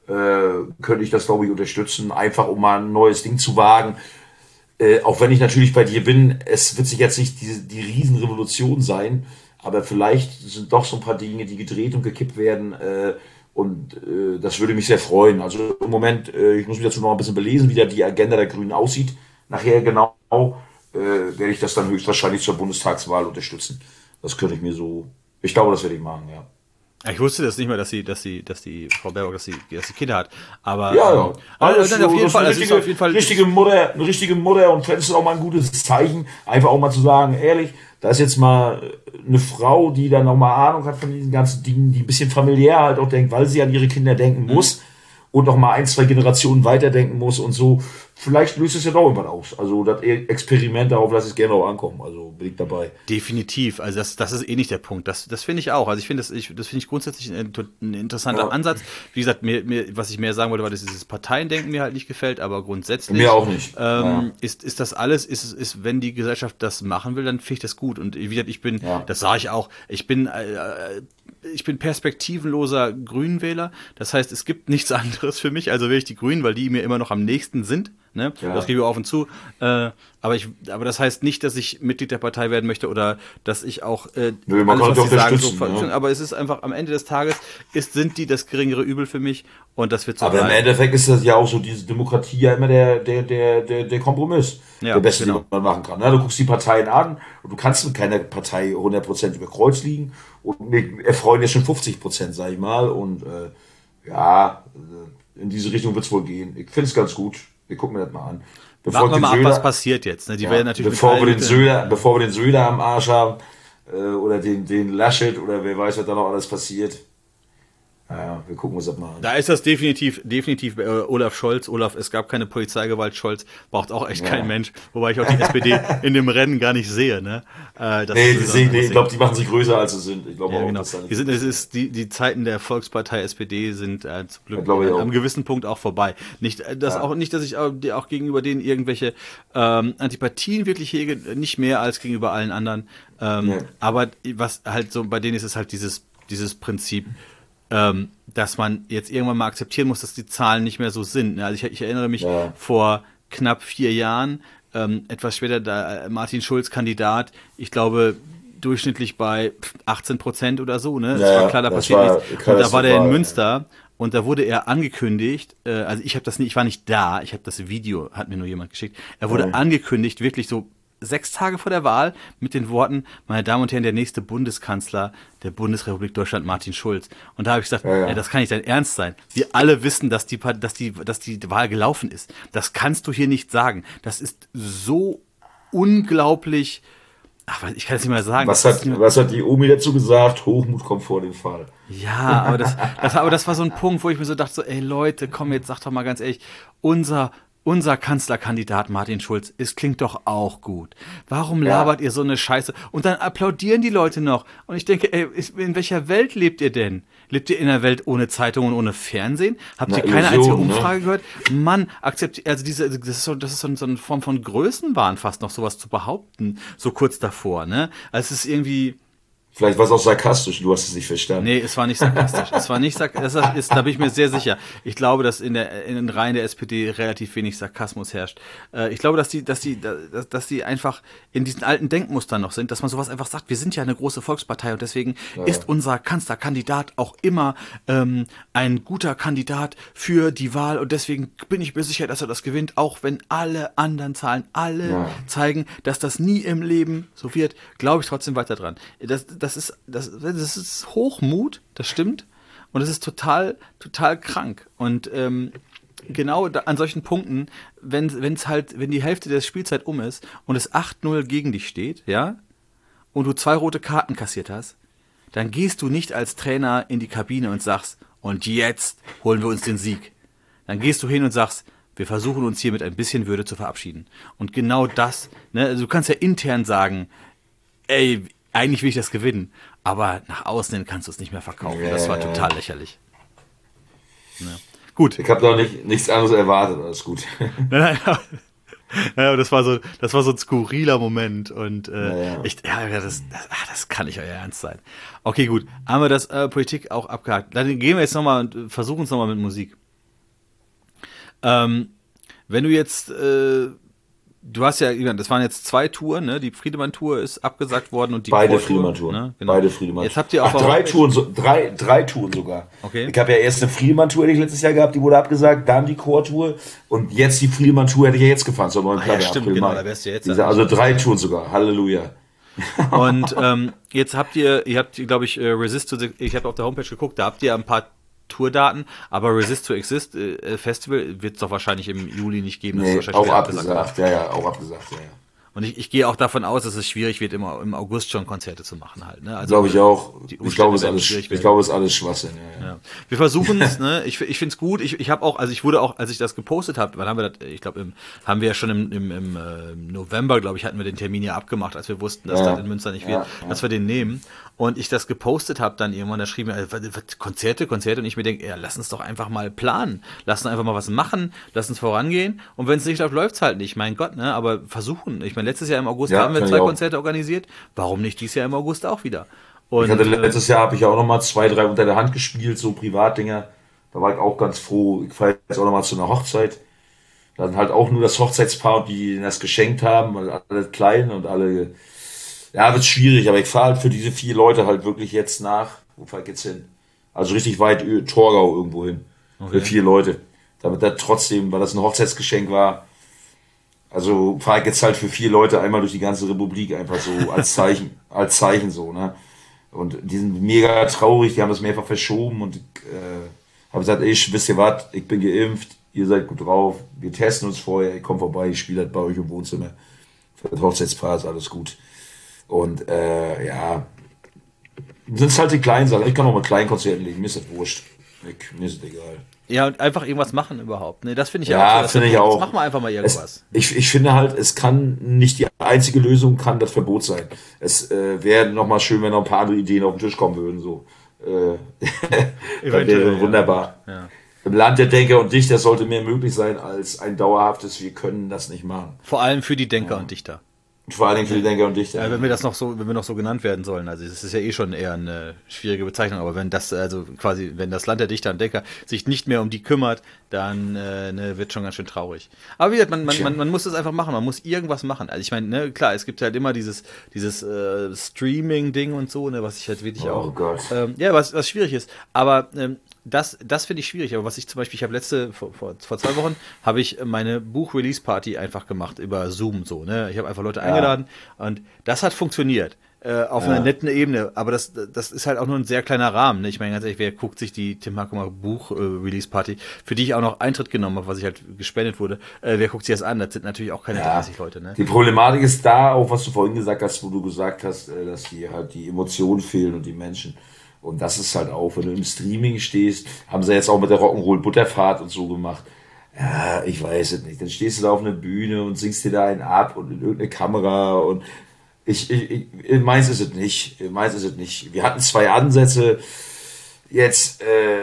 äh, könnte ich das, glaube ich, unterstützen, einfach um mal ein neues Ding zu wagen. Äh, auch wenn ich natürlich bei dir bin, es wird sich jetzt nicht die, die Riesenrevolution sein, aber vielleicht sind doch so ein paar Dinge, die gedreht und gekippt werden. Äh, und äh, das würde mich sehr freuen. Also im Moment, äh, ich muss mich dazu noch ein bisschen belesen, wie da die Agenda der Grünen aussieht. Nachher genau äh, werde ich das dann höchstwahrscheinlich zur Bundestagswahl unterstützen. Das könnte ich mir so, ich glaube, das werde ich machen, ja. Ich wusste das nicht mehr, dass sie, dass sie, dass die Frau Baerbock, dass sie, dass sie Kinder hat. Aber Ja, ähm, ja. aber Alles dann so, auf jeden das ist Fall, eine also ist richtige, auf jeden Fall richtige Mutter, eine richtige Mutter und das ist auch mal ein gutes Zeichen, einfach auch mal zu sagen, ehrlich, da ist jetzt mal eine Frau, die dann noch mal Ahnung hat von diesen ganzen Dingen, die ein bisschen familiär halt auch denkt, weil sie an ihre Kinder denken muss und noch mal ein, zwei Generationen weiterdenken muss und so. Vielleicht löst es ja doch irgendwann aus. Also das Experiment, darauf lasse ich es gerne auch ankommen. Also bin ich dabei. definitiv. Also das, das ist eh nicht der Punkt. Das, das finde ich auch. Also ich finde das, ich, das finde ich grundsätzlich ein, ein interessanter Ja. Ansatz. Wie gesagt, mir, mir, was ich mehr sagen wollte, war, dass dieses Parteiendenken mir halt nicht gefällt, aber grundsätzlich Mir auch nicht. ähm, Ja. ist, ist das alles, ist, ist, wenn die Gesellschaft das machen will, dann finde ich das gut. Und wie gesagt, ich bin, Ja. das sage ich auch, ich bin äh, ich bin perspektivenloser Grünwähler. Das heißt, es gibt nichts anderes für mich, also wähle ich die Grünen, weil die mir immer noch am nächsten sind. Ne? Ja. Das gebe ich auf und zu. Äh, aber, ich, aber das heißt nicht, dass ich Mitglied der Partei werden möchte oder dass ich auch äh, Nö, man alles, kann was die sie auch sagen, so unterstützen, ver- ja. aber es ist einfach am Ende des Tages ist, sind die das geringere Übel für mich und das wird so Aber im bleiben. Endeffekt ist das ja auch so, diese Demokratie ja immer der, der, der, der, der Kompromiss. Ja, Der beste, genau. den man machen kann. Ne? Du guckst die Parteien an und du kannst mit keiner Partei hundert Prozent über Kreuz liegen. Und mir erfreuen ja schon fünfzig Prozent, sag ich mal. Und äh, ja, äh, in diese Richtung wird es wohl gehen. Ich finde es ganz gut. Wir gucken mir das mal an. Bevor Warten wir ich den mal ab, was Söder- passiert jetzt. Ne? Die ja, werden natürlich bevor, mit wir allen den Mitteln- Söder, bevor wir den Söder am Arsch haben äh, oder den, den Laschet oder wer weiß, was da noch alles passiert. Naja, wir gucken uns das mal an. Da ist das definitiv, definitiv äh, Olaf Scholz. Olaf, es gab keine Polizeigewalt. Scholz braucht auch echt Ja. kein Mensch. Wobei ich auch die S P D in dem Rennen gar nicht sehe. Ne? Äh, das Nee, ist die so sehen, ein nee, ich anderes glaube, die machen sich größer, als sie sind. Ich glaube Ja, auch, genau. dass da Die, nicht sind, es ist, die, die Zeiten der Volkspartei S P D sind äh, zum Glück Ja, glaube ich an auch. einem gewissen Punkt auch vorbei. Nicht, äh, das Ja. auch, nicht dass ich auch, die auch gegenüber denen irgendwelche ähm, Antipathien wirklich hege, nicht mehr als gegenüber allen anderen. Ähm, Nee. Aber was halt so bei denen ist, ist halt dieses, dieses Prinzip, ähm, dass man jetzt irgendwann mal akzeptieren muss, dass die Zahlen nicht mehr so sind. Ne? Also ich, ich erinnere mich Ja. vor knapp vier Jahren, ähm, etwas später, da äh, Martin Schulz Kandidat, ich glaube, durchschnittlich bei achtzehn Prozent oder so, ne? Es Ja, war klar, da das passiert war nichts. Und da war der in katastrophal. Münster und da wurde er angekündigt, äh, also ich habe das nicht, ich war nicht da, ich habe das Video, hat mir nur jemand geschickt. Er wurde Mhm. angekündigt, wirklich so sechs Tage vor der Wahl mit den Worten, meine Damen und Herren, der nächste Bundeskanzler der Bundesrepublik Deutschland, Martin Schulz. Und da habe ich gesagt, Ja, ja. ja, das kann nicht dein Ernst sein. Wir alle wissen, dass die, Pa- dass die, dass die Wahl gelaufen ist. Das kannst du hier nicht sagen. Das ist so unglaublich, ach, ich kann es nicht mal sagen. Was Das hat, ist nicht mehr- was hat die Omi dazu gesagt? Hochmut kommt vor den Fall. ja, aber das, das, aber das war so ein Punkt, wo ich mir so dachte, so, ey Leute, komm, jetzt sag doch mal ganz ehrlich, unser, unser Kanzlerkandidat Martin Schulz, es klingt doch auch gut. Warum Ja. labert ihr so eine Scheiße? Und dann applaudieren die Leute noch. Und ich denke, ey, ist- in welcher Welt lebt ihr denn? Lebt ihr in einer Welt ohne Zeitung und ohne Fernsehen? Habt Na, ihr keine einzige Illusion, ne? Umfrage gehört? Mann, akzeptiert, also diese, das ist so, das ist so, so eine Form von Größenwahn fast noch sowas zu behaupten, so kurz davor, ne? Also es ist irgendwie, Vielleicht war es auch sarkastisch, du hast es nicht verstanden. nee, es war nicht sarkastisch. Es war nicht sarkastisch. Das ist, da bin ich mir sehr sicher. Ich glaube, dass in, der, in den Reihen der S P D relativ wenig Sarkasmus herrscht. Äh, ich glaube, dass die, dass die, dass, dass die einfach in diesen alten Denkmustern noch sind, dass man sowas einfach sagt, wir sind ja eine große Volkspartei und deswegen ist unser Kanzlerkandidat auch immer ähm, ein guter Kandidat für die Wahl und deswegen bin ich mir sicher, dass er das gewinnt, auch wenn alle anderen Zahlen, alle Ja. zeigen, dass das nie im Leben so wird, glaube ich trotzdem weiter dran. Das, das, ist, das, das ist Hochmut, das stimmt. Und das ist total, total krank. Und ähm, genau da, an solchen Punkten, wenn es halt, wenn die Hälfte der Spielzeit um ist und es acht null gegen dich steht, ja, und du zwei rote Karten kassiert hast, dann gehst du nicht als Trainer in die Kabine und sagst, und jetzt holen wir uns den Sieg. Dann gehst du hin und sagst, wir versuchen uns hier mit ein bisschen Würde zu verabschieden. Und genau das, ne, also du kannst ja intern sagen, ey, eigentlich will ich das gewinnen, aber nach außen hin kannst du es nicht mehr verkaufen. Ja, Das war ja, ja. total lächerlich. Ja. Gut. Ich habe da nicht, nichts anderes erwartet, alles gut. Nein, nein, ja, aber das war so, das war so ein skurriler Moment und äh, Ja, ja. ich, ja, das, das, ah, das kann nicht euer Ernst sein. Okay, gut, haben wir das äh, Politik auch abgehakt. Dann gehen wir jetzt nochmal und äh, versuchen es nochmal mit Musik. Ähm, wenn du jetzt, äh, du hast ja, das waren jetzt zwei Touren, ne? Die Friedemann-Tour ist abgesagt worden und die Beide Chor-Tour, Friedemann-Touren. ne? Genau. Beide Friedemann. Jetzt habt ihr auf Ach, der drei Homepage- Touren, so, drei, drei Touren sogar. Okay. Ich habe ja erst eine Friedemann-Tour, die ich letztes Jahr gehabt, die wurde abgesagt, dann die Chor-Tour und jetzt die Friedemann-Tour hätte ich ja jetzt gefahren, zur neuen Ah, Platte, ja, stimmt, April, genau, Mai. da wärst du jetzt Wie gesagt, eigentlich. also drei Touren sogar, Halleluja. Und ähm, jetzt habt ihr, ihr habt, glaube ich, äh, Resist to the, ich habe auf der Homepage geguckt, da habt ihr ein paar Tourdaten, aber Resist to Exist äh, Festival wird es doch wahrscheinlich im Juli nicht geben. Das Nee, ist wahrscheinlich auch wieder abgesagt, abgesagt, ja, ja, auch abgesagt, ja, ja. Und ich, ich gehe auch davon aus, dass es schwierig wird, immer im August schon Konzerte zu machen halt. Ne? Also, Glaube ich auch. die Ich glaube, es ist Umstände werden alles, schwierig ich werden. glaube, es ist alles Schwachsinn, ja, ja. Ja. Wir versuchen es, ne? Ich, ich finde es gut. Ich, ich habe auch, also ich wurde auch, als ich das gepostet habe, wann haben wir das, ich glaube, haben wir ja schon im, im, im äh, November, glaube ich, hatten wir den Termin ja abgemacht, als wir wussten, dass Ja. das in Münster nicht wird, Ja, ja. dass wir den nehmen. Und ich das gepostet habe dann irgendwann, da schrieben wir, äh, was- was- Konzerte, Konzerte, und ich mir denke, ja, lass uns doch einfach mal planen. Lass uns einfach mal was machen, lass uns vorangehen. Und wenn es nicht läuft, läuft es halt nicht, mein Gott, ne? Aber versuchen. Ich meine, letztes Jahr im August Ja, haben wir kann zwei ich auch. Konzerte organisiert. Warum nicht dieses Jahr im August auch wieder? Und, Ich hatte äh, letztes Jahr habe ich ja auch noch mal zwei, drei unter der Hand gespielt, so Privatdinger. Da war ich auch ganz froh. Ich fahre jetzt auch noch mal zu einer Hochzeit. Dann halt auch nur das Hochzeitspaar, die ihnen das geschenkt haben, weil alle klein und alle. Ja, wird schwierig, aber ich fahre halt für diese vier Leute halt wirklich jetzt nach. Wo fahr ich jetzt hin? Also richtig weit Ö- Torgau irgendwo hin. Okay. Für vier Leute. Damit da trotzdem, weil das ein Hochzeitsgeschenk war. Also fahre ich jetzt halt für vier Leute einmal durch die ganze Republik, einfach so als Zeichen, als Zeichen so, ne? Und die sind mega traurig, die haben das mehrfach verschoben und äh, habe gesagt, ich, wisst ihr was, ich bin geimpft, ihr seid gut drauf, wir testen uns vorher, ich komme vorbei, ich spiele halt bei euch im Wohnzimmer. Für das Hochzeitspaar ist alles gut. Und äh, ja, sind es halt die kleinen Sachen. Ich kann auch mit kleinen Konzerten legen, mir ist das wurscht. Ich, mir ist das egal. ja, und einfach irgendwas machen überhaupt. Ne, das finde ich Ja, ja auch so. dass finde wir- ich auch. Jetzt machen wir einfach mal irgendwas. Es, ich, ich finde halt, es kann nicht die einzige Lösung, kann das Verbot sein. Es äh, wäre nochmal schön, wenn noch ein paar andere Ideen auf den Tisch kommen würden. So. Äh, das Eventuell, wäre ja. wunderbar. Ja. Im Land der Denker und Dichter sollte mehr möglich sein als ein dauerhaftes, wir können das nicht machen. Vor allem für die Denker und Dichter. Vor allen Dingen für die Denker und Dichter. Ja, wenn wir das noch so, wenn wir noch so genannt werden sollen, also es ist ja eh schon eher eine schwierige Bezeichnung, aber wenn das, also quasi, wenn das Land der Dichter und Denker sich nicht mehr um die kümmert, dann äh, ne, wird schon ganz schön traurig. Aber wie gesagt, man, man, Tja. man, man muss das einfach machen, man muss irgendwas machen. Also ich meine, ne, klar, es gibt halt immer dieses, dieses äh, Streaming-Ding und so, ne, was ich halt wirklich Oh auch, Gott. ähm, ja, was, was schwierig ist. Aber ähm, das, das finde ich schwierig. Aber was ich zum Beispiel, ich habe letzte, vor, vor, vor zwei Wochen, habe ich meine Buch-Release-Party einfach gemacht über Zoom so, ne? Ich habe einfach Leute eingeladen und das hat funktioniert. Äh, auf Ja. einer netten Ebene, aber das, das ist halt auch nur ein sehr kleiner Rahmen. Ne? Ich meine, ganz ehrlich, wer guckt sich die Tim Hackmer Buch-Release-Party, für die ich auch noch Eintritt genommen habe, was ich halt gespendet wurde, äh, wer guckt sich das an? Das sind natürlich auch keine Ja. dreißig Leute, ne? Die Problematik ist da, auch was du vorhin gesagt hast, wo du gesagt hast, äh, dass die halt die Emotionen fehlen und die Menschen. Und das ist halt auch, wenn du im Streaming stehst, haben sie jetzt auch mit der Rock'n'Roll Butterfahrt und so gemacht. Ja, ich weiß es nicht. Dann stehst du da auf einer Bühne und singst dir da einen ab und in irgendeine Kamera und ich, ich, ich meins ist es nicht. Meins ist es nicht. Wir hatten zwei Ansätze. Jetzt, äh,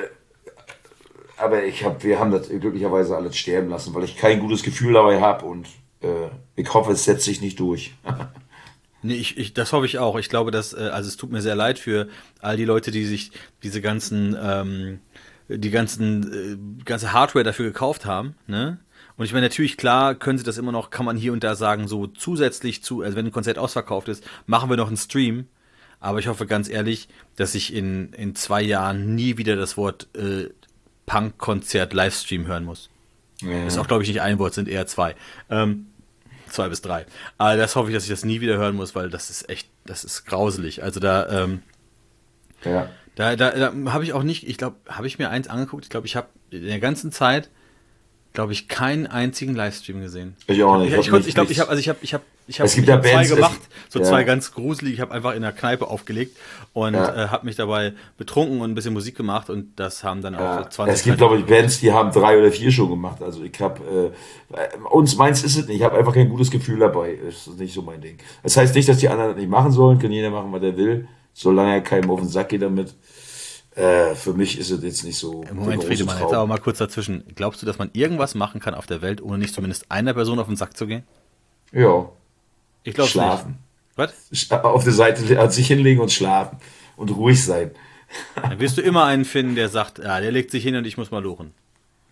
aber ich hab, wir haben das glücklicherweise alles sterben lassen, weil ich kein gutes Gefühl dabei habe und äh, ich hoffe, es setzt sich nicht durch. Nee, ich, ich, das hoffe ich auch. Ich glaube, dass, äh, also es tut mir sehr leid für all die Leute, die sich diese ganzen, ähm, die ganzen, äh, ganze Hardware dafür gekauft haben, ne? Und ich meine, natürlich, klar, können sie das immer noch, kann man hier und da sagen, so zusätzlich zu, also wenn ein Konzert ausverkauft ist, machen wir noch einen Stream. Aber ich hoffe ganz ehrlich, dass ich in, in zwei Jahren nie wieder das Wort äh, Punk-Konzert-Livestream hören muss. Ja. Ist auch, glaube ich, nicht ein Wort, sind eher zwei. Ähm, zwei bis drei. Aber das hoffe ich, dass ich das nie wieder hören muss, weil das ist echt, das ist grauselig. Also da, ähm, Ja. da, da, da habe ich auch nicht, ich glaube, habe ich mir eins angeguckt. Ich glaube, ich habe in der ganzen Zeit, glaube ich, keinen einzigen Livestream gesehen. Ich auch nicht. Ich, ich, ich, ich glaube, ich habe, also ich habe, ich habe, ich habe Es gibt ja zwei Bands, es- gemacht, so ja. zwei ganz gruselig. Ich habe einfach in der Kneipe aufgelegt und Ja. äh, habe mich dabei betrunken und ein bisschen Musik gemacht und das haben dann auch Ja, so zwanzig. es gibt, glaube ich, Bands, die haben drei oder vier schon gemacht. Also ich habe, äh, uns meins ist es nicht. Ich habe einfach kein gutes Gefühl dabei. Das ist nicht so mein Ding. Das heißt nicht, dass die anderen das nicht machen sollen. Kann jeder machen, was er will, solange er keinem auf den Sack geht damit. Äh, für mich ist es jetzt nicht so. der Moment, große Friedemann, jetzt Traum. aber mal kurz dazwischen. Glaubst du, dass man irgendwas machen kann auf der Welt, ohne nicht zumindest einer Person auf den Sack zu gehen? Ja, Ich glaube nicht. schlafen. Was? Auf der Seite an sich hinlegen und schlafen und ruhig sein. Dann wirst du immer einen finden, der sagt, ja, der legt sich hin und ich muss mal lochen.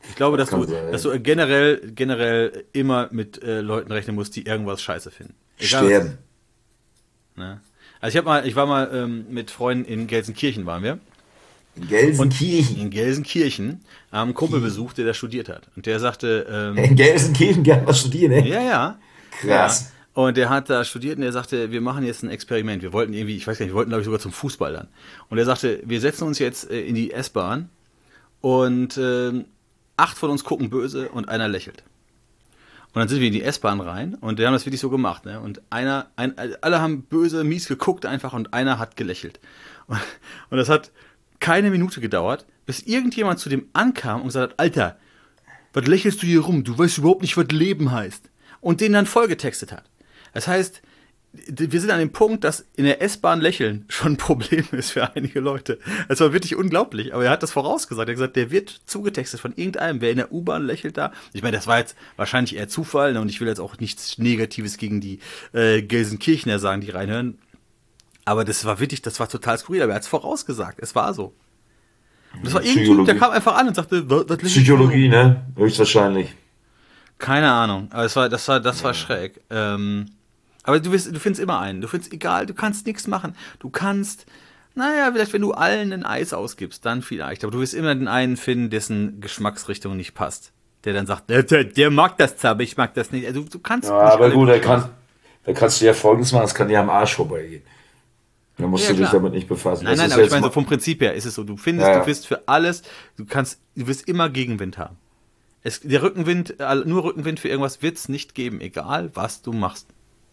Ich glaube, Das dass kann du, sein. dass du generell, generell immer mit äh, Leuten rechnen musst, die irgendwas scheiße finden. Egal, was es Sterben. ist, ne? Also ich hab mal, ich war mal ähm, mit Freunden in Gelsenkirchen waren wir. In Und Gelsenkirchen. in Gelsenkirchen haben einen Kumpel Kirchen. besucht, der da studiert hat. Und der sagte, In ähm, Gelsenkirchen gerne was studieren, ey. ja, ja, ja. Krass. Und der hat da studiert und der sagte, wir machen jetzt ein Experiment. Wir wollten irgendwie, ich weiß gar nicht, wir wollten glaube ich sogar zum Fußball dann. Und er sagte, wir setzen uns jetzt äh, in die S-Bahn und ähm, acht von uns gucken böse und einer lächelt. Und dann sind wir in die S-Bahn rein und die haben das wirklich so gemacht, ne? Und einer, ein, alle haben böse, mies geguckt einfach und einer hat gelächelt. Und, und das hat keine Minute gedauert, bis irgendjemand zu dem ankam und gesagt hat, Alter, was lächelst du hier rum? Du weißt überhaupt nicht, was Leben heißt. Und den dann vollgetextet hat. Das heißt, wir sind an dem Punkt, dass in der S-Bahn lächeln schon ein Problem ist für einige Leute. Das war wirklich unglaublich, aber er hat das vorausgesagt. Er hat gesagt, der wird zugetextet von irgendeinem, wer in der U-Bahn lächelt da. Ich meine, das war jetzt wahrscheinlich eher Zufall, ne? Und ich will jetzt auch nichts Negatives gegen die äh, Gelsenkirchener sagen, die reinhören. Aber das war wirklich, das war total skurril, aber er hat es vorausgesagt. Es war so. Und das war irgendein Typ, der kam einfach an und sagte, was, was lächelst du Psychologie, rum? ne? Höchstwahrscheinlich. Keine Ahnung, aber es war, das war, das war schräg. Ähm, aber du, wirst, du findest immer einen. Du findest egal, du kannst nichts machen. Du kannst, naja, vielleicht wenn du allen ein Eis ausgibst, dann vielleicht. Aber du wirst immer den einen finden, dessen Geschmacksrichtung nicht passt. Der dann sagt, der, der, der mag das zwar, aber ich mag das nicht. Also du kannst Ja, nicht aber alle gut, da, glücklich machen. kann, da kannst du ja Folgendes machen, das kann dir am Arsch vorbeigehen. Da musst Ja, du dich klar. damit nicht befassen. Nein, Das nein, ist aber ich jetzt meine, so mal, vom Prinzip her ist es so. Du findest, ja, du ja, wirst für alles, du kannst, du wirst immer Gegenwind haben. Es, der Rückenwind, äh, nur Rückenwind für irgendwas wird es nicht geben, egal was du machst.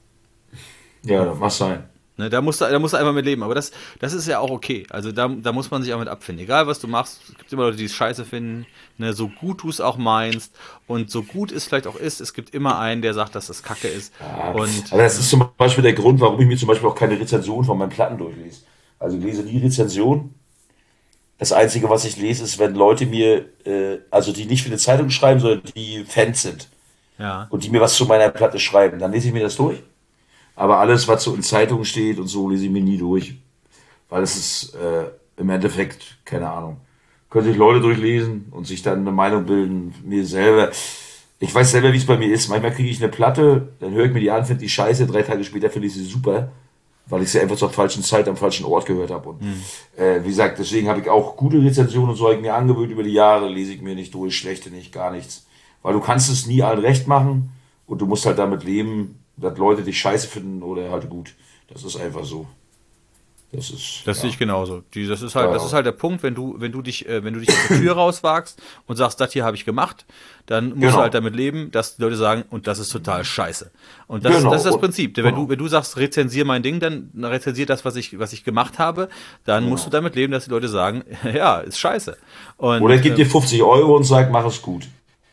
ja, das mag sein. Ne, da musst du, da musst du einfach mit leben. Aber das, das ist ja auch okay. Also da, da muss man sich auch mit abfinden. Egal was du machst, es gibt immer Leute, die es scheiße finden. Ne, so gut du es auch meinst und so gut es vielleicht auch ist, es gibt immer einen, der sagt, dass das Kacke ist. Ja, Und aber das ist zum Beispiel der Grund, warum ich mir zum Beispiel auch keine Rezension von meinen Platten durchlese. Also ich lese nie Rezension. Das Einzige, was ich lese, ist, wenn Leute mir, äh, also die nicht für eine Zeitung schreiben, sondern die Fans sind ja, und die mir was zu meiner Platte schreiben, dann lese ich mir das durch. Aber alles, was so in Zeitungen steht und so, lese ich mir nie durch. Weil es ist äh, im Endeffekt, keine Ahnung, können sich Leute durchlesen und sich dann eine Meinung bilden. Mir selber, ich weiß selber, wie es bei mir ist. Manchmal kriege ich eine Platte, dann höre ich mir die an, finde die scheiße, drei Tage später finde ich sie super, weil ich sie einfach zur falschen Zeit am falschen Ort gehört habe. Und äh, wie gesagt, deswegen habe ich auch gute Rezensionen und so habe ich mir angewöhnt über die Jahre, lese ich mir nicht durch, schlechte nicht, gar nichts. Weil du kannst es nie allen recht machen und du musst halt damit leben, dass Leute dich scheiße finden oder halt gut. Das ist einfach so. Das ist, das ja, sehe ich genauso. Die, das ist halt, ja, das ist halt der Punkt, wenn du, wenn du dich, äh, wenn du dich aus der Tür rauswagst und sagst, das hier habe ich gemacht, dann musst du genau, halt damit leben, dass die Leute sagen, und das ist total scheiße. Und das, genau, das ist das und, Prinzip. Wenn du, genau, wenn du sagst, rezensier mein Ding, dann rezensier das, was ich, was ich gemacht habe, dann musst du genau. damit leben, dass die Leute sagen, ja, ist scheiße. Oder Und gib ähm, dir fünfzig Euro und sag, mach es gut.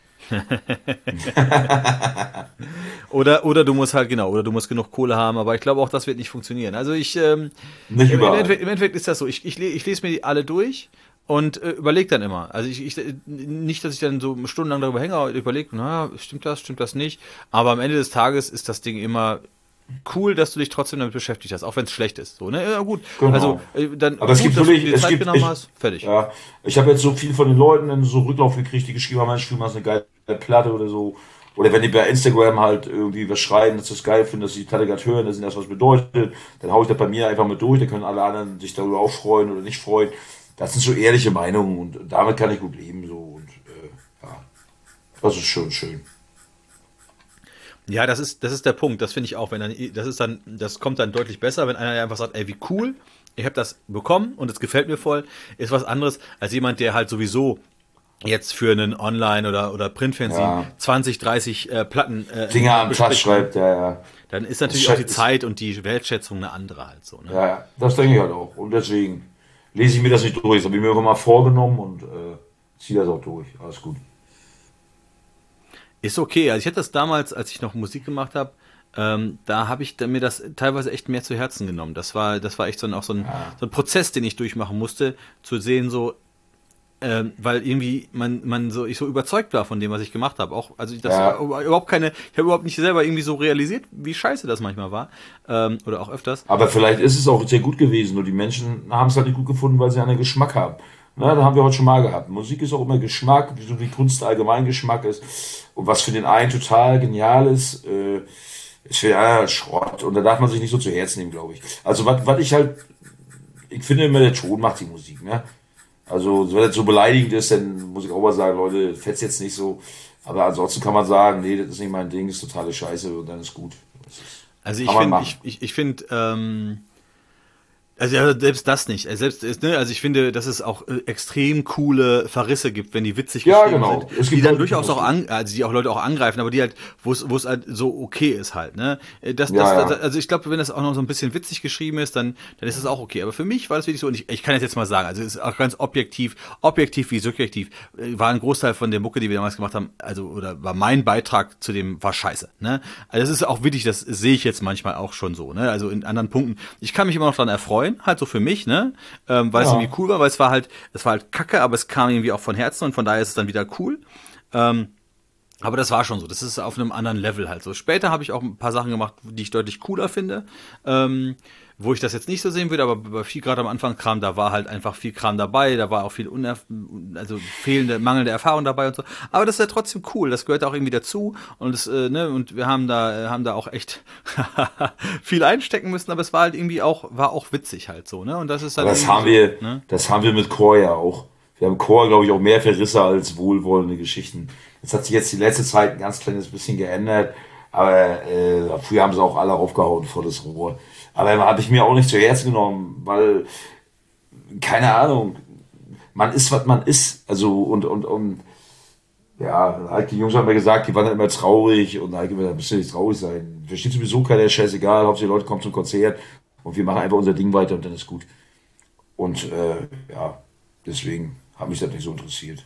Oder, oder du musst halt, genau, oder du musst genug Kohle haben, aber ich glaube auch, das wird nicht funktionieren. Also ich, ähm, Nicht im, im, überall. Endeffekt, im Endeffekt ist das so, ich, ich, le- ich lese mir die alle durch und äh, überlege dann immer. Also ich, ich, nicht, dass ich dann so stundenlang darüber hänge, aber überlege, na, stimmt das, stimmt das nicht. Aber am Ende des Tages ist das Ding immer cool, dass du dich trotzdem damit beschäftigt hast, auch wenn es schlecht ist. So, ne? Ja, gut. Also, Genau. äh, dann Aber es gut, gibt dass du dir wirklich, die es Zeit gibt, genommen ich, hast, fertig. ja, ich habe jetzt so viel von den Leuten in so Rücklauf gekriegt, die geschrieben haben, Mensch, du machst eine geile Platte oder so. Oder wenn die bei Instagram halt irgendwie was schreiben, dass sie es geil finden, dass sie die Platte gerade hören, dass ihnen das was bedeutet, dann haue ich das bei mir einfach mit durch, dann können alle anderen sich darüber auch freuen oder nicht freuen. Das sind so ehrliche Meinungen und damit kann ich gut leben, so, und, äh, ja, das ist schon schön. Ja, das ist, das ist der Punkt, das finde ich auch, wenn dann, das ist dann, das kommt dann deutlich besser, wenn einer einfach sagt, ey, wie cool, ich habe das bekommen und es gefällt mir voll, ist was anderes, als jemand, der halt sowieso jetzt für einen Online- oder, oder Printfernsehen Ja, zwanzig, dreißig äh, Platten äh, Dinge am Tag bespricht, ne? schreibt, ja, ja. Dann ist Das natürlich auch die ist, Zeit und die Wertschätzung eine andere halt so, ne? ja, ja, das denke ich halt auch. Und deswegen lese ich mir das nicht durch. Das habe ich mir irgendwann mal vorgenommen und äh, ziehe das auch durch. Alles gut. Ist okay, also ich hätte das damals, als ich noch Musik gemacht habe, ähm, da habe ich dann mir das teilweise echt mehr zu Herzen genommen. Das war, das war echt so ein, auch so ein, Ja, so ein Prozess, den ich durchmachen musste, zu sehen so, ähm, weil irgendwie man, man so, ich so überzeugt war von dem, was ich gemacht habe. Auch, also das ja, überhaupt keine, ich habe überhaupt nicht selber irgendwie so realisiert, wie scheiße das manchmal war. Ähm, oder auch öfters. aber vielleicht ist es auch sehr gut gewesen. Nur die Menschen haben es halt nicht gut gefunden, weil sie einen Geschmack haben. Na, da haben wir heute schon mal gehabt. Musik ist auch immer Geschmack, so wie Kunst allgemein Geschmack ist. Und was für den einen total genial ist, äh, ist für den anderen Schrott. Und da darf man sich nicht so zu Herzen nehmen, glaube ich. Also was, was ich halt, ich finde immer, der Ton macht die Musik, ne? Also, wenn das so beleidigend ist, dann muss ich auch mal sagen, Leute, fetzt jetzt nicht so. Aber ansonsten kann man sagen, nee, das ist nicht mein Ding, ist totale Scheiße und dann ist gut. Das ist, Also ich kann man finde, machen. ich, ich, ich finde, ähm, also ja, selbst das nicht. Also Selbst, ist, ne, also ich finde, dass es auch äh, extrem coole Verrisse gibt, wenn die witzig Ja, geschrieben genau. sind, Es die gibt dann Leute, die durchaus auch das an, also die auch Leute auch angreifen, aber die halt, wo es, wo es halt so okay ist halt, ne? Äh, Das, Ja, das, das, ja. also ich glaube, wenn das auch noch so ein bisschen witzig geschrieben ist, dann, dann ist es auch okay. Aber für mich war das wirklich so, und ich, ich kann das jetzt mal sagen, also es ist auch ganz objektiv, objektiv wie subjektiv, äh, war ein Großteil von der Mucke, die wir damals gemacht haben, also, oder war mein Beitrag zu dem, war scheiße, ne? Also das ist auch wirklich, das sehe ich jetzt manchmal auch schon so, ne? Also in anderen Punkten. Ich kann mich immer noch daran erfreuen, halt so für mich, ne? Ähm, weil es Ja. irgendwie cool war, weil es war halt, es war halt kacke, aber es kam irgendwie auch von Herzen und von daher ist es dann wieder cool. Ähm, aber das war schon so. Das ist auf einem anderen Level halt so. Später habe ich auch ein paar Sachen gemacht, die ich deutlich cooler finde. Ähm, wo ich das jetzt nicht so sehen würde, aber bei viel gerade am Anfang Kram, da war halt einfach viel Kram dabei, da war auch viel unerf also fehlende, mangelnde Erfahrung dabei und so. Aber das ist ja trotzdem cool, das gehört auch irgendwie dazu und das, äh, ne, und wir haben da, haben da auch echt viel einstecken müssen, aber es war halt irgendwie auch, war auch witzig halt so, ne? Und das ist halt Aber das irgendwie haben so, wir, ne? das haben wir mit Chor ja auch. Wir haben Chor, glaube ich, auch mehr Verrisse als wohlwollende Geschichten. Das hat sich jetzt die letzte Zeit ein ganz kleines bisschen geändert, aber äh, früher haben sie auch alle aufgehauen vor das Rohr. Aber habe ich mir auch nicht zu Herzen genommen, weil, keine Ahnung, man ist, was man ist. Also, und, und, und, ja, halt die Jungs haben mir gesagt, die waren dann immer traurig und da hab ich gesagt, da müsst ihr nicht traurig sein. Versteht sowieso keiner, scheißegal, Hauptsache die Leute kommen zum Konzert und wir machen einfach unser Ding weiter und dann ist gut. Und, äh, ja, deswegen hat mich das nicht so interessiert.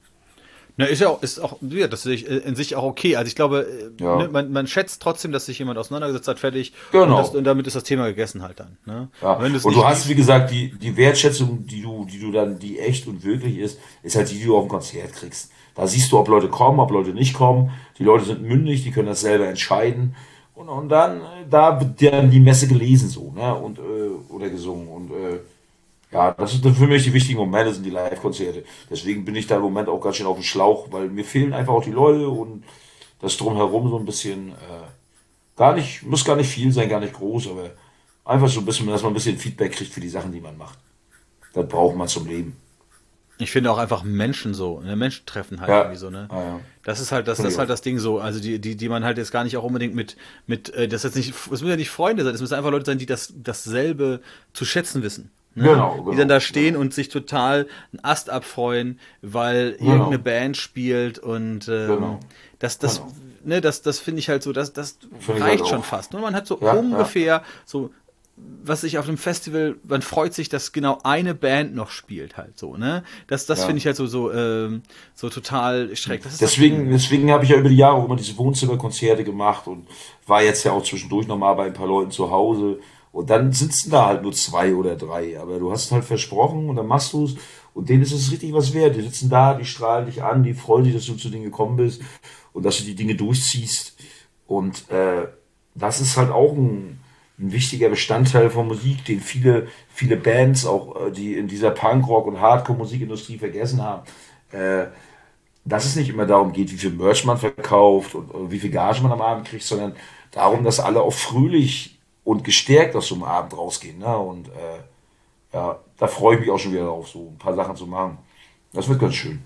Na, ist ja auch, ist auch, ja, das sehe ich äh, in sich auch okay. Also ich glaube, äh, Ja, ne, man, man schätzt trotzdem, dass sich jemand auseinandergesetzt hat, fertig. Und, das, genau. und damit ist das Thema gegessen halt dann. Ne? Ja, Und wenn du es und nicht du hast, wie liebst, gesagt, die, die Wertschätzung, die du, die du dann, die echt und wirklich ist, ist halt die, die du auf dem Konzert kriegst. Da siehst du, ob Leute kommen, ob Leute nicht kommen. Die Leute sind mündig, die können das selber entscheiden. Und, und dann, äh, da wird dann die Messe gelesen so, ne? Und, äh, oder gesungen. Und äh, ja, das sind für mich die wichtigen Momente, sind die Live-Konzerte. Deswegen bin ich da im Moment auch ganz schön auf dem Schlauch, weil mir fehlen einfach auch die Leute und das drumherum so ein bisschen, äh, gar nicht, muss gar nicht viel sein, gar nicht groß, aber einfach so ein bisschen, dass man ein bisschen Feedback kriegt für die Sachen, die man macht. Das braucht man zum Leben. ich finde auch einfach Menschen so, ne? Menschen treffen halt irgendwie Ja, so, ne? ah, ja, Das ist halt das, finde das ich ist halt auch. das Ding so, also die, die, die man halt jetzt gar nicht auch unbedingt mit, mit, äh, das jetzt nicht, es müssen ja nicht Freunde sein, es müssen einfach Leute sein, die das, dasselbe zu schätzen wissen. Ne? Genau, Die dann da genau, stehen genau, und sich total einen Ast abfreuen, weil irgendeine genau, Band spielt und ähm, genau, das, das, genau. ne, das, das finde ich halt so, das, das Finde ich halt reicht schon auch. fast. Und man hat so Ja, ja, ungefähr so was ich auf dem Festival, man freut sich, dass genau eine Band noch spielt halt so, ne? Das, das finde ja. ich halt so, so, ähm, so total schräg. Das ist das Deswegen, Ding. deswegen habe ich ja über die Jahre auch immer diese Wohnzimmerkonzerte gemacht und war jetzt ja auch zwischendurch nochmal bei ein paar Leuten zu Hause. Und dann sitzen da halt nur zwei oder drei. Aber du hast halt versprochen und dann machst du es. Und denen ist es richtig was wert. Die sitzen da, die strahlen dich an, die freuen sich, dass du zu denen gekommen bist und dass du die Dinge durchziehst. Und äh, das ist halt auch ein, ein wichtiger Bestandteil von Musik, den viele, viele Bands, auch äh, die in dieser Punkrock- und Hardcore-Musikindustrie vergessen haben. Äh, dass es nicht immer darum geht, wie viel Merch man verkauft und äh, wie viel Gage man am Abend kriegt, sondern darum, dass alle auch fröhlich und gestärkt aus so einem Abend rausgehen. Ne? Und äh, ja, da freue ich mich auch schon wieder drauf, so ein paar Sachen zu machen. Das wird ganz schön.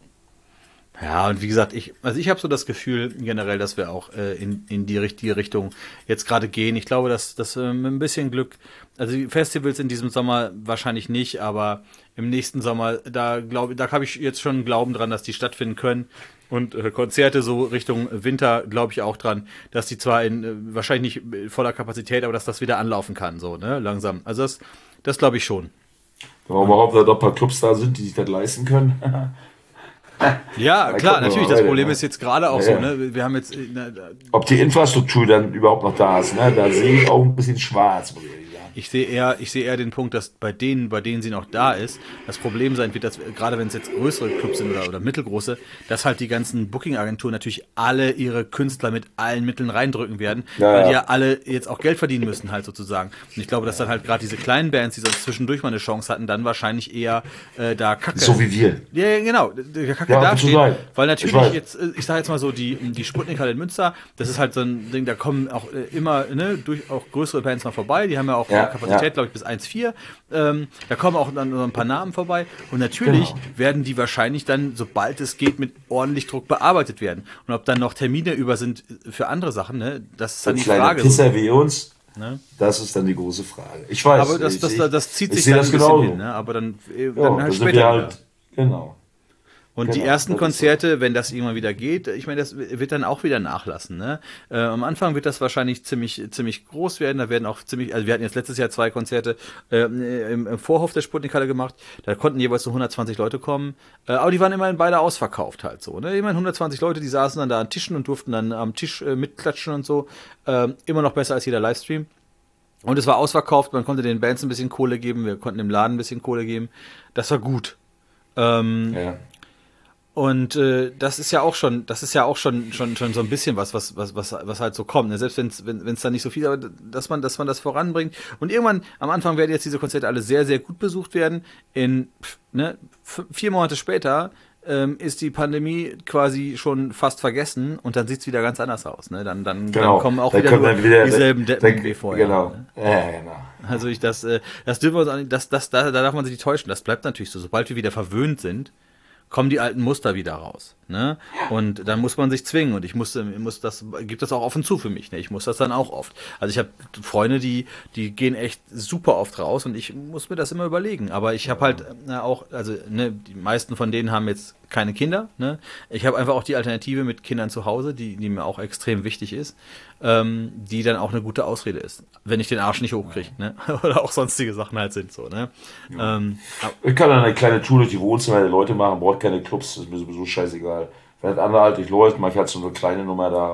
Ja, und wie gesagt, ich, also ich habe so das Gefühl generell, dass wir auch äh, in, in die richtige Richtung jetzt gerade gehen. Ich glaube, dass, dass äh, mit ein bisschen Glück, also die Festivals in diesem Sommer wahrscheinlich nicht, aber im nächsten Sommer, da glaube da habe ich jetzt schon Glauben dran, dass die stattfinden können. Und äh, Konzerte so Richtung Winter glaube ich auch dran, dass die zwar in äh, wahrscheinlich nicht äh, voller Kapazität, aber dass das wieder anlaufen kann, so, ne, langsam. Also das, das glaube ich schon. Aber mal hoffen, dass da ein paar Clubs da sind, die sich das leisten können. Ja, Da klar, gucken wir natürlich. mal Das weiter. Problem Ne? ist jetzt gerade auch Ja, so, ja. ne? Wir haben jetzt, äh, na, da- Ob die Infrastruktur dann überhaupt noch da ist, ne? Da sehe ich auch ein bisschen schwarz, muss ich ehrlich sagen. Ich sehe eher, ich sehe eher den Punkt, dass bei denen, bei denen sie noch da ist, das Problem sein wird, dass gerade wenn es jetzt größere Clubs sind oder, oder mittelgroße, dass halt die ganzen Booking-Agenturen natürlich alle ihre Künstler mit allen Mitteln reindrücken werden, Ja, weil die ja. ja alle jetzt auch Geld verdienen müssen halt sozusagen. Und ich glaube, dass dann halt gerade diese kleinen Bands, die sonst zwischendurch mal eine Chance hatten, dann wahrscheinlich eher äh, da Kacke. So wie wir. Ja, ja, genau, der Kacke Ja, dastehen, total. weil Ich natürlich weiß. jetzt, äh, ich sage jetzt mal so, die, die Sputnik-Halle in Münster, das ist halt so ein Ding, da kommen auch äh, immer ne, durch auch größere Bands mal vorbei, die haben ja auch Ja, eine Kapazität, ja. glaube ich, bis eins Komma vier, ähm, da kommen auch dann so ein paar Namen vorbei und natürlich Genau. werden die wahrscheinlich dann, sobald es geht, mit ordentlich Druck bearbeitet werden und ob dann noch Termine über sind für andere Sachen, ne, das ist So dann die kleine Frage. Pisser So, wie uns, ne? das ist dann die große Frage. Ich weiß. Aber das, ich, das, ich, das zieht ich sich sehe dann das ein bisschen genauso. hin, ne? Aber dann, äh, Ja, dann halt da sind später wir wieder. halt, genau. Und die Genau, ersten das ist Konzerte, wenn das irgendwann wieder geht, ich meine, das wird dann auch wieder nachlassen. Ne? Äh, am Anfang wird das wahrscheinlich ziemlich, ziemlich groß werden. Da werden auch ziemlich, also wir hatten jetzt letztes Jahr zwei Konzerte äh, im, im Vorhof der Sputnik-Halle gemacht. Da konnten jeweils so hundertzwanzig Leute kommen. Äh, aber die waren immerhin beide ausverkauft halt so. Ne? Immerhin hundertzwanzig Leute, die saßen dann da an Tischen und durften dann am Tisch äh, mitklatschen und so. Ähm, immer noch besser als jeder Livestream. Und es war ausverkauft, man konnte den Bands ein bisschen Kohle geben, wir konnten dem Laden ein bisschen Kohle geben. Das war gut. Ähm, Ja. Und äh, das ist ja auch schon, das ist ja auch schon schon schon so ein bisschen was, was was was was halt so kommt. Ne? Selbst wenn's, wenn wenn es da nicht so viel, aber dass man dass man das voranbringt. Und irgendwann am Anfang werden jetzt diese Konzerte alle sehr sehr gut besucht werden. In pff, ne f- vier Monate später ähm, ist die Pandemie quasi schon fast vergessen und dann sieht's wieder ganz anders aus. Ne? Dann dann, Genau. dann kommen auch Da wieder, kommt nur dann wieder- dieselben da- Deppen da- wie vorher. Genau. Ne? Ja, genau. Also ich das äh, das dürfen wir uns auch nicht, das das da, da darf man sich nicht täuschen. Das bleibt natürlich so. Sobald wir wieder verwöhnt sind, kommen die alten Muster wieder raus, ne? Und dann muss man sich zwingen und ich musste, muss das, gibt das auch offen zu für mich, ne? Ich muss das dann auch oft. Also ich habe Freunde, die, die gehen echt super oft raus und ich muss mir das immer überlegen. Aber ich habe halt na, auch, also ne, die meisten von denen haben jetzt keine Kinder, ne? Ich habe einfach auch die Alternative mit Kindern zu Hause, die, die mir auch extrem wichtig ist, ähm, die dann auch eine gute Ausrede ist, wenn ich den Arsch nicht hochkriege, ne? Oder auch sonstige Sachen halt sind so, ne? Ähm, Ich kann dann eine kleine Tour durch die Wohnzimmer der Leute machen, braucht keine Clubs, ist mir sowieso scheißegal. Wenn das andere halt nicht läuft, mache ich halt so eine kleine Nummer da.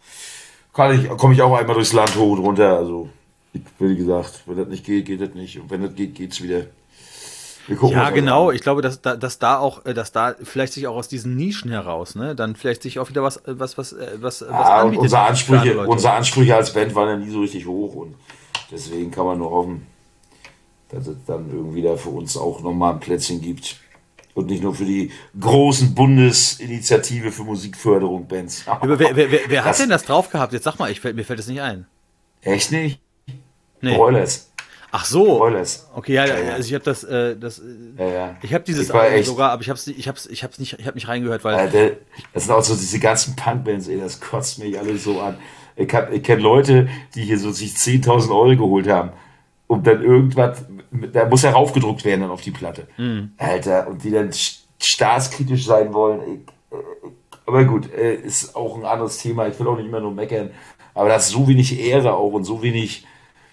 Kann ich, komme ich auch einmal durchs Land hoch und runter. Also, ich, wie gesagt, wenn das nicht geht, geht das nicht. Und wenn das geht, geht's wieder. Wir gucken Ja, uns genau. an. Ich glaube, dass da, dass da auch, äh, dass da vielleicht sich auch aus diesen Nischen heraus, ne, dann vielleicht sich auch wieder was, äh, was, was, äh, was, was Ja, und anbietet. unsere für Ansprüche, andere Leute. unsere Ansprüche als Band waren ja nie so richtig hoch und deswegen kann man nur hoffen, dass es dann irgendwie da für uns auch nochmal ein Plätzchen gibt. Und nicht nur für die großen Bundesinitiative für Musikförderung Bands. Aber wer, wer, wer, wer hat Das- denn das drauf gehabt? Jetzt sag mal, ich, fällt- mir fällt es nicht ein. Echt nicht? Nee. Broilers. Ach so. Broilers. Okay, ja, Ja, ja. also ich habe das, äh, das, äh, Ja, ja. ich habe dieses Ich war Album echt- sogar, aber ich hab's, nicht- ich hab's, ich hab's nicht, ich habe nicht reingehört, weil Alter, das sind auch so diese ganzen Punkbands, ey, das kotzt mich alles so an. Ich, hab- ich kenne Leute, die hier so sich zehntausend Euro geholt haben, um dann irgendwas, da muss ja raufgedruckt werden dann auf die Platte. Mhm. Alter, und die dann st- staatskritisch sein wollen. Ich, äh, aber gut, äh, ist auch ein anderes Thema. Ich will auch nicht immer nur meckern. Aber das ist so wenig Ehre auch und so wenig.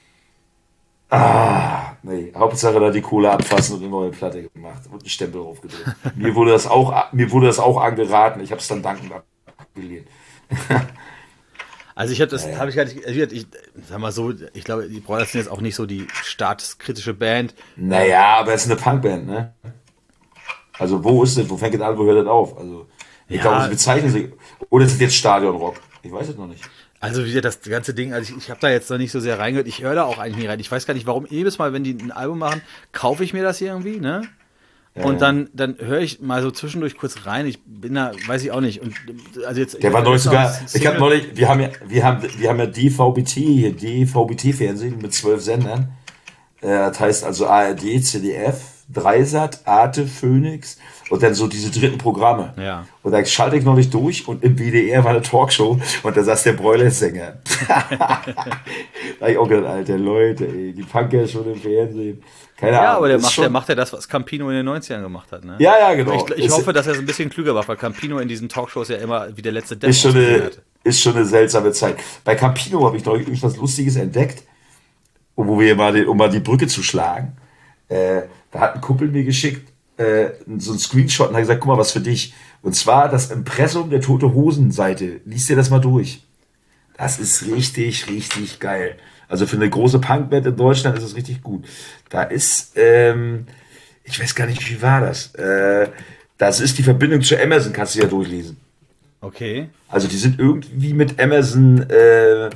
Ah, nee. Hauptsache da die Kohle abfassen und eine neue Platte gemacht und einen Stempel draufgedrückt. mir wurde das auch, mir wurde das auch angeraten. Ich habe es dann dankend abgelehnt. Also ich habe das, habe ich gar nicht, ich, ich sag mal so, ich glaube, die Brothers sind jetzt auch nicht so die staatskritische Band. Naja, aber es ist eine Punkband, ne? Also wo ist das? Wo fängt das an? Wo hört das auf? Also ich Ja. glaube, sie bezeichnen sich. Oder ist es jetzt Stadionrock? Ich weiß es noch nicht. Also wie gesagt, das ganze Ding, also ich, ich habe da jetzt noch nicht so sehr reingehört, ich höre da auch eigentlich nie rein. Ich weiß gar nicht, warum jedes Mal, wenn die ein Album machen, kaufe ich mir das irgendwie, ne? Und dann, dann höre ich mal so zwischendurch kurz rein. Ich bin da, weiß ich auch nicht. Und also jetzt, Der war neulich sogar, ich Single- habe neulich, wir haben ja, wir haben, wir haben ja D V B T hier, D V B T-Fernsehen mit zwölf Sendern. Äh, das heißt also A R D, C D F, Dreisat, Arte, Phoenix und dann so diese dritten Programme. Ja. Und da schalte ich noch nicht durch und im B D R war eine Talkshow und da saß der Broilers-Sänger. Da hab ich auch gedacht, Alter, Leute, ey, die Punker schon im Fernsehen. Keine Ja, Ahnung. aber der das ist macht, schon- der macht ja das, was Campino in den neunzigern gemacht hat, ne? Ja, ja, genau. Ich, ich Ist- hoffe, dass er so ein bisschen klüger war, weil Campino in diesen Talkshows ja immer wie der letzte Depp ist schon, ausgesehen eine, hat. ist schon eine seltsame Zeit. Bei Campino habe ich neulich übrigens was Lustiges entdeckt, wo wir mal, den, um mal die Brücke zu schlagen. Äh, da hat ein Kumpel mir geschickt, äh, so ein Screenshot und hat gesagt, guck mal, was für dich. Und zwar das Impressum der Tote Hosen Seite. Lies dir das mal durch. Das ist richtig, richtig geil. Also für eine große Punkband in Deutschland ist es richtig gut. Da ist, ähm, ich weiß gar nicht, wie war das? Äh, das ist die Verbindung zu Amazon, kannst du ja durchlesen. Okay. Also die sind irgendwie mit Amazon, äh,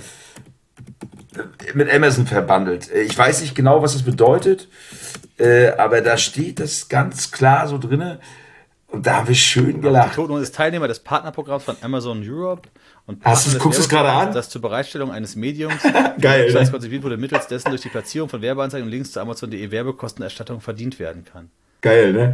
mit Amazon verbandelt. Ich weiß nicht genau, was das bedeutet, äh, aber da steht das ganz klar so drinne. Und da haben wir schön Die gelacht. Toten Hosen ist Teilnehmer des Partnerprogramms von Amazon Europe und Hast du- Partner des guckst du es gerade Werbeprogramms, an? das zur Bereitstellung eines Mediums Geil, ne? das konzipiert wurde, mittels dessen durch die Platzierung von Werbeanzeigen und Links zu Amazon punkt de Werbekostenerstattung verdient werden kann. Geil, ne?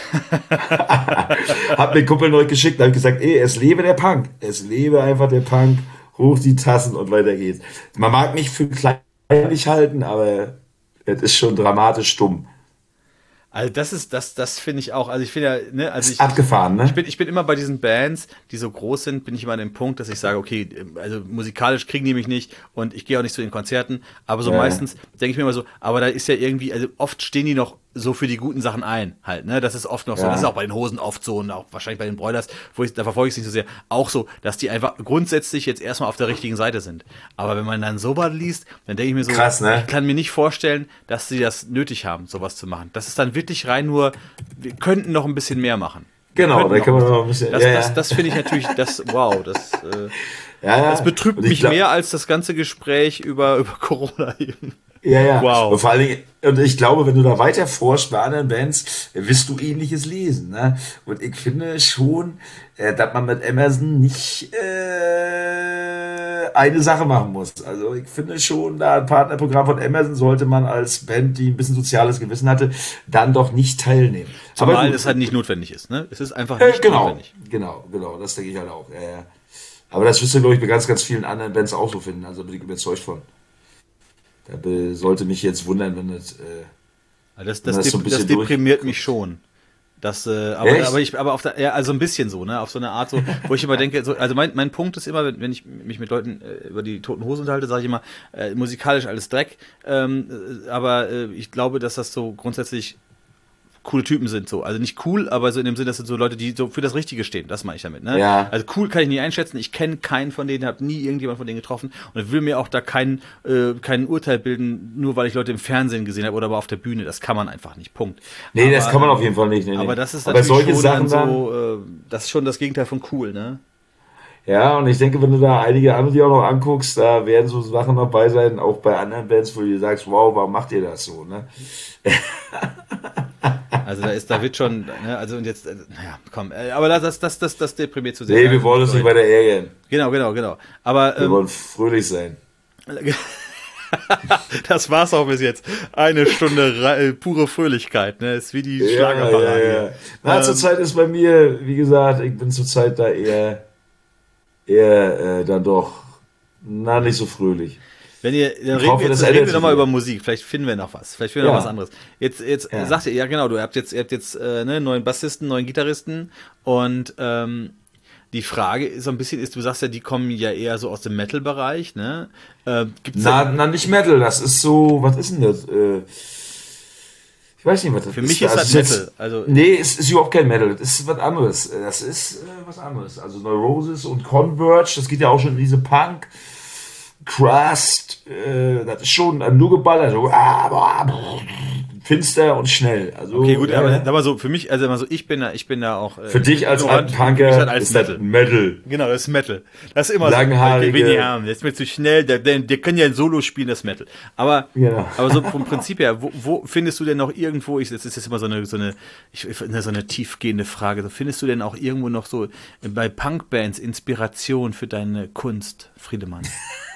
Hab mir einen Kumpel neu geschickt, da habe ich gesagt, ey, es lebe der Punk. Es lebe einfach der Punk. Hoch die Tassen und weiter geht's. Man mag mich für kleinlich halten, aber es ist schon dramatisch dumm. Also das ist, das, das finde ich auch. Also ich finde ja, ne, also Ist ich, abgefahren, ne? ich bin, ich bin immer bei diesen Bands, die so groß sind, bin ich immer an dem Punkt, dass ich sage, okay, also musikalisch kriegen die mich nicht und ich gehe auch nicht zu den Konzerten, aber so Ja. meistens denke ich mir immer so, aber da ist ja irgendwie, also oft stehen die noch so für die guten Sachen ein, halt, ne, das ist oft noch so, Ja. das ist auch bei den Hosen oft so und auch wahrscheinlich bei den Broilers, wo ich, da verfolge ich es nicht so sehr, auch so, dass die einfach grundsätzlich jetzt erstmal auf der richtigen Seite sind. Aber wenn man dann sowas liest, dann denke ich mir so, Krass, ne? ich kann mir nicht vorstellen, dass sie das nötig haben, sowas zu machen. Das ist dann wirklich rein nur, wir könnten noch ein bisschen mehr machen. Wir Genau, könnten da kann man noch ein bisschen. Das, ja, das, ja. das finde ich natürlich, das, wow, das, äh, ja, ja. das betrübt Und ich mich glaub- mehr als das ganze Gespräch über, über Corona eben. Ja, ja. Wow. Und vor allen Dingen, und ich glaube, wenn du da weiter forschst bei anderen Bands, wirst du Ähnliches lesen. Ne? Und ich finde schon, äh, dass man mit Amazon nicht äh, eine Sache machen muss. Also ich finde schon, da ein Partnerprogramm von Amazon sollte man als Band, die ein bisschen soziales Gewissen hatte, dann doch nicht teilnehmen. Zumal gut. es halt nicht notwendig ist, ne? Es ist einfach Äh, nicht genau, notwendig. genau, genau, das denke ich halt auch. Ja, ja. Aber das wirst du, glaube ich, bei ganz, ganz vielen anderen Bands auch so finden. Also bin ich überzeugt von. Da be- sollte mich jetzt wundern, wenn das. Äh, Also Das, Wenn das, das so dep ein das bisschen deprimiert durch- mich schon. Das, äh, aber, Echt? aber ich, aber auf der, ja, also ein bisschen so, ne, auf so eine Art so, wo ich immer denke, so, also mein, mein Punkt ist immer, wenn, wenn ich mich mit Leuten äh, über die Toten Hosen unterhalte, sage ich immer, äh, musikalisch alles Dreck, ähm, äh, aber äh, ich glaube, dass das so grundsätzlich coole Typen sind, so, also nicht cool, aber so in dem Sinne, das sind so Leute, die so für das Richtige stehen, das meine ich damit, ne? Ja. Also cool kann ich nie einschätzen, ich kenne keinen von denen, habe nie irgendjemand von denen getroffen und ich will mir auch da kein, äh, kein Urteil bilden, nur weil ich Leute im Fernsehen gesehen habe oder aber auf der Bühne, das kann man einfach nicht, Punkt. nee, das Aber, kann man ähm, auf jeden Fall nicht. Nee, nee. aber das ist Aber natürlich solche schon Sachen dann dann, so, äh, das ist schon das Gegenteil von cool, ne? ja, und ich denke, wenn du da einige andere die auch noch anguckst, da werden so Sachen dabei sein, auch bei anderen Bands, wo du dir sagst, wow, warum macht ihr das so, ne? Also da ist, da wird schon, ne, also und jetzt, äh, naja, komm, äh, aber das, das, das, das deprimiert zu sehr. Nee, wir wollen uns nicht weiter ärgern. Genau, genau, genau. Aber Wir ähm, wollen fröhlich sein. das war's auch bis jetzt. Eine Stunde Re äh, pure Fröhlichkeit, ne? Ist wie die Ja, Schlagerparade. ja, ja. Na, Ähm, zurzeit ist bei mir, wie gesagt, ich bin zurzeit da eher, eher äh, dann doch, na, nicht so fröhlich. Wenn ihr, dann reden hoffe, wir, das jetzt, reden ändert wir sich nochmal wieder. über Musik. Vielleicht finden wir noch was. Vielleicht finden wir Ja. noch was anderes. Jetzt, jetzt Ja. sagt ihr, ja genau, du habt jetzt, ihr habt jetzt äh, ne, neuen Bassisten, neuen Gitarristen und ähm, die Frage ist so ein bisschen, ist, du sagst ja, die kommen ja eher so aus dem Metal-Bereich, ne? Äh, gibt's Na, da, na, nicht Metal, das ist so, was ist denn das? Äh, ich weiß nicht, was das für ist. mich ist das jetzt- Metal. Also, Nee, es ist überhaupt kein Metal, das ist was anderes. Das ist äh, was anderes. Also Neurosis und Converge, das geht ja auch schon in diese Punk, Crust, äh, das ist schon nur geballert, so, ah, boah, finster und schnell. Also, okay, gut, äh, aber, aber so für mich, also immer so, ich bin da, ich bin da auch. Äh, für dich als ignorant, alten für mich Punker halt als ist Metal. das Metal. Genau, das ist Metal. Das ist immer Langhaarige- so. Ja, der ist mir zu schnell, der, der, der kann ja ein Solo spielen, das Metal. Aber, Ja. aber so vom Prinzip her, wo, wo findest du denn noch irgendwo, ich, das ist jetzt immer so eine, so eine, ich, so eine tiefgehende Frage, so findest du denn auch irgendwo noch so bei Punkbands Inspiration für deine Kunst, Friedemann?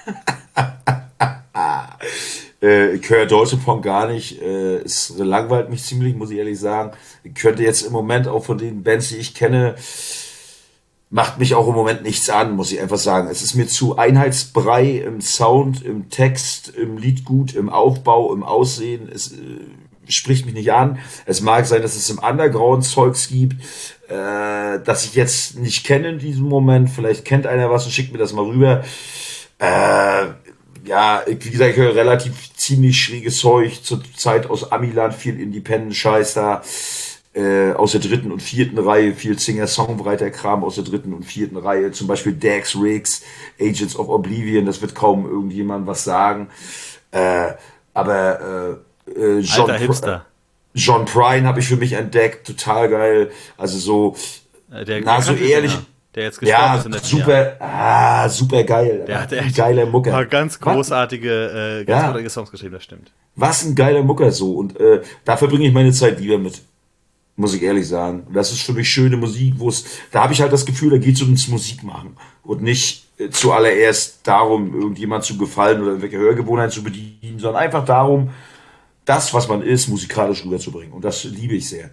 Äh, ich höre deutsche Punk gar nicht. Äh, es langweilt mich ziemlich, muss ich ehrlich sagen. Ich könnte jetzt im Moment auch von den Bands, die ich kenne, macht mich auch im Moment nichts an, muss ich einfach sagen. Es ist mir zu Einheitsbrei im Sound, im Text, im Liedgut, im Aufbau, im Aussehen. Es äh, spricht mich nicht an. Es mag sein, dass es im Underground Zeugs gibt, äh, das ich jetzt nicht kenne in diesem Moment. Vielleicht kennt einer was und schickt mir das mal rüber. Äh, ja, ich, wie gesagt, ich höre relativ ziemlich schräges Zeug. Zur Zeit aus Amiland viel Independent-Scheiß da. äh, aus der dritten und vierten Reihe, viel Singer-Songwriter-Kram aus der dritten und vierten Reihe, zum Beispiel Dax Riggs, Agents of Oblivion, das wird kaum irgendjemand was sagen. Äh, aber äh, äh, John, Alter Hipster. John Prine habe ich für mich entdeckt, total geil. Also so, Äh, Der, na der so Country-Sänger, ehrlich, der jetzt gestorben ja, ist in letzten Jahr. super, ah, super geil. Der hatte Ein echt geiler ein Mucker. paar ganz Was, großartige, äh, ganz ja, großartige Songs geschrieben, das stimmt. was ein geiler Mucker so. Und äh, da verbringe ich meine Zeit lieber mit, muss ich ehrlich sagen. Und das ist für mich schöne Musik, wo es, da habe ich halt das Gefühl, da geht es ums Musikmachen und nicht äh, zuallererst darum, irgendjemand zu gefallen oder irgendwelche Hörgewohnheiten zu bedienen, sondern einfach darum, das, was man ist, musikalisch rüberzubringen. Und das liebe ich sehr.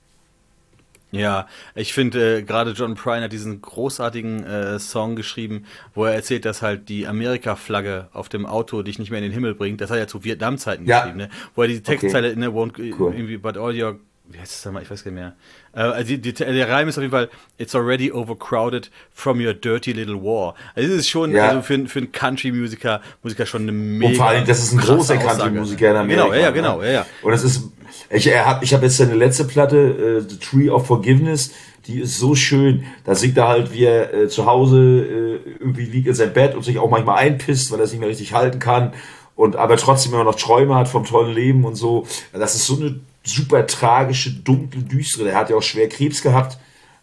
Ja, ich finde, äh, gerade John Prine hat diesen großartigen äh, Song geschrieben, wo er erzählt, dass halt die Amerika-Flagge auf dem Auto dich nicht mehr in den Himmel bringt. Das hat er zu Vietnam-Zeiten geschrieben, Ja, ne? Wo er die okay, Textzeile, ne, won't, cool. irgendwie, but all your, wie heißt es da mal, ich weiß gar nicht mehr. Äh, also die, die, der Reim ist auf jeden Fall, it's already overcrowded from your dirty little war. Also es ist schon, also Ja, für, für einen Country-Musiker, Musiker schon eine und vor allem, mega das ist ein krasse großer Aussage, ne? Country-Musiker in Genau, ja, ja, Amerika, ne? genau, ja, ja. Und es ist, ich habe ich hab jetzt seine letzte Platte, äh, The Tree of Forgiveness, die ist so schön. Da singt er halt, wie er äh, zu Hause äh, irgendwie liegt in seinem Bett und sich auch manchmal einpisst, weil er es nicht mehr richtig halten kann. Und aber trotzdem immer noch Träume hat vom tollen Leben und so. Das ist so eine super tragische, dunkle, düstere. Der hat ja auch schwer Krebs gehabt.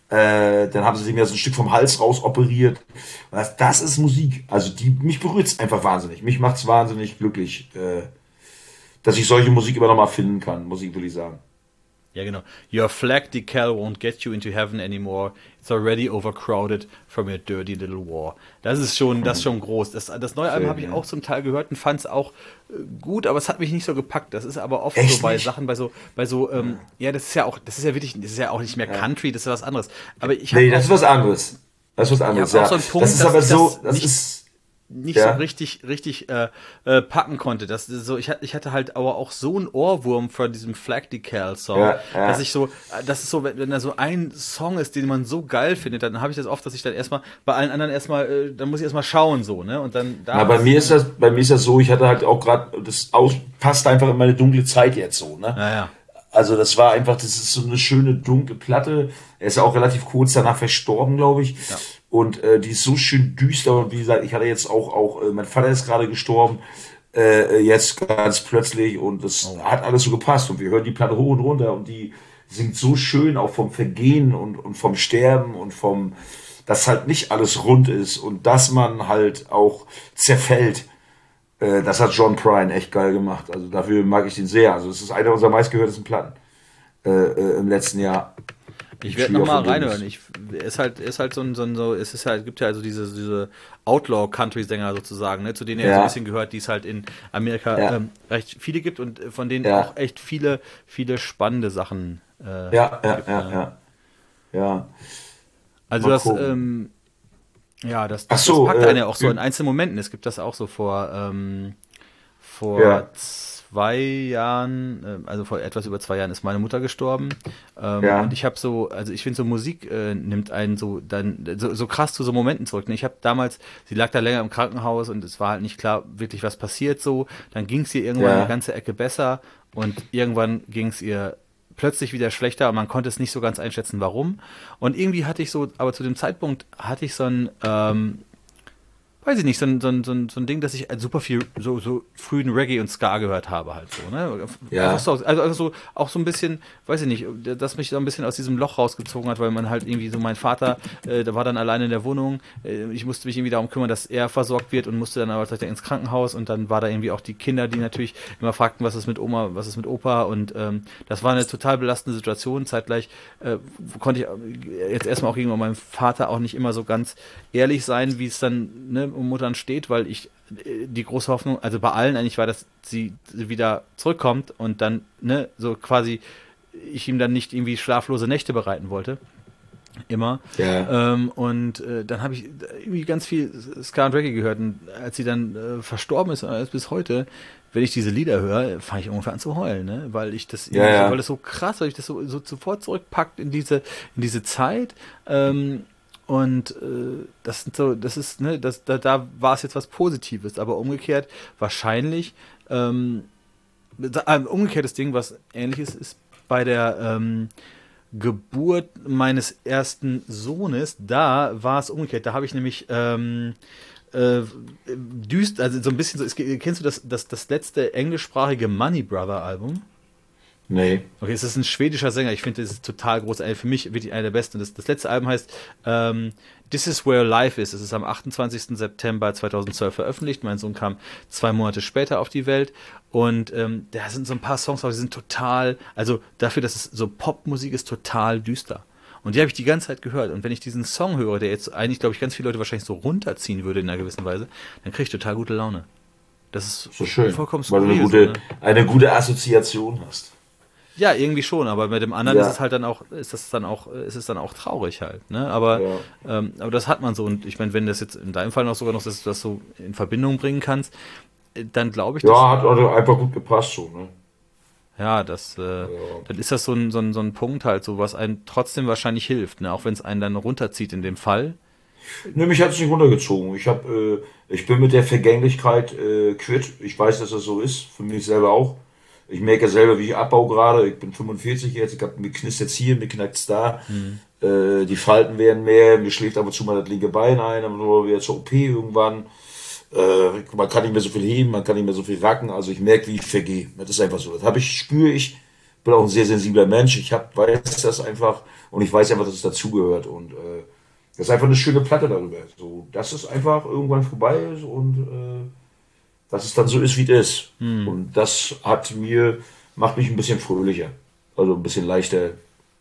Äh, dann haben sie ihm ja so ein Stück vom Hals raus operiert. Das, das ist Musik. Also die, mich berührt es einfach wahnsinnig. Mich macht es wahnsinnig glücklich, äh, dass ich solche Musik immer noch mal finden kann, muss ich wirklich sagen. Ja, genau. Your flag decal won't get you into heaven anymore. It's already overcrowded from your dirty little war. Das ist schon, das ist schon groß. Das, das neue Album Schön, habe ich ja. auch zum Teil gehört und fand es auch äh, gut, aber es hat mich nicht so gepackt. Das ist aber oft so Echt bei nicht? Sachen, bei so, bei so, ähm, ja, das ist ja auch, das ist ja wirklich, das ist ja auch nicht mehr Ja. Country, das ist was anderes. Aber ich Nee, habe das auch, ist was anderes. Das ist was ich anderes, habe auch ja. so einen Das Punkt, ist dass aber ich so, das das nicht ist, nicht so ja, richtig, richtig äh, äh, packen konnte. Das ist so, ich hatte, ich hatte halt aber auch so einen Ohrwurm von diesem Flag Decal Song, ja, dass ja. ich so, äh, das ist so, wenn, wenn da so ein Song ist, den man so geil findet, dann habe ich das oft, dass ich dann erstmal bei allen anderen erstmal, äh, dann muss ich erstmal schauen so, ne? Und dann Na, da bei ist, mir ist das, bei mir ist das so, ich hatte halt auch gerade, das aus, passt einfach in meine dunkle Zeit jetzt so, ne? naja, Also das war einfach, das ist so eine schöne dunkle Platte. Er ist ja auch relativ kurz danach verstorben, glaube ich. ja. Und äh, die ist so schön düster. Und wie gesagt, ich hatte jetzt auch, auch äh, mein Vater ist gerade gestorben, äh, jetzt ganz plötzlich. Und das Oh. hat alles so gepasst. Und wir hören die Platte hoch und runter. Und die singt so schön auch vom Vergehen und, und vom Sterben und vom, dass halt nicht alles rund ist und dass man halt auch zerfällt. Äh, das hat John Prine echt geil gemacht. Also dafür mag ich den sehr. Also es ist einer unserer meistgehörtesten Platten äh, äh, im letzten Jahr. Ich Die werde Tree noch of mal reinhören. Forgiveness. Ich ist halt ist halt so ein, so ein so es ist halt gibt ja also diese diese Outlaw Country Sänger sozusagen, ne, zu denen er so ein Ja, bisschen gehört, die es halt in Amerika ja, ähm, recht viele gibt und äh, von denen auch ja, echt viele viele spannende Sachen äh, ja, ja, gibt, ja, ne? ja, ja. Also Mal das gucken. ähm, ja, das, Ach das, das so, packt einen äh, ja auch so in einzelnen Momenten. Es gibt das auch so vor, ähm, vor ja, zwei Jahren, äh, also vor etwas über zwei Jahren ist meine Mutter gestorben. Ähm, und ja, ich habe so, also ich finde so Musik äh, nimmt einen so dann so, so krass zu so Momenten zurück. Ne? Ich habe damals, sie lag da länger im Krankenhaus und es war halt nicht klar wirklich, was passiert so. Dann ging es ihr irgendwann eine ja, ganze Ecke besser und irgendwann ging es ihr plötzlich wieder schlechter und man konnte es nicht so ganz einschätzen, warum. Und irgendwie hatte ich so, aber zu dem Zeitpunkt hatte ich so ein, ähm, weiß ich nicht, so ein, so ein, so ein, so ein Ding, dass ich super viel so, so frühen Reggae und Ska gehört habe halt so, ne? Einfach ja, so, also, also so, auch so ein bisschen, weiß ich nicht, das mich so ein bisschen aus diesem Loch rausgezogen hat, weil man halt irgendwie so, mein Vater, äh, der war dann alleine in der Wohnung, äh, ich musste mich irgendwie darum kümmern, dass er versorgt wird und musste dann aber gleich ins Krankenhaus und dann war da irgendwie auch die Kinder, die natürlich immer fragten, was ist mit Oma, was ist mit Opa und ähm, das war eine total belastende Situation, zeitgleich äh, konnte ich äh, jetzt erstmal auch gegenüber meinem Vater auch nicht immer so ganz ehrlich sein, wie es dann, ne, um Muttern steht, weil ich äh, die große Hoffnung, also bei allen eigentlich war, dass sie wieder zurückkommt und dann, ne, so quasi ich ihm dann nicht irgendwie schlaflose Nächte bereiten wollte. Immer. ja, Ähm, und äh, dann habe ich irgendwie ganz viel Ska und Reggae gehört. Und als sie dann äh, verstorben ist, äh, bis heute, wenn ich diese Lieder höre, fange ich ungefähr an zu heulen, ne? Weil ich das ja, irgendwie so, weil ja, das so krass, weil ich das so, so sofort zurückpackt in diese, in diese Zeit. Ähm, und äh, das sind so, das ist, ne, das, da, da war es jetzt was Positives, aber umgekehrt wahrscheinlich, ähm, da- ein umgekehrtes Ding, was ähnliches ist bei der, ähm, Geburt meines ersten Sohnes, da war es umgekehrt. Da habe ich nämlich ähm, äh, düst, also so ein bisschen so, es, kennst du das, das, das letzte englischsprachige Money Brother Album? Nee. Okay, es ist ein schwedischer Sänger. Ich finde, das ist total groß. Für mich wirklich einer der besten. Das, das letzte Album heißt ähm, This is Where Life Is. Es ist am achtundzwanzigsten September zweitausendzwölf veröffentlicht. Mein Sohn kam zwei Monate später auf die Welt. Und ähm, da sind so ein paar Songs, aber die sind total, also dafür, dass es so Popmusik ist, total düster. Und die habe ich die ganze Zeit gehört. Und wenn ich diesen Song höre, der jetzt eigentlich, glaube ich, ganz viele Leute wahrscheinlich so runterziehen würde in einer gewissen Weise, dann kriege ich total gute Laune. Das ist So schön. vollkommen Weil du eine skurril. gute, So, ne? eine gute Assoziation hast. Ja, irgendwie schon, aber mit dem anderen Ja. ist es halt dann auch, ist das dann auch, ist es dann auch traurig halt, ne? Aber, Ja. ähm, aber das hat man so und ich meine, wenn das jetzt in deinem Fall noch sogar noch, dass du das so in Verbindung bringen kannst, äh, dann glaube ich, dass, Ja, hat also einfach gut gepasst so, ne? ja, das, äh, dann ist das so ein, so ein, so ein Punkt halt, so was einem trotzdem wahrscheinlich hilft, ne? Auch wenn es einen dann runterzieht in dem Fall. Ne, mich hat es nicht runtergezogen. Ich hab, äh, ich bin mit der Vergänglichkeit äh, quitt. Ich weiß, dass das so ist, für mich selber auch. Ich merke selber, wie ich abbau gerade. Ich bin fünfundvierzig jetzt, ich hab, mir knistert hier, mir knackt's da. Äh, die Falten werden mehr, mir schläft ab und zu mal das linke Bein ein, aber nur wieder zur O P irgendwann. Äh, man kann nicht mehr so viel heben, man kann nicht mehr so viel racken. Also ich merke, wie ich vergehe. Das ist einfach so. Das habe ich, spüre ich. Bin auch ein sehr sensibler Mensch. Ich hab, weiß das einfach und ich weiß einfach, dass es dazugehört. Und äh, das ist einfach eine schöne Platte darüber. So, dass es einfach irgendwann vorbei ist und äh, dass es dann so ist, wie es ist. Und das hat mir, macht mich ein bisschen fröhlicher. Also ein bisschen leichter.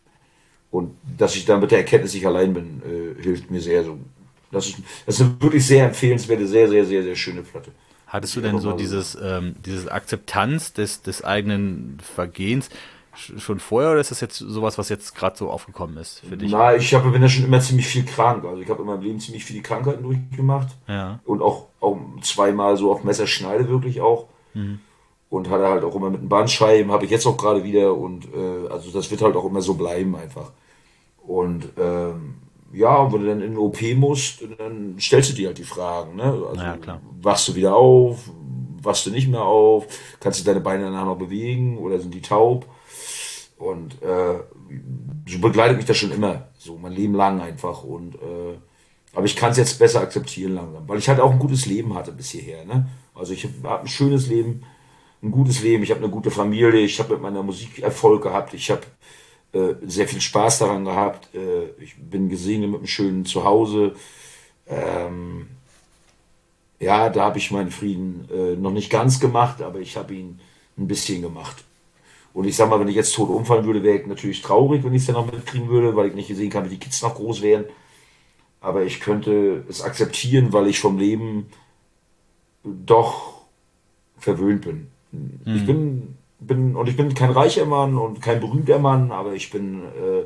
Und dass ich dann mit der Erkenntnis, ich allein bin, äh, hilft mir sehr. So. Das ist, das ist eine wirklich sehr empfehlenswerte, sehr, sehr, sehr, sehr schöne Platte. Hattest du Ich denn einfach so mal dieses, ähm, dieses Akzeptanz des, des eigenen Vergehens sch- schon vorher oder ist das jetzt sowas, was jetzt gerade so aufgekommen ist für dich? Na, ich habe, bin ja schon immer ziemlich viel krank. Also ich habe in meinem Leben ziemlich viele Krankheiten durchgemacht. Ja. Und auch, auch zweimal so auf Messerschneide wirklich auch. Und hatte halt auch immer mit einem Bandscheiben, habe ich jetzt auch gerade wieder. Und äh, also das wird halt auch immer so bleiben einfach. Und ähm, ja, und wenn du dann in den O P musst, dann stellst du dir halt die Fragen. Ne? Also Ja, klar. wachst du wieder auf, wachst du nicht mehr auf, kannst du deine Beine danach noch bewegen oder sind die taub? Und äh, so begleitet mich das schon immer, so mein Leben lang einfach. Und äh, aber ich kann es jetzt besser akzeptieren langsam, weil ich halt auch ein gutes Leben hatte bis hierher. Ne? Also ich habe hab ein schönes Leben, ein gutes Leben, ich habe eine gute Familie, ich habe mit meiner Musik Erfolg gehabt, ich habe äh, sehr viel Spaß daran gehabt, äh, ich bin gesegnet mit einem schönen Zuhause. Ähm, ja, da habe ich meinen Frieden äh, noch nicht ganz gemacht, aber ich habe ihn ein bisschen gemacht. Und ich sag mal, wenn ich jetzt tot umfallen würde, wäre ich natürlich traurig, wenn ich es dann noch mitkriegen würde, weil ich nicht gesehen kann, wie die Kids noch groß wären. Aber ich könnte es akzeptieren, weil ich vom Leben doch verwöhnt bin. Ich bin, bin, und ich bin kein reicher Mann und kein berühmter Mann, aber ich bin, äh,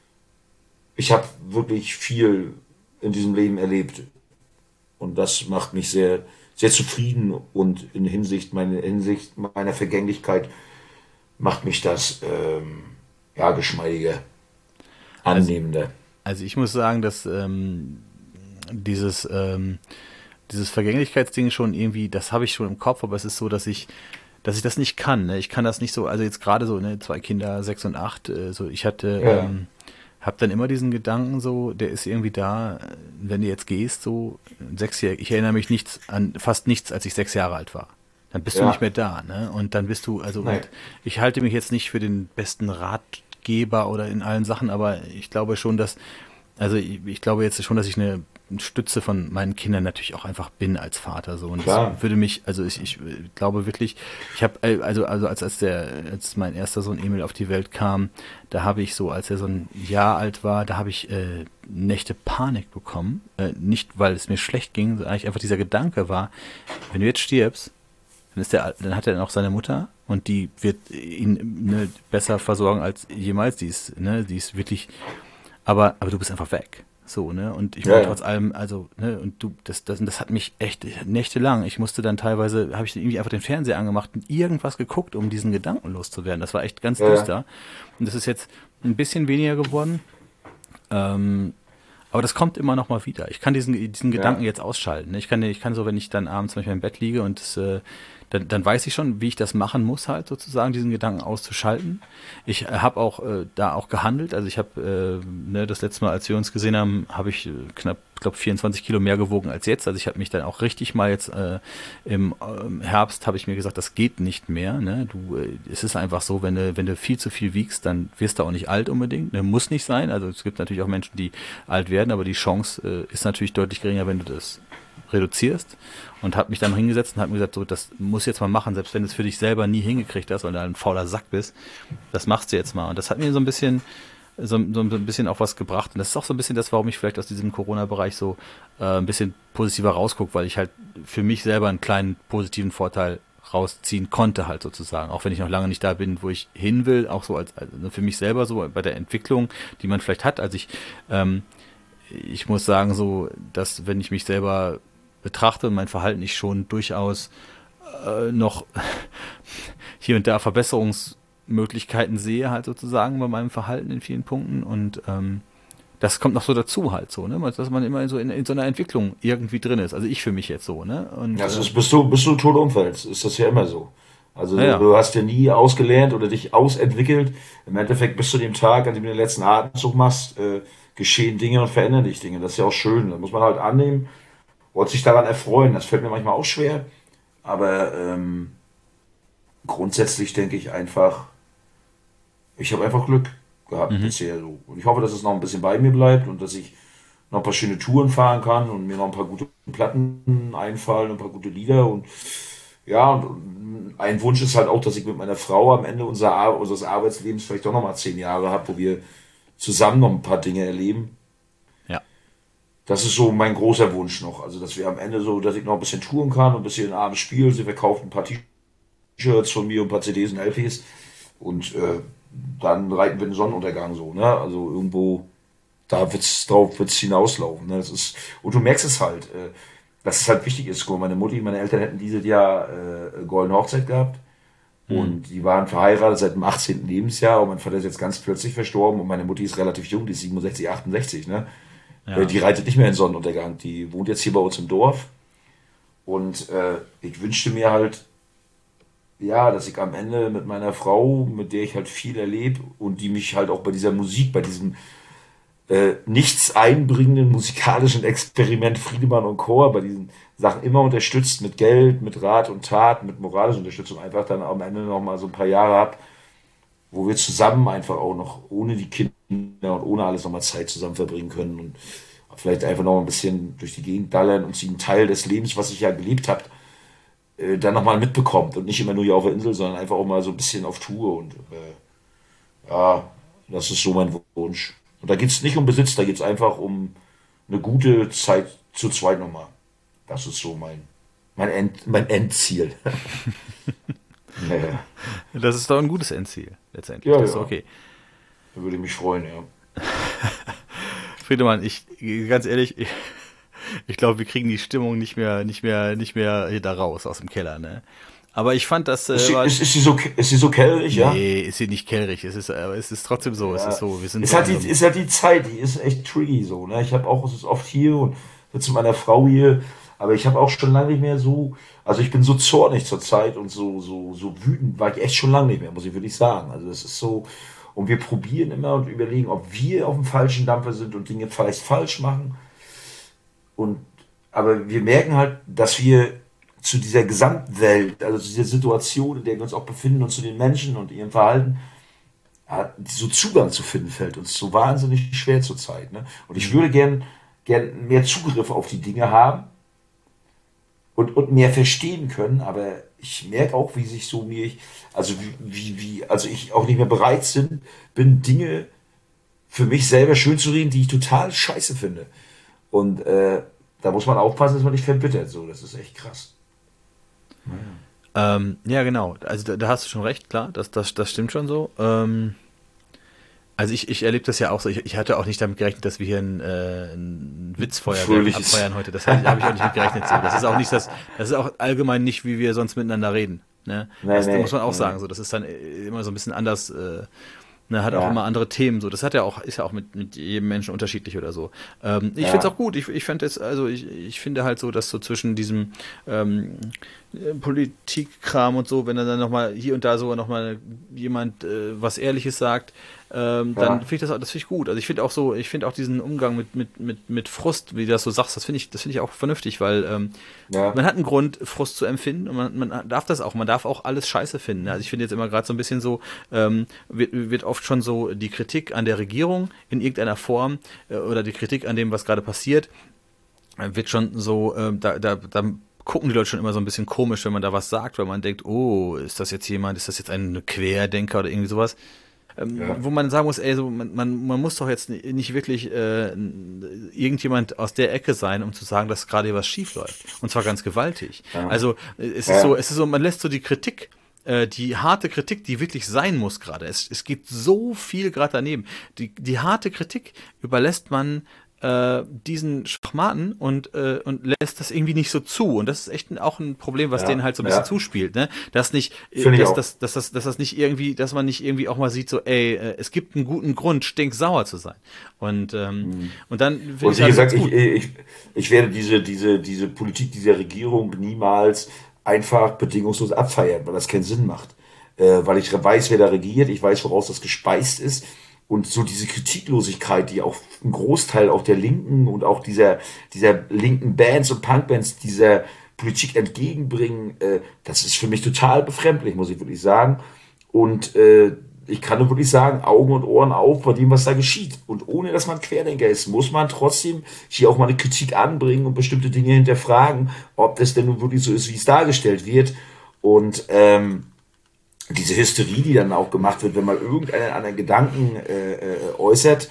ich habe wirklich viel in diesem Leben erlebt. Und das macht mich sehr, sehr zufrieden und in Hinsicht, meine, Hinsicht meiner Vergänglichkeit macht mich das, ähm, ja, geschmeidiger, Also, annehmender. also ich muss sagen, dass ähm, dieses, ähm, dieses Vergänglichkeitsding schon irgendwie, das habe ich schon im Kopf, aber es ist so, dass ich, dass ich das nicht kann. Ne? Ich kann das nicht so, also jetzt gerade so, ne, zwei Kinder, sechs und acht, äh, so ich hatte, Ja, ähm, hab dann immer diesen Gedanken so, der ist irgendwie da, äh, wenn du jetzt gehst, so sechsjährig, ich erinnere mich nichts an fast nichts, als ich sechs Jahre alt war. Dann bist du nicht ja, mehr da, ne? Und dann bist du, also, nee, und ich halte mich jetzt nicht für den besten Ratgeber oder in allen Sachen, aber ich glaube schon, dass, also ich, ich glaube jetzt schon, dass ich eine Stütze von meinen Kindern natürlich auch einfach bin als Vater so und das klar. würde mich, also ich, ich glaube wirklich, ich habe also also als als der als mein erster Sohn Emil auf die Welt kam, da habe ich so, als er so ein Jahr alt war, da habe ich äh, Nächte Panik bekommen, äh, nicht weil es mir schlecht ging, sondern eigentlich einfach dieser Gedanke war, wenn du jetzt stirbst, dann ist der, dann hat er noch seine Mutter und die wird ihn ne, besser versorgen als jemals. Die ist, ne, die ist wirklich, aber, aber du bist einfach weg. So, ne? Und ich Ja, meine, ja. trotz allem, also, ne, und du, das, das, das hat mich echt nächtelang. Ich musste dann teilweise, habe ich irgendwie einfach den Fernseher angemacht und irgendwas geguckt, um diesen Gedanken loszuwerden. Das war echt ganz Ja, ja. düster. Und das ist jetzt ein bisschen weniger geworden. Ähm, aber das kommt immer noch mal wieder. Ich kann diesen, diesen Gedanken Ja. jetzt ausschalten. Ne? Ich kann, ich kann so, wenn ich dann abends manchmal im Bett liege und das, äh, dann, dann weiß ich schon, wie ich das machen muss, halt sozusagen, diesen Gedanken auszuschalten. Ich äh, habe auch äh, da auch gehandelt. Also ich habe, äh, ne, das letzte Mal, als wir uns gesehen haben, habe ich äh, knapp, ich glaube, vierundzwanzig Kilo mehr gewogen als jetzt. Also ich habe mich dann auch richtig mal jetzt äh, im, äh, im Herbst habe ich mir gesagt, das geht nicht mehr. Ne? Du, äh, es ist einfach so, wenn du, wenn du viel zu viel wiegst, dann wirst du auch nicht alt unbedingt. Ne? Muss nicht sein. Also es gibt natürlich auch Menschen, die alt werden, aber die Chance äh, ist natürlich deutlich geringer, wenn du das reduzierst, und habe mich dann hingesetzt und habe mir gesagt, so, das muss jetzt mal machen, selbst wenn du es für dich selber nie hingekriegt hast, weil du ein fauler Sack bist, das machst du jetzt mal. Und das hat mir so ein bisschen so, so ein bisschen auch was gebracht. Und das ist auch so ein bisschen das, warum ich vielleicht aus diesem Corona-Bereich so äh, ein bisschen positiver rausgucke, weil ich halt für mich selber einen kleinen positiven Vorteil rausziehen konnte, halt sozusagen. Auch wenn ich noch lange nicht da bin, wo ich hin will, auch so als, also für mich selber so bei der Entwicklung, die man vielleicht hat. Also ich, ähm, ich muss sagen so, dass wenn ich mich selber betrachte und mein Verhalten, ich schon durchaus äh, noch hier und da Verbesserungsmöglichkeiten sehe, halt sozusagen bei meinem Verhalten in vielen Punkten, und ähm, das kommt noch so dazu halt so, ne, dass man immer so in, in so einer Entwicklung irgendwie drin ist, also ich für mich jetzt so, ne, und Ja, das äh, ist, bis du, bis du tot umfällst, ist das ja immer so. Also du, naja, du hast ja nie ausgelernt oder dich ausentwickelt. Im Endeffekt bis zu dem Tag, an dem du den letzten Atemzug machst, äh, geschehen Dinge und verändern dich Dinge. Das ist ja auch schön. Das muss man halt annehmen und sich daran erfreuen. Das fällt mir manchmal auch schwer. Aber ähm, grundsätzlich denke ich einfach, ich habe einfach Glück gehabt mhm, bisher so. Und ich hoffe, dass es noch ein bisschen bei mir bleibt und dass ich noch ein paar schöne Touren fahren kann und mir noch ein paar gute Platten einfallen und ein paar gute Lieder. Und ja, und ein Wunsch ist halt auch, dass ich mit meiner Frau am Ende unserer, Ar- unseres Arbeitslebens vielleicht doch noch mal zehn Jahre habe, wo wir zusammen noch ein paar Dinge erleben. ja, Das ist so mein großer Wunsch noch. Also, dass wir am Ende so, dass ich noch ein bisschen touren kann und ein bisschen abends spielen. Sie verkauft ein paar T-Shirts von mir und ein paar C Ds und L Ps. Und äh, dann reiten wir den Sonnenuntergang so, ne? Also irgendwo, da wird's drauf wird's hinauslaufen. Ne? Das ist, und du merkst es halt, äh, dass es halt wichtig ist. Guck mal, meine Mutti, meine Eltern hätten dieses Jahr äh, goldene Hochzeit gehabt. mhm, Und die waren verheiratet seit dem achtzehnten Lebensjahr und mein Vater ist jetzt ganz plötzlich verstorben und meine Mutti ist relativ jung, die ist siebenundsechzig, achtundsechzig, ne? Äh, ja, Die reitet nicht mehr in den Sonnenuntergang, die wohnt jetzt hier bei uns im Dorf und äh, ich wünschte mir halt, ja, dass ich am Ende mit meiner Frau, mit der ich halt viel erlebe und die mich halt auch bei dieser Musik, bei diesem äh, nichts einbringenden musikalischen Experiment Friedemann und Chor, bei diesen Sachen immer unterstützt mit Geld, mit Rat und Tat, mit moralischer Unterstützung, einfach dann am Ende noch mal so ein paar Jahre hab, wo wir zusammen einfach auch noch ohne die Kinder und ohne alles nochmal Zeit zusammen verbringen können und vielleicht einfach noch ein bisschen durch die Gegend dallern und sie einen Teil des Lebens, was ich ja gelebt habe, äh, dann nochmal mitbekommt und nicht immer nur hier auf der Insel, sondern einfach auch mal so ein bisschen auf Tour und äh, ja, das ist so mein Wunsch. Und da geht es nicht um Besitz, da geht es einfach um eine gute Zeit zu zweit nochmal. Das ist so mein, mein, End, mein Endziel. Naja. das ist doch ein gutes Endziel, letztendlich, Ja, das ist ja, okay. da würde ich mich freuen, ja. Friedemann, ich, ganz ehrlich, ich, ich glaube, wir kriegen die Stimmung nicht mehr, nicht mehr, nicht mehr hier da raus aus dem Keller, ne? Aber ich fand, das Ist äh, sie, war, ist, ist sie so, ist sie so kellerig, ja? nee, ist hier nicht kellerig, es ist, aber es ist trotzdem so, es ist Ja, so, wir sind ist so halt an die, so einem, ist halt die Zeit, die ist echt tricky so, ne? Ich habe auch, es ist oft hier und sitze mit meiner Frau hier, aber ich habe auch schon lange nicht mehr so, also ich bin so zornig zur Zeit und so, so, so wütend war ich echt schon lange nicht mehr, muss ich wirklich sagen. Also das ist so, und wir probieren immer und überlegen, ob wir auf dem falschen Dampfer sind und Dinge vielleicht falsch machen. Und, aber wir merken halt, dass wir zu dieser Gesamtwelt, also zu dieser Situation, in der wir uns auch befinden und zu den Menschen und ihrem Verhalten, ja, so Zugang zu finden, fällt uns so wahnsinnig schwer zurzeit. Ne? Und ich mhm. würde gern, gern mehr Zugriff auf die Dinge haben und, und mehr verstehen können, aber ich merke auch, wie sich so mir, also wie, wie, wie, also ich auch nicht mehr bereit sind, bin, Dinge für mich selber schön zu reden, die ich total scheiße finde. Und äh, da muss man aufpassen, dass man nicht verbittert. So, das ist echt krass. Ähm, ja, genau, also da, da hast du schon recht, klar, das, das, das stimmt schon so. Ähm, also ich, ich erlebe das ja auch so, ich, ich hatte auch nicht damit gerechnet, dass wir hier ein, äh, ein Witzfeuerwerk Fröhliches. abfeuern heute, das habe ich auch nicht mit gerechnet so. Das ist auch nicht das, das ist auch allgemein nicht, wie wir sonst miteinander reden, ne? Nee, Das muss nee, man auch nee. sagen, so, das ist dann äh, immer so ein bisschen anders, äh, ne, hat auch immer Ja, andere Themen, so. Das hat ja auch, ist ja auch mit, mit jedem Menschen unterschiedlich oder so. Ähm, ich finde es auch ja, gut. Ich, ich fand jetzt, also ich, ich finde halt so, dass so zwischen diesem, ähm, Politikkram und so, wenn dann nochmal hier und da sogar nochmal jemand äh, was Ehrliches sagt, ähm, Ja. dann finde ich das, das finde ich gut. Also ich finde auch so, ich finde auch diesen Umgang mit, mit, mit, mit Frust, wie du das so sagst, das finde ich, das finde ich auch vernünftig, weil ähm, Ja. man hat einen Grund, Frust zu empfinden und man, man darf das auch, man darf auch alles scheiße finden. Also ich finde jetzt immer gerade so ein bisschen so, ähm, wird, wird oft schon so die Kritik an der Regierung in irgendeiner Form äh, oder die Kritik an dem, was gerade passiert, äh, wird schon so, äh, da, da, da gucken die Leute schon immer so ein bisschen komisch, wenn man da was sagt, weil man denkt, oh, ist das jetzt jemand, ist das jetzt ein Querdenker oder irgendwie sowas? Ähm, Ja. wo man sagen muss, ey, so, man, man, man muss doch jetzt nicht wirklich äh, irgendjemand aus der Ecke sein, um zu sagen, dass gerade hier was schief läuft. Und zwar ganz gewaltig. Ja. Also äh, es Ja. ist so, es ist so, man lässt so die Kritik, äh, die harte Kritik, die wirklich sein muss gerade. Es, es geht so viel gerade daneben. Die, die harte Kritik überlässt man äh, diesen Schwachmaten und, äh, und lässt das irgendwie nicht so zu. Und das ist echt auch ein Problem, was Ja, denen halt so ein bisschen ja. zuspielt, ne? Dass nicht, äh, Finde ich dass, auch. dass, dass, dass, dass das nicht irgendwie, dass man nicht irgendwie auch mal sieht, so, ey, äh, es gibt einen guten Grund, stinksauer zu sein. Und, ähm, und dann finde Und ich wie halt gesagt, ganz ich, gut. ich, ich werde diese, diese, diese Politik dieser Regierung niemals einfach bedingungslos abfeiern, weil das keinen Sinn macht. Äh, weil ich weiß, wer da regiert, ich weiß, woraus das gespeist ist. Und so diese Kritiklosigkeit, die auch ein Großteil auch der Linken und auch dieser, dieser linken Bands und Punkbands dieser Politik entgegenbringen, äh, das ist für mich total befremdlich, muss ich wirklich sagen. Und äh, ich kann nur wirklich sagen, Augen und Ohren auf bei dem, was da geschieht. Und ohne, dass man Querdenker ist, muss man trotzdem hier auch mal eine Kritik anbringen und bestimmte Dinge hinterfragen, ob das denn nun wirklich so ist, wie es dargestellt wird. Und ähm, diese Hysterie, die dann auch gemacht wird, wenn man irgendeinen anderen Gedanken äh, äh, äußert,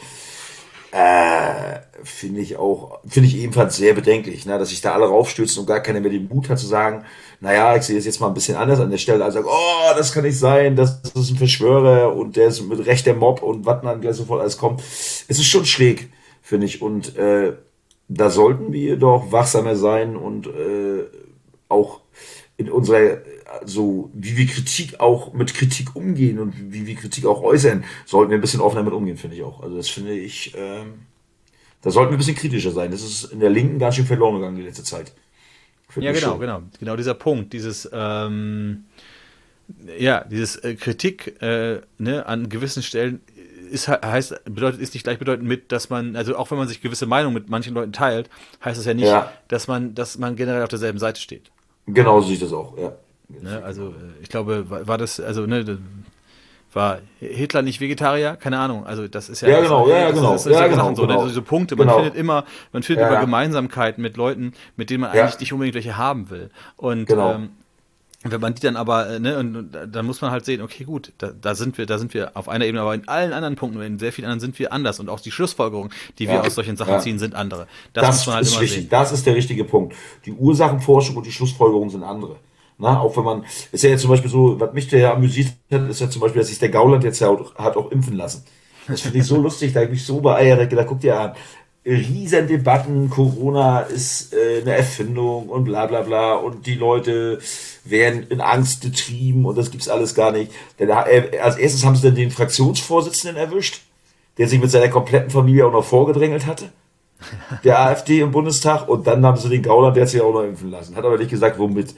äh, finde ich auch, finde ich ebenfalls sehr bedenklich, ne? Dass sich da alle raufstürzen und gar keiner mehr den Mut hat zu sagen, naja, ich sehe das jetzt mal ein bisschen anders an der Stelle, als sagen, oh, das kann nicht sein, das ist ein Verschwörer und der ist mit Recht der Mob und was dann gleich sofort alles kommt. Es ist schon schräg, finde ich, und äh, da sollten wir doch wachsamer sein und äh, auch in unserer, so wie wir Kritik auch mit Kritik umgehen und wie wir Kritik auch äußern, sollten wir ein bisschen offener mit umgehen, finde ich auch. Also das finde ich, ähm, da sollten wir ein bisschen kritischer sein. Das ist in der Linken ganz schön verloren gegangen die letzte Zeit. Finde Ja, ich genau, schon. genau. Genau dieser Punkt, dieses, ähm, ja, dieses äh, Kritik äh, ne, an gewissen Stellen ist, he- heißt, bedeutet, ist nicht gleichbedeutend mit, dass man, also auch wenn man sich gewisse Meinungen mit manchen Leuten teilt, heißt das ja nicht, Ja, dass man, dass man generell auf derselben Seite steht. genau so sehe ich das auch, ja. Ne? Also äh, ich glaube, war, war das, also ne, d- war Hitler nicht Vegetarier? Keine Ahnung. Also das ist ja, Ja, das, genau, ja, ja, das, genau, das, das ja, solche genau, Sachen so, ne? genau, So diese Punkte. Man genau, findet immer, man findet ja, immer ja, Gemeinsamkeiten mit Leuten, mit denen man ja, eigentlich nicht unbedingt welche haben will. Und genau, ähm, wenn man die dann aber, äh, ne, und, und dann muss man halt sehen, okay, gut, da, da sind wir, da sind wir auf einer Ebene, aber in allen anderen Punkten, in sehr vielen anderen sind wir anders und auch die Schlussfolgerungen, die wir ja, aus solchen Sachen ja. ziehen, sind andere. Das muss Das man halt ist immer wichtig, sehen. das ist der richtige Punkt. Die Ursachenforschung und die Schlussfolgerungen sind andere. Na, auch wenn man, ist ja jetzt zum Beispiel so, was mich ja amüsiert hat, ist ja zum Beispiel, dass sich der Gauland jetzt ja auch, hat auch impfen lassen. Das finde ich so lustig, da habe ich mich so beeiert, da hab ich gedacht, guck dir an, riesen Debatten, Corona ist äh, eine Erfindung und bla bla bla und die Leute werden in Angst getrieben und das gibt's alles gar nicht. Denn, äh, als erstes haben sie dann den Fraktionsvorsitzenden erwischt, der sich mit seiner kompletten Familie auch noch vorgedrängelt hatte, der AfD im Bundestag, und dann haben sie den Gauland, der hat sich auch noch impfen lassen. Hat aber nicht gesagt, womit.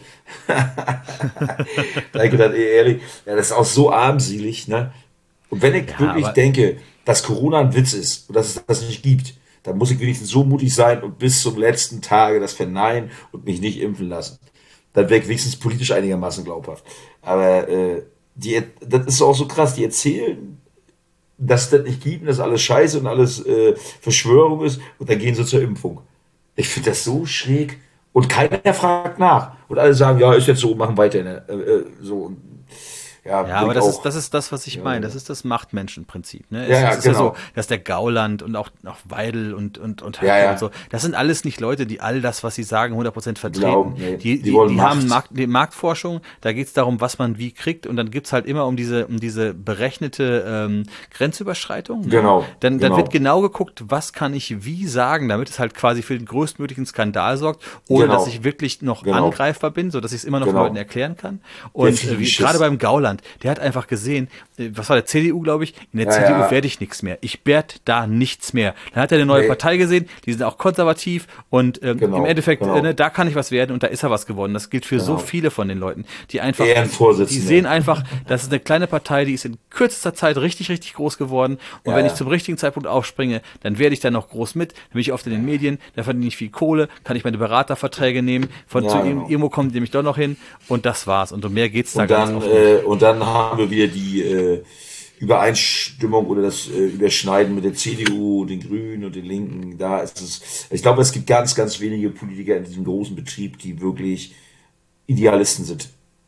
Da hab ich gedacht, ey, ehrlich, ja, das ist auch so armselig, ne? Und wenn ich Ja, wirklich aber denke, dass Corona ein Witz ist und dass es das nicht gibt, dann muss ich wenigstens so mutig sein und bis zum letzten Tage das verneinen und mich nicht impfen lassen. Dann wäre ich wenigstens politisch einigermaßen glaubhaft. Aber äh, die, das ist auch so krass, die erzählen, dass es das nicht gibt und dass alles scheiße und alles äh, Verschwörung ist und dann gehen sie zur Impfung. Ich finde das so schräg und keiner fragt nach. Und alle sagen, ja, ist jetzt so, machen weiter. Ne? Äh, äh, so, und, ja, ja, aber bringt das ist, auch. das ist das, was ich Ja, meine. Das ist das Machtmenschenprinzip. Ne? ja, Es, ja, es ist ja so, genau. dass der Gauland und auch, auch Weidel und, und, und Ja, Höcke und ja, so, das sind alles nicht Leute, die all das, was sie sagen, hundert Prozent vertreten. glauben, nee, Die, die die, wollen die haben Macht. Markt, die Marktforschung, da geht es darum, was man wie kriegt, und dann gibt's halt immer um diese, um diese berechnete ähm, Grenzüberschreitung. Ne? Genau, Dann, dann wird genau, genau geguckt, was kann ich wie sagen, damit es halt quasi für den größtmöglichen Skandal sorgt, ohne dass genau, ich wirklich noch genau, angreifbar bin, so dass ich es immer noch den Leuten genau. erklären kann. Der Und äh, wie, gerade Fliegenschiss. beim Gauland, Saarland, der hat einfach gesehen, äh, was war der C D U, glaube ich, in der Ja, C D U ja. werde ich nichts mehr. Ich werde da nichts mehr. Dann hat er eine neue Nee. Partei gesehen, die sind auch konservativ und ähm, Genau, im Endeffekt, genau. äh, ne, da kann ich was werden und da ist er was geworden. Das gilt für so Genau. viele von den Leuten, die einfach, Ehrenvorsitzende. die sehen einfach, das ist eine kleine Partei, die ist in kürzester Zeit richtig, richtig groß geworden und Ja, wenn ja. ich zum richtigen Zeitpunkt aufspringe, dann werde ich da noch groß mit, dann bin ich oft in den Medien, da verdiene ich viel Kohle, kann ich meine Beraterverträge nehmen, von Ja, zu genau. irgendwo kommt nämlich doch noch hin und das war's und um mehr geht's da Und ganz dann, oft nicht. äh, und dann haben wir wieder die äh, Übereinstimmung oder das äh, Überschneiden mit der C D U, den Grünen und den Linken. Da ist es. Ich glaube, es gibt ganz, ganz wenige Politiker in diesem großen Betrieb, die wirklich Idealisten sind.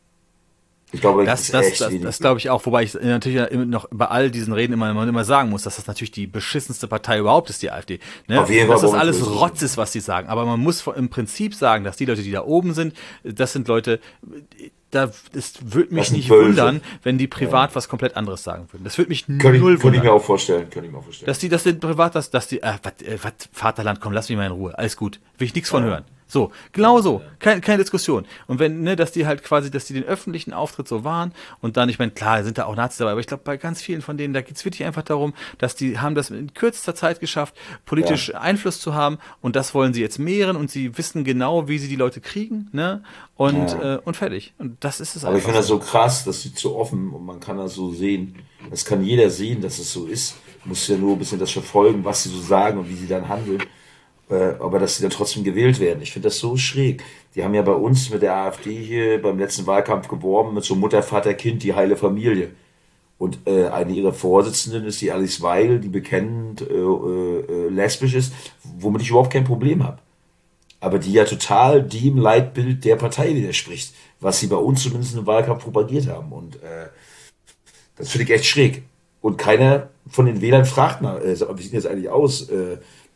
Ich glaube, Das, das ist das, echt das, wenig. das glaube ich auch, wobei ich natürlich ja immer noch bei all diesen Reden immer, immer, immer sagen muss, dass das natürlich die beschissenste Partei überhaupt ist, die AfD. Ne? Auf jeden Dass Fall das alles bei uns ist es. Rotz ist, was sie sagen. Aber man muss im Prinzip sagen, dass die Leute, die da oben sind, das sind Leute, da, es würde mich sind nicht Wölfe. wundern, wenn die privat was komplett anderes sagen würden. Das würde mich Könnte ich, null könnte ich wundern. mir auch vorstellen. Könnte ich mir auch vorstellen. Dass die, dass die privat, dass, dass die, äh, was, äh, was, Vaterland, komm, lass mich mal in Ruhe, alles gut, will ich nichts von hören. So, genau so, keine, keine Diskussion. Und wenn, ne, dass die halt quasi, dass die den öffentlichen Auftritt so waren und dann, ich meine, klar, sind da auch Nazis dabei, aber ich glaube, bei ganz vielen von denen, da geht's wirklich einfach darum, dass die haben das in kürzester Zeit geschafft, politisch Ja. Einfluss zu haben und das wollen sie jetzt mehren und sie wissen genau, wie sie die Leute kriegen, ne, und, Ja. äh, und fertig. Und das ist es Aber ich einfach finde das so krass, das sieht so offen und man kann das so sehen. Das kann jeder sehen, dass es so ist. Muss ja nur ein bisschen das verfolgen, was sie so sagen und wie sie dann handeln. Äh, aber dass sie dann trotzdem gewählt werden. Ich finde das so schräg. Die haben ja bei uns mit der AfD hier beim letzten Wahlkampf geworben mit so Mutter, Vater, Kind, die heile Familie. Und äh, eine ihrer Vorsitzenden ist die Alice Weigel, die bekennend äh, äh, lesbisch ist, womit ich überhaupt kein Problem habe. Aber die ja total dem Leitbild der Partei widerspricht, was sie bei uns zumindest im Wahlkampf propagiert haben. Und äh, das finde ich echt schräg. Und keiner von den Wählern fragt nach, äh, sag mal, wie sieht das eigentlich aus? Äh,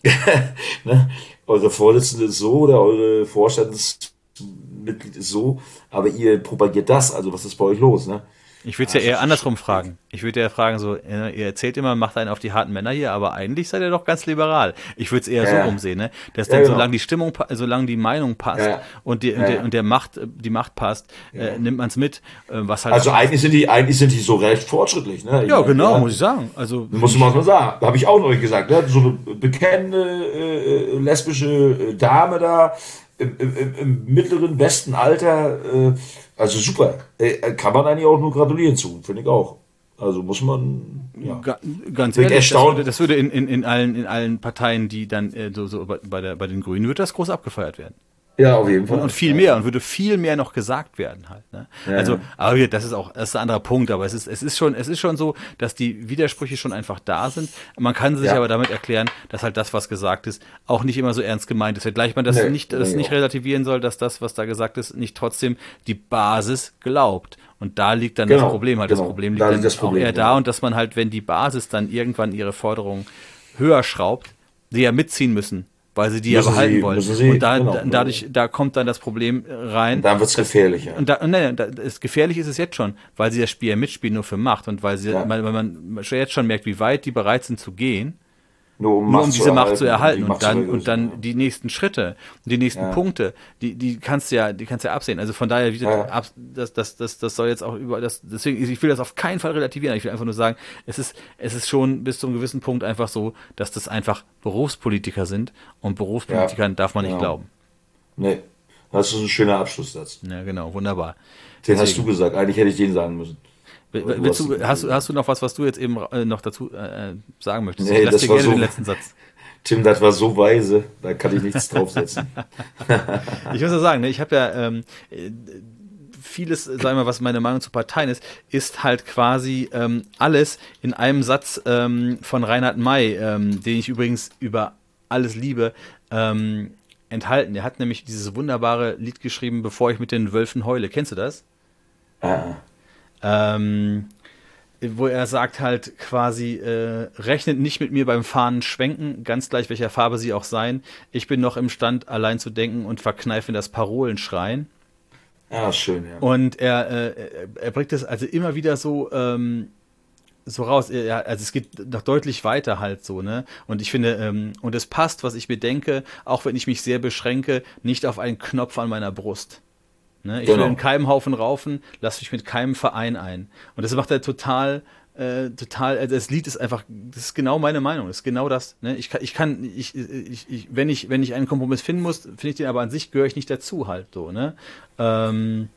ne? Eure Vorsitzende ist so oder eure Vorstandsmitglied ist so, aber ihr propagiert das. Also was ist bei euch los? Ne? Ich würde es ja eher andersrum fragen. Ich würde ja fragen, so, äh, ihr erzählt immer, macht einen auf die harten Männer hier, aber eigentlich seid ihr doch ganz liberal. Ich würde es eher Ja. so rumsehen, ne? Dass Ja, dann, genau. solange die Stimmung, pa- solange die Meinung passt Ja. und, die, und, Ja. der, und der Macht, die Macht passt, äh, nimmt man es mit, äh, was halt. Also eigentlich sind die, eigentlich sind die so recht fortschrittlich. Ne? Ich ja, meine, genau, ja, muss ich sagen. Also, muss man mal sagen. Habe ich auch noch nicht gesagt. Ne? So eine bekennende äh, äh, lesbische äh, Dame da im, im, im, im mittleren, besten Alter. Äh, also super. Äh, kann man eigentlich auch nur gratulieren zu, finde ich auch. Also muss man. Ja. Ga, ganz Bin ehrlich, das erstaunt. würde, das würde in, in, in, allen, in allen Parteien, die dann äh, so, so bei, bei der, bei den Grünen, würde das groß abgefeiert werden. Ja, auf jeden Fall. Und, und viel mehr und würde viel mehr noch gesagt werden halt. Ne? Ja, also, ja. aber das ist auch, das ist ein anderer Punkt, aber es ist, es ist schon, es ist schon so, dass die Widersprüche schon einfach da sind. Man kann sich Ja. aber damit erklären, dass halt das, was gesagt ist, auch nicht immer so ernst gemeint ist. Gleich man das Nee, nicht, das nee, nicht auch. relativieren soll, dass das, was da gesagt ist, nicht trotzdem die Basis glaubt. Und da liegt dann Genau, das Problem halt. genau. Das Problem liegt Da dann liegt das Problem, auch eher genau. da und dass man halt, wenn die Basis dann irgendwann ihre Forderungen höher schraubt, sie ja mitziehen müssen, weil sie die ja Müssen behalten sie- wollen. müssen sie, und da, genau. da, dadurch, da kommt dann das Problem rein. Und dann wird's dass- gefährlich, ja. Und da, nee, da, ist, gefährlich ist es jetzt schon, weil sie das Spiel ja mitspielen nur für Macht und weil sie, Ja. weil, weil man schon jetzt schon merkt, wie weit die bereit sind zu gehen, Nur um, nur um Macht diese Macht zu erhalten, erhalten die und Macht zu dann vergrößern, und dann ja. die nächsten Schritte und die nächsten Ja. Punkte, die die kannst du ja, die kannst du ja absehen. Also von daher, wie gesagt, Ja. ab, das, das das das soll jetzt auch über das deswegen ich will das auf keinen Fall relativieren. Ich will einfach nur sagen, es ist es ist schon bis zu einem gewissen Punkt einfach so, dass das einfach Berufspolitiker sind und Berufspolitikern darf man nicht genau. glauben. Nee, das ist ein schöner Abschlusssatz. Ja, genau, wunderbar. Den hast Deswegen. du gesagt. Eigentlich hätte ich den sagen müssen. Will- Aber du Willst hast du, ihn hast, gesagt. hast du noch was, was du jetzt eben äh, noch dazu äh, sagen möchtest? Nee, ich lasse das dir war gerne so- den letzten Satz. Tim, das war so weise, da kann ich nichts draufsetzen. Ich muss ja sagen, ne, ich habe ja ähm, äh, vieles, sagen wir mal, was meine Meinung zu Parteien ist, ist halt quasi ähm, alles in einem Satz ähm, von Reinhard May, ähm, den ich übrigens über alles liebe, ähm, enthalten. Der hat nämlich dieses wunderbare Lied geschrieben, Bevor ich mit den Wölfen heule. Kennst du das? Ah, Ähm, wo er sagt halt quasi, äh, rechnet nicht mit mir beim Fahnen schwenken, ganz gleich welcher Farbe sie auch seien. Ich bin noch imstand, allein zu denken und verkneife das Parolenschreien. ja, schön, ja. Und er, äh, er, er bringt das also immer wieder so, ähm, so raus. Er, also es geht noch deutlich weiter halt so, ne? Und ich finde, ähm, und es passt, was ich mir denke, auch wenn ich mich sehr beschränke, nicht auf einen Knopf an meiner Brust. Ne? Ich Genau. will in keinem Haufen raufen, lass mich mit keinem Verein ein. Und das macht er total, äh, total, also das Lied ist einfach, das ist genau meine Meinung, das ist genau das. Ne? Ich kann, ich kann, ich, ich, ich, wenn ich, wenn ich einen Kompromiss finden muss, finde ich den, aber an sich gehöre ich nicht dazu halt so, ne? Ähm,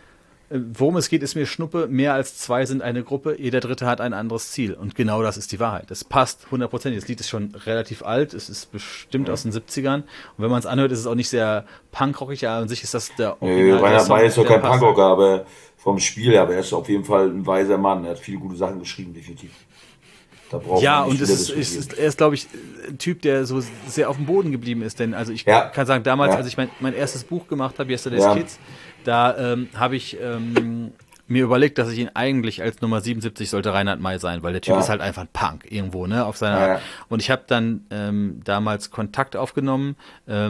Worum es geht, ist mir Schnuppe. Mehr als zwei sind eine Gruppe. Jeder Dritte hat ein anderes Ziel. Und genau das ist die Wahrheit. Das passt hundertprozentig. Das Lied ist schon relativ alt. Es ist bestimmt aus den siebzigern. Und wenn man es anhört, ist es auch nicht sehr punkrockig. Aber an sich ist das der Nö, Original. Reinhard May ist doch kein passt. Punkrocker, aber vom Spiel her, aber er ist auf jeden Fall ein weiser Mann. Er hat viele gute Sachen geschrieben, definitiv. Da braucht Ja, man nicht und es wieder ist, es diskutieren. ist, er ist, glaube ich, ein Typ, der so sehr auf dem Boden geblieben ist. Denn also ich Ja. kann sagen, damals, Ja. als ich mein, mein erstes Buch gemacht habe, Yesterday's Ja. Kids, da ähm, habe ich ähm, mir überlegt, dass ich ihn eigentlich als Nummer siebenundsiebzig sollte Reinhard May sein, weil der Typ Ja. ist halt einfach ein Punk irgendwo, ne, auf seiner Ja, ja. Art. Und ich habe dann ähm, damals Kontakt aufgenommen,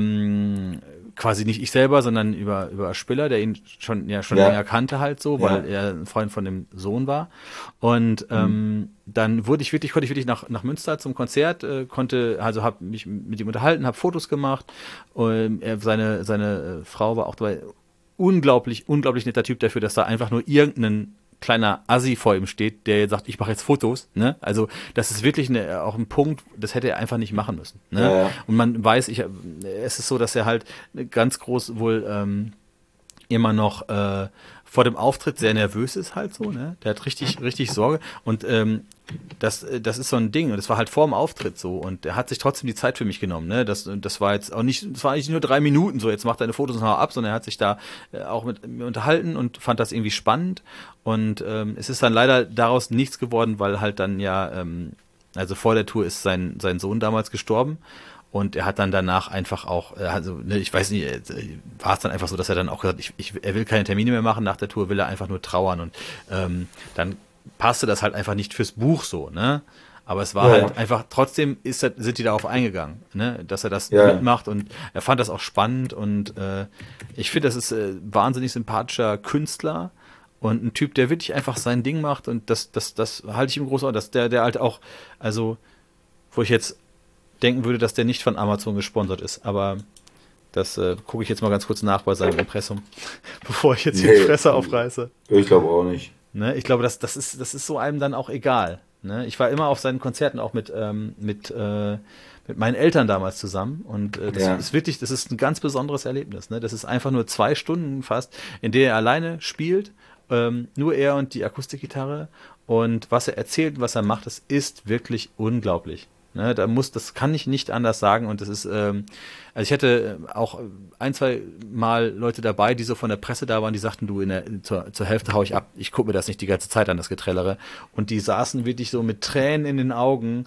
ähm, quasi nicht ich selber, sondern über über Spiller, der ihn schon ja schon Ja. länger kannte halt so, weil Ja. er ein Freund von dem Sohn war. Und ähm, dann wurde ich wirklich, konnte ich wirklich nach nach Münster zum Konzert, äh, konnte also habe mich mit ihm unterhalten, habe Fotos gemacht. Und er, seine seine äh, Frau war auch dabei. Unglaublich, unglaublich netter Typ dafür, dass da einfach nur irgendein kleiner Assi vor ihm steht, der jetzt sagt, ich mache jetzt Fotos. Ne? Also das ist wirklich eine, auch ein Punkt, das hätte er einfach nicht machen müssen. Ne? Ja, ja. Und man weiß, ich, es ist so, dass er halt ganz groß wohl ähm, immer noch äh, vor dem Auftritt sehr nervös ist halt so. Ne? Der hat richtig, richtig Sorge. Und ähm, das, das ist so ein Ding. Und das war halt vor dem Auftritt so. Und er hat sich trotzdem die Zeit für mich genommen. Ne? Das, das war jetzt auch nicht, das war eigentlich nur drei Minuten so, jetzt macht deine Fotos noch ab, sondern er hat sich da äh, auch mit mir unterhalten und fand das irgendwie spannend. Und ähm, es ist dann leider daraus nichts geworden, weil halt dann ja, ähm, also vor der Tour ist sein, sein Sohn damals gestorben. Und er hat dann danach einfach auch, also ne, ich weiß nicht, war es dann einfach so, dass er dann auch gesagt, ich, ich, er will keine Termine mehr machen nach der Tour, will er einfach nur trauern. Und ähm, dann passte das halt einfach nicht fürs Buch so, ne? Aber es war Ja, halt ja. einfach, trotzdem ist er, sind die darauf eingegangen, ne? Dass er das Ja. mitmacht und er fand das auch spannend und äh, ich finde, das ist äh, wahnsinnig sympathischer Künstler und ein Typ, der wirklich einfach sein Ding macht und das, das, das halte ich ihm groß an, dass der, der halt auch, also, wo ich jetzt denken würde, dass der nicht von Amazon gesponsert ist, aber das äh, gucke ich jetzt mal ganz kurz nach bei seinem Impressum, bevor ich jetzt hier die Nee. Fresse aufreiße. Ich glaube auch nicht. Ne? Ich glaube, das, das, ist, das ist so einem dann auch egal. Ne? Ich war immer auf seinen Konzerten auch mit, ähm, mit, äh, mit meinen Eltern damals zusammen und äh, das Ja. ist wirklich, das ist ein ganz besonderes Erlebnis. Ne? Das ist einfach nur zwei Stunden fast, in der er alleine spielt, ähm, nur er und die Akustikgitarre und was er erzählt, was er macht, das ist wirklich unglaublich. Ne, da muss, das kann ich nicht anders sagen und das ist, ähm, also ich hatte auch ein, zwei Mal Leute dabei, die so von der Presse da waren, die sagten, du, in der, zur, zur Hälfte hau ich ab, ich gucke mir das nicht die ganze Zeit an, das Getrellere. Und die saßen wirklich so mit Tränen in den Augen,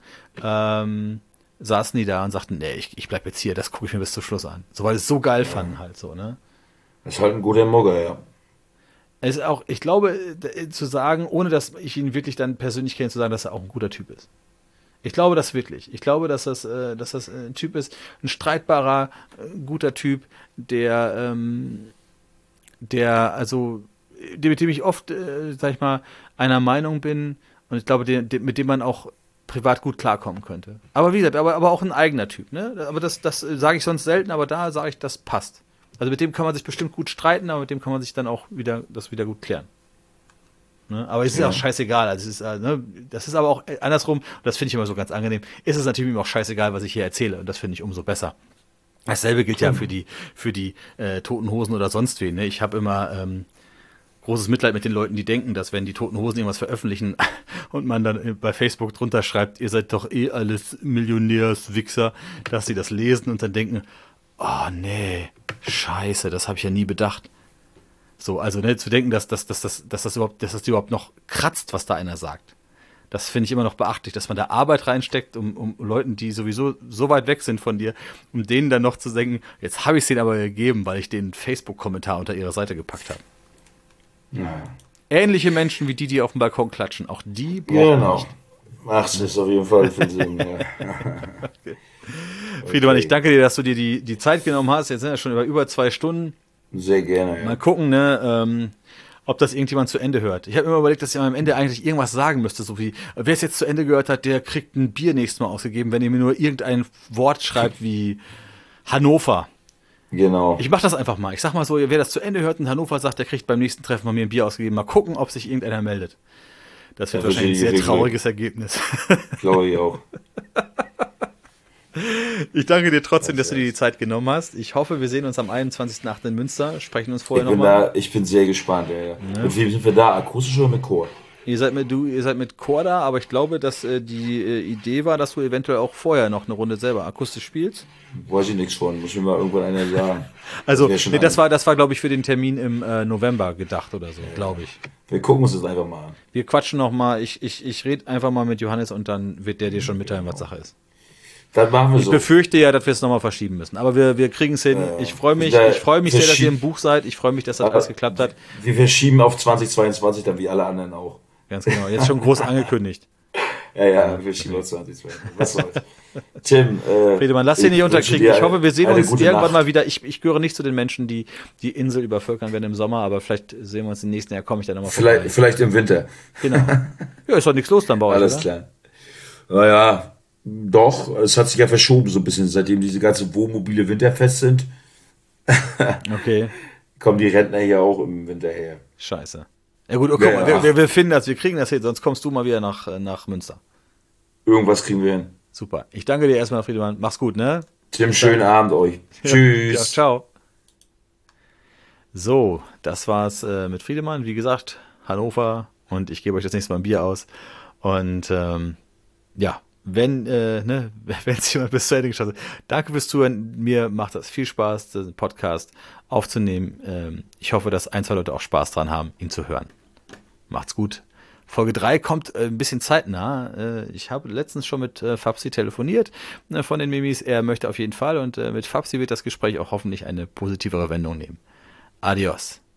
ähm, saßen die da und sagten, nee, ich, ich bleib jetzt hier, das gucke ich mir bis zum Schluss an. So, weil es so geil fanden halt so, ne. Das ist halt ein guter Mogger, ja. Es ist auch, ich glaube, äh, zu sagen, ohne dass ich ihn wirklich dann persönlich kenne, zu sagen, dass er auch ein guter Typ ist. Ich glaube das wirklich. Ich glaube, dass das, äh, dass das ein Typ ist, ein streitbarer, äh, guter Typ, der, ähm, der, also, der, mit dem ich oft, äh, sag ich mal, einer Meinung bin und ich glaube, der, der, mit dem man auch privat gut klarkommen könnte. Aber wie gesagt, aber, aber auch ein eigener Typ, ne? Aber das, das äh, sage ich sonst selten, aber da sage ich, das passt. Also mit dem kann man sich bestimmt gut streiten, aber mit dem kann man sich dann auch wieder, das wieder gut klären. Ne? Aber es ist Ja. auch scheißegal. Also es ist, äh, ne? Das ist aber auch äh, andersrum, und das finde ich immer so ganz angenehm, ist es natürlich ihm auch scheißegal, was ich hier erzähle. Und das finde ich umso besser. Dasselbe gilt ja für die, für die äh, Toten Hosen oder sonst wen. Ne? Ich habe immer ähm, großes Mitleid mit den Leuten, die denken, dass wenn die Toten Hosen irgendwas veröffentlichen und man dann bei Facebook drunter schreibt, ihr seid doch eh alles Millionärswichser, dass sie das lesen und dann denken, oh nee, scheiße, das habe ich ja nie bedacht. So, also ne, zu denken, dass, dass, dass, dass, dass das überhaupt, dass das überhaupt noch kratzt, was da einer sagt. Das finde ich immer noch beachtlich, dass man da Arbeit reinsteckt, um, um Leuten, die sowieso so weit weg sind von dir, um denen dann noch zu denken, jetzt habe ich es denen aber gegeben, weil ich den Facebook-Kommentar unter ihre Seite gepackt habe. Naja. Ähnliche Menschen wie die, die auf dem Balkon klatschen, auch die brauchen Genau. nicht. Mach's es auf jeden Fall für Sinn, ja. Friedemann, ich danke dir, dass du dir die, die Zeit genommen hast. Jetzt sind wir schon über, über zwei Stunden. Sehr gerne, ja. Mal gucken, ne, ähm, ob das irgendjemand zu Ende hört. Ich habe immer überlegt, dass ich am Ende eigentlich irgendwas sagen müsste, so wie, wer es jetzt zu Ende gehört hat, der kriegt ein Bier nächstes Mal ausgegeben, wenn ihr mir nur irgendein Wort schreibt wie Hannover. Genau. Ich mach das einfach mal. Ich sag mal so, wer das zu Ende hört in Hannover sagt, der kriegt beim nächsten Treffen von mir ein Bier ausgegeben. Mal gucken, ob sich irgendeiner meldet. Das wird Das wahrscheinlich ein wird sehr die trauriges Ergebnis. Glaube ich auch. Ich danke dir trotzdem, dass du dir die Zeit genommen hast. Ich hoffe, wir sehen uns am einundzwanzigsten achten in Münster. Sprechen uns vorher Ich bin, nochmal. da, ich bin sehr gespannt. Ja, ja. Mit wem sind wir da? Akustisch oder mit Chor? Ihr seid mit du, ihr seid mit Chor da, aber ich glaube, dass äh, die äh, Idee war, dass du eventuell auch vorher noch eine Runde selber akustisch spielst. Weiß ich nichts von. Muss mir mal irgendwann einer sagen. Also, Das wär schon nee, das ein- war, das war, glaube ich, für den Termin im äh, November gedacht oder so, glaube ich. Wir gucken uns das einfach mal an. Wir quatschen noch mal. Ich, ich, ich rede einfach mal mit Johannes und dann wird der dir schon mitteilen, was Sache ist. Dann machen wir Ich so. befürchte ja, dass wir es nochmal verschieben müssen. Aber wir, wir kriegen es hin. Ich freue mich, Wir- ich freue mich wir sehr, dass ihr schieben- im Buch seid. Ich freue mich, dass das Aber- alles geklappt hat. Wir verschieben auf zwanzig zweiundzwanzig, dann wie alle anderen auch. Ganz genau. Jetzt schon groß angekündigt. Ja, ja, wir schieben auf zwanzig zweiundzwanzig. Was soll's. Tim, äh, Friedemann, lass dich nicht ich unterkriegen. wünsche dir Ich hoffe, wir sehen eine uns gute irgendwann Nacht. mal wieder. Ich, ich gehöre nicht zu den Menschen, die die Insel übervölkern werden im Sommer, aber vielleicht sehen wir uns im nächsten Jahr. Komme ich dann nochmal vorbei. Vielleicht, vielleicht im Winter. Genau. Ja, ist doch nichts los dann bei euch, Alles oder? klar. Naja, doch, es hat sich ja verschoben so ein bisschen, seitdem diese ganzen Wohnmobile winterfest sind, Okay. kommen die Rentner hier auch im Winter her. Scheiße. Ja gut, okay, Ja, ja. wir, wir, wir finden das, wir kriegen das hin, sonst kommst du mal wieder nach, äh, nach Münster. Irgendwas kriegen wir hin. Super. Ich danke dir erstmal, Friedemann. Mach's gut, ne? Tim, schönen Abend euch. Ja, Tschüss. ciao. So, das war's äh, mit Friedemann. Wie gesagt, Hannover und ich gebe euch das nächste Mal ein Bier aus. Und ähm, ja, wenn äh, ne, wenn es jemand bis zu Ende geschafft hat, danke fürs Zuhören. Mir macht das viel Spaß, den Podcast aufzunehmen. Ähm, ich hoffe, dass ein, zwei Leute auch Spaß dran haben, ihn zu hören. Macht's gut. Folge drei kommt äh, ein bisschen zeitnah. Äh, ich habe letztens schon mit äh, Fabsi telefoniert äh, von den Mimis. Er möchte auf jeden Fall und äh, mit Fabsi wird das Gespräch auch hoffentlich eine positivere Wendung nehmen. Adios.